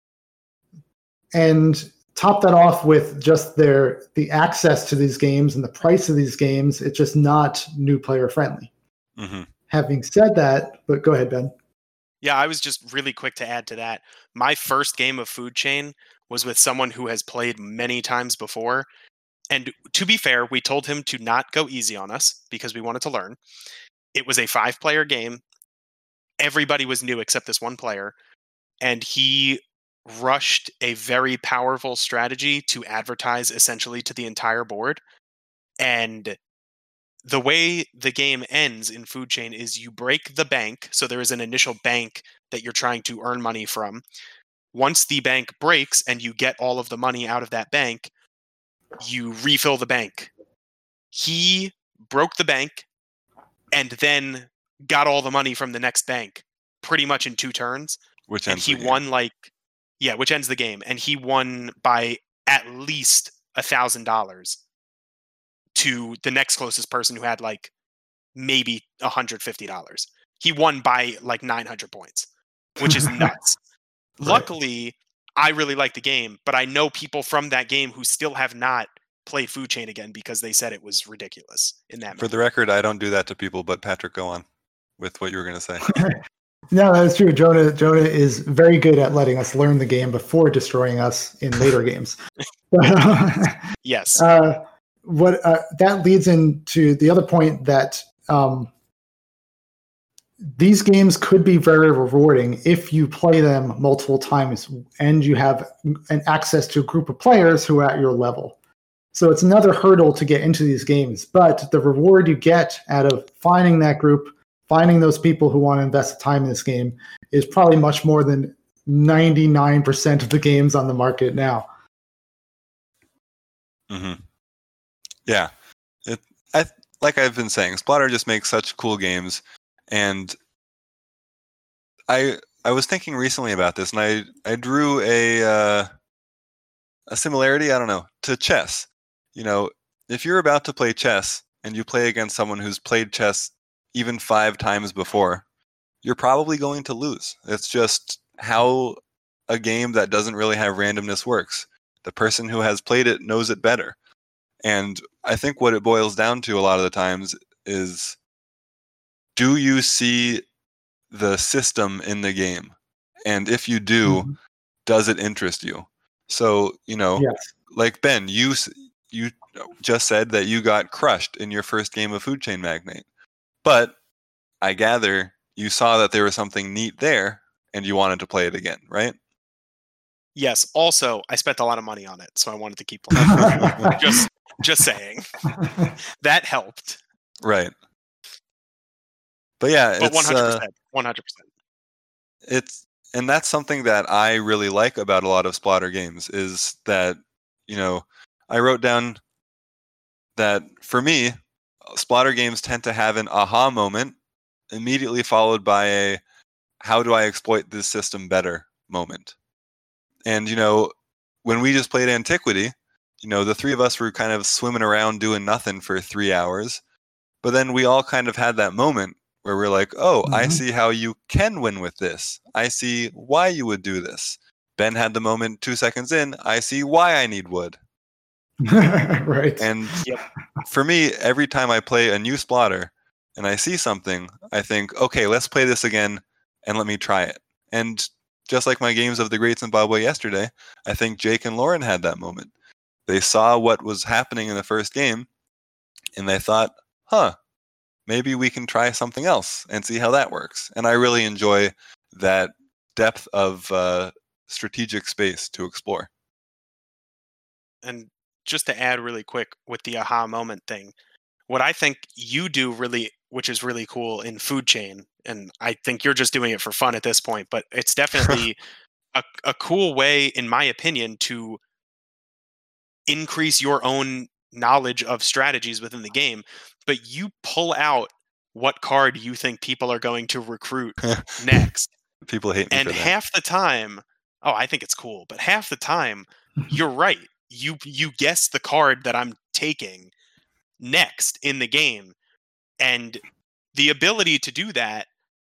And top that off with just the access to these games and the price of these games, it's just not new player friendly. Mm-hmm. Having said that, but go ahead, Ben. Yeah, I was just really quick to add to that. My first game of Food Chain was with someone who has played many times before. And to be fair, we told him to not go easy on us because we wanted to learn. It was a 5-player game. Everybody was new except this one player. And he rushed a very powerful strategy to advertise essentially to the entire board. And the way the game ends in Food Chain is you break the bank. So there is an initial bank that you're trying to earn money from. Once the bank breaks and you get all of the money out of that bank, you refill the bank. He broke the bank and then got all the money from the next bank pretty much in 2 turns. Which ends the game. Which ends the game. And he won by at least $1,000 to the next closest person who had maybe $150. He won by 900 points, which is nuts. Right. Luckily, I really like the game, but I know people from that game who still have not played Food Chain again because they said it was ridiculous in that moment. For the record, I don't do that to people, but Patrick, go on with what you were going to say. No, that's true. Jonah is very good at letting us learn the game before destroying us in later games. Yes. That leads into the other point that these games could be very rewarding if you play them multiple times and you have an access to a group of players who are at your level. So it's another hurdle to get into these games, but the reward you get out of finding that group, finding those people who want to invest time in this game, is probably much more than 99% of the games on the market now. Mm-hmm. Yeah. Like I've been saying, Splotter just makes such cool games. And I was thinking recently about this, and I drew a similarity, I don't know, to chess. If you're about to play chess and you play against someone who's played chess even 5 times before, you're probably going to lose. It's just how a game that doesn't really have randomness works. The person who has played it knows it better. And I think what it boils down to a lot of the times is, do you see the system in the game? And if you do, does it interest you? So, yes. Like Ben, you just said that you got crushed in your first game of Food Chain Magnate. But I gather you saw that there was something neat there and you wanted to play it again, right? Yes. Also, I spent a lot of money on it, so I wanted to keep playing. Just saying. That helped. Right. But yeah, but 100%. 100%. And that's something that I really like about a lot of Splotter games is that, I wrote down that for me, Splotter games tend to have an aha moment immediately followed by a how do I exploit this system better moment. And, when we just played Antiquity, the three of us were kind of swimming around doing nothing for 3 hours. But then we all kind of had that moment where we're like, oh, I see how you can win with this. I see why you would do this. Ben had the moment 2 seconds in, I see why I need wood. Right. And for me, every time I play a new Splotter and I see something, I think, okay, let's play this again and let me try it. And just like my games of the Great Zimbabwe yesterday, I think Jake and Lauren had that moment. They saw what was happening in the first game and they thought, maybe we can try something else and see how that works. And I really enjoy that depth of strategic space to explore. And just to add really quick with the aha moment thing, what I think you do really, which is really cool in Food Chain, and I think you're just doing it for fun at this point, but it's definitely a cool way, in my opinion, to increase your own knowledge of strategies within the game. But you pull out what card you think people are going to recruit next. People hate me and for that. Half the time, I think it's cool, but half the time, you're right. You guess the card that I'm taking next in the game, and the ability to do that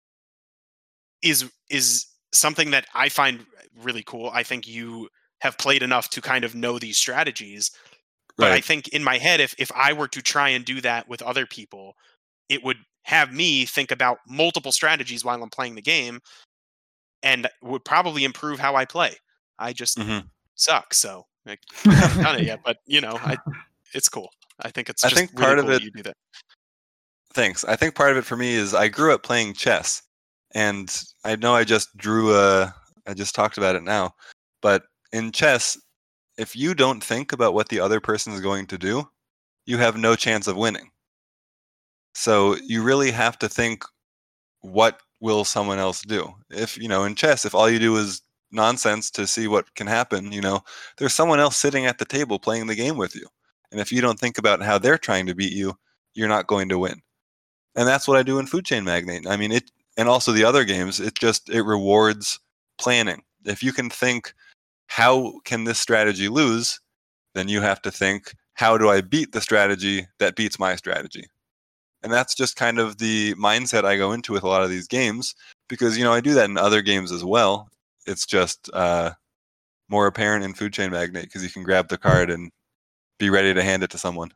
is something that I find really cool. I think you have played enough to kind of know these strategies. But Right. I think in my head, if I were to try and do that with other people, it would have me think about multiple strategies while I'm playing the game, and would probably improve how I play. I just suck, so I haven't done it yet. But it's cool. I think it's just think really part of cool it- you do that. Thanks. I think part of it for me is I grew up playing chess, and I know I just talked about it now, but in chess, if you don't think about what the other person is going to do, you have no chance of winning. So you really have to think, what will someone else do? If, in chess, if all you do is nonsense to see what can happen, there's someone else sitting at the table playing the game with you. And if you don't think about how they're trying to beat you, you're not going to win. And that's what I do in Food Chain Magnate. I mean, and also the other games, it rewards planning. If you can think, how can this strategy lose? Then you have to think, how do I beat the strategy that beats my strategy? And that's just kind of the mindset I go into with a lot of these games, because, I do that in other games as well. It's just more apparent in Food Chain Magnate because you can grab the card and be ready to hand it to someone.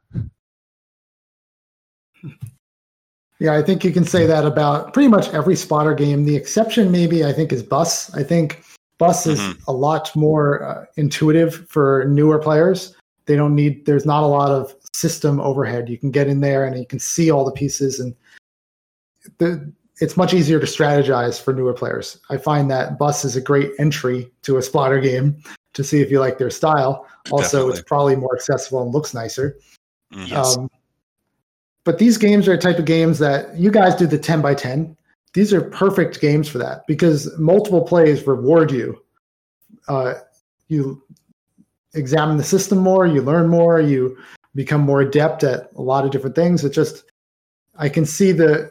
Yeah, I think you can say that about pretty much every Splotter game. The exception maybe I think is Bus. I think Bus is a lot more intuitive for newer players. There's not a lot of system overhead. You can get in there and you can see all the pieces, and it's much easier to strategize for newer players. I find that Bus is a great entry to a Splotter game to see if you like their style. Also, Definitely. It's probably more accessible and looks nicer. Yes. But these games are a type of games that you guys do the 10 by 10. These are perfect games for that because multiple plays reward you. You examine the system more, you learn more, you become more adept at a lot of different things. I can see the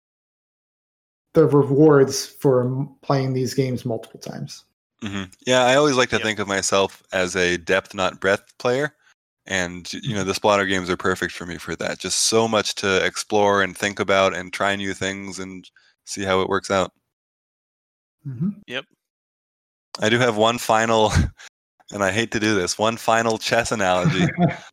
rewards for playing these games multiple times. Yeah, I always like to think of myself as a depth, not breadth player. And, the Splotter games are perfect for me for that. Just so much to explore and think about and try new things and see how it works out. Yep. I do have one final, and I hate to do this, one final chess analogy.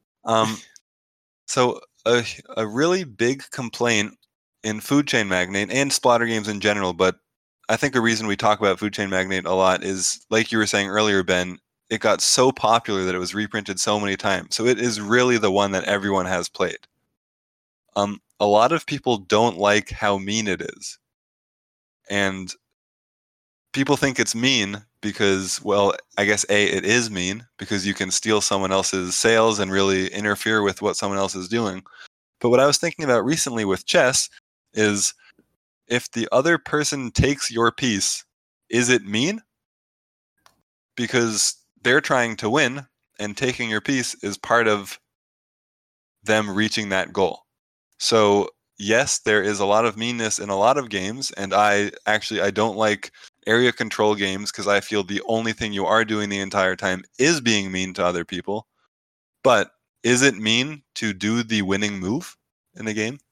So a really big complaint in Food Chain Magnate and Splotter games in general, but I think a reason we talk about Food Chain Magnate a lot is, like you were saying earlier, Ben, it got so popular that it was reprinted so many times. So it is really the one that everyone has played. A lot of people don't like how mean it is. And people think it's mean because, well, I guess it is mean because you can steal someone else's sales and really interfere with what someone else is doing. But what I was thinking about recently with chess is if the other person takes your piece, is it mean? Because they're trying to win, and taking your piece is part of them reaching that goal. So yes, there is a lot of meanness in a lot of games, and I don't like area control games because I feel the only thing you are doing the entire time is being mean to other people. But is it mean to do the winning move in the game?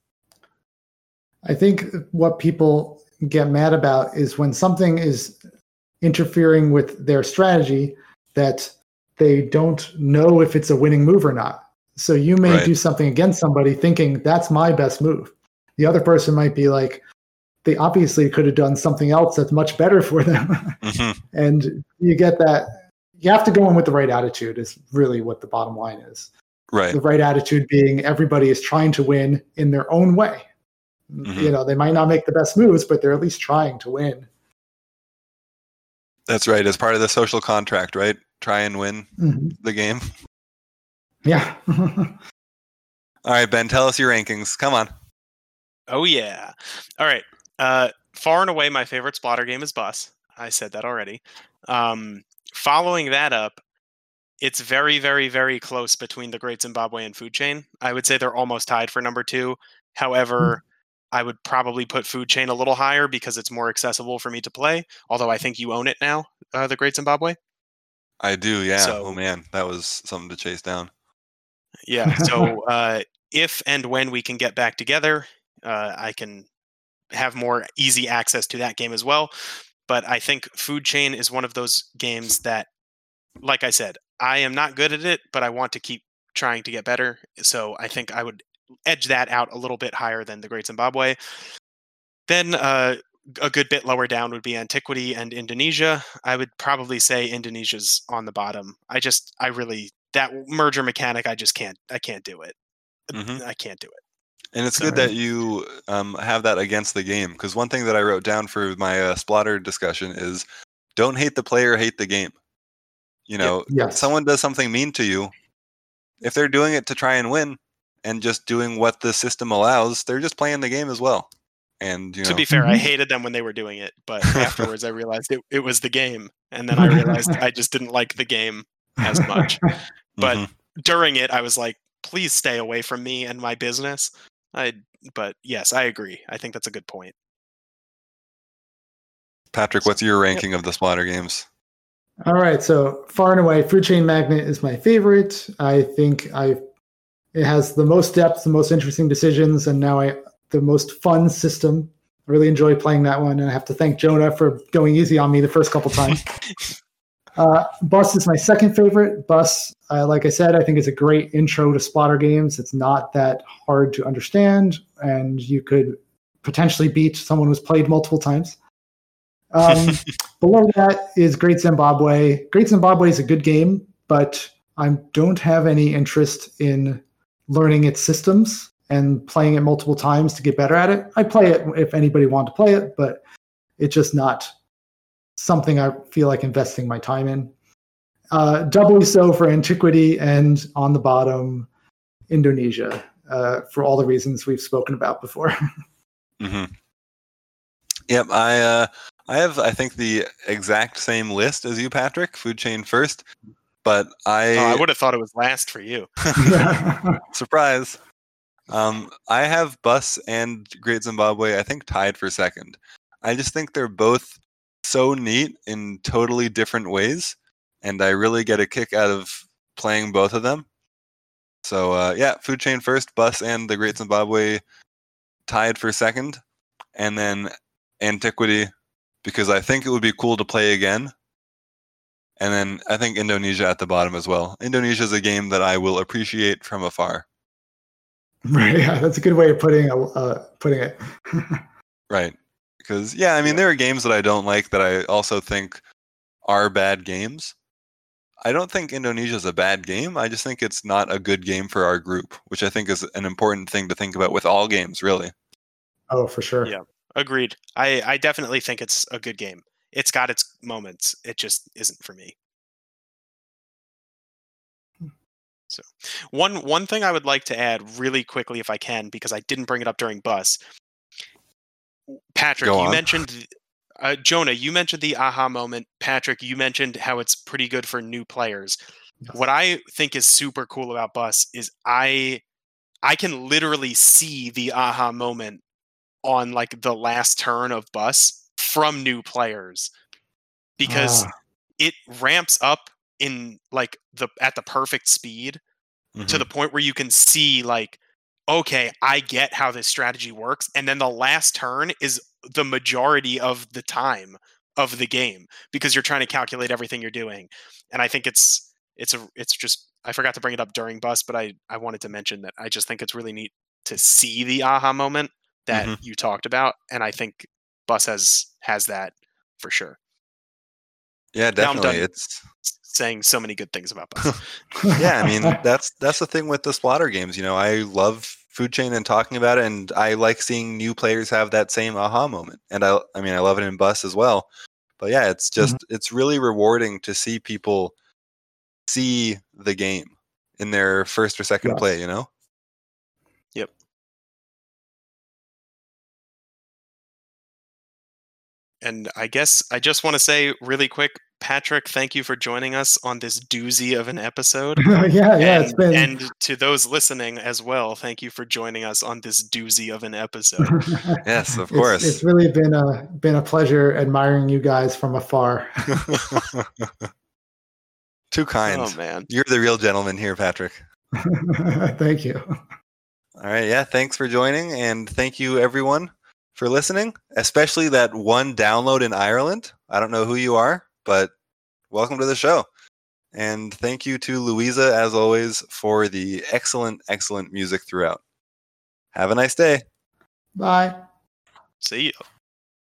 I think what people get mad about is when something is interfering with their strategy that they don't know if it's a winning move or not. So you may do something against somebody thinking that's my best move. The other person might be like, they obviously could have done something else that's much better for them. Mm-hmm. And you get that. You have to go in with the right attitude is really what the bottom line is. Right. The right attitude being everybody is trying to win in their own way. Mm-hmm. They might not make the best moves, but they're at least trying to win. That's right. As part of the social contract, right? Try and win the game. Yeah. All right, Ben, tell us your rankings. Come on. Oh, yeah. All right. Far and away, my favorite Splotter game is Bus. I said that already. Following that up, it's very, very, very close between The Great Zimbabwe and Food Chain. I would say they're almost tied for number 2. However, I would probably put Food Chain a little higher because it's more accessible for me to play, although I think you own it now, The Great Zimbabwe. I do, yeah. So, oh, man, that was something to chase down. Yeah, so if and when we can get back together, I can have more easy access to that game as well. But I think Food Chain is one of those games that, like I said, I am not good at it, but I want to keep trying to get better. So I think I would edge that out a little bit higher than The Great Zimbabwe. Then a good bit lower down would be Antiquity and Indonesia. I would probably say Indonesia's on the bottom. That merger mechanic, I can't do it. Mm-hmm. I can't do it. And it's good that you have that against the game, because one thing that I wrote down for my Splotter discussion is don't hate the player, hate the game. Someone does something mean to you. If they're doing it to try and win and just doing what the system allows, they're just playing the game as well. And to be fair, I hated them when they were doing it, but afterwards I realized it was the game, and then I realized I just didn't like the game as much. But during it, I was like, please stay away from me and my business. But yes, I agree. I think that's a good point. Patrick, what's your ranking of the Splotter games? All right, so far and away, Food Chain Magnet is my favorite. I think it has the most depth, the most interesting decisions, and now the most fun system. I really enjoy playing that one, and I have to thank Jonah for going easy on me the first couple times. Bus is my second favorite. Bus, like I said, I think is a great intro to Splotter games. It's not that hard to understand, and you could potentially beat someone who's played multiple times. Below that is Great Zimbabwe. Great Zimbabwe is a good game, but I don't have any interest in learning its systems and playing it multiple times to get better at it. I play it if anybody wanted to play it, but it's just not something I feel like investing my time in. Doubly so for Antiquity, and on the bottom, Indonesia, for all the reasons we've spoken about before. Mm-hmm. Yep, I have, I think, the exact same list as you, Patrick. Food Chain first, but I would have thought it was last for you. Surprise. I have Bus and Great Zimbabwe, I think, tied for second. I just think they're both so neat in totally different ways, and I really get a kick out of playing both of them. So Food Chain first, Bus and the Great Zimbabwe tied for second, and then Antiquity, because I think it would be cool to play again. And then I think Indonesia at the bottom as well. Indonesia is a game that I will appreciate from afar. Right, yeah, that's a good way of putting it. Right. Because, there are games that I don't like that I also think are bad games. I don't think Indonesia is a bad game. I just think it's not a good game for our group, which I think is an important thing to think about with all games, really. Oh, for sure. Yeah, agreed. I definitely think it's a good game. It's got its moments. It just isn't for me. So one thing I would like to add really quickly, if I can, because I didn't bring it up during Bus. Patrick, you mentioned Jonah, you mentioned the aha moment. Patrick, you mentioned how it's pretty good for new players. Yes. What I think is super cool about Bus is I can literally see the aha moment on like the last turn of Bus from new players, because it ramps up in like at the perfect speed to the point where you can see like, okay, I get how this strategy works. And then the last turn is the majority of the time of the game, because you're trying to calculate everything you're doing. And I think it's just, I forgot to bring it up during Bus, but I wanted to mention that I just think it's really neat to see the aha moment that you talked about. And I think Bus has that for sure. Yeah, definitely. It's saying so many good things about Bus. Yeah, I mean, that's the thing with the Splotter games. You know, I love Food Chain and talking about it, and I like seeing new players have that same aha moment. And I mean, I love it in Bus as well. But yeah, it's just it's really rewarding to see people see the game in their first or second play, you know? Yep. And I guess I just want to say really quick, Patrick, thank you for joining us on this doozy of an episode. It's been. And to those listening as well, thank you for joining us on this doozy of an episode. Yes, of course. It's really been a pleasure admiring you guys from afar. Too kind. Oh man, you're the real gentleman here, Patrick. Thank you. All right, yeah, thanks for joining, and thank you everyone for listening, especially that one download in Ireland. I don't know who you are, but welcome to the show. And thank you to Louisa, as always, for the excellent, excellent music throughout. Have a nice day. Bye. See you.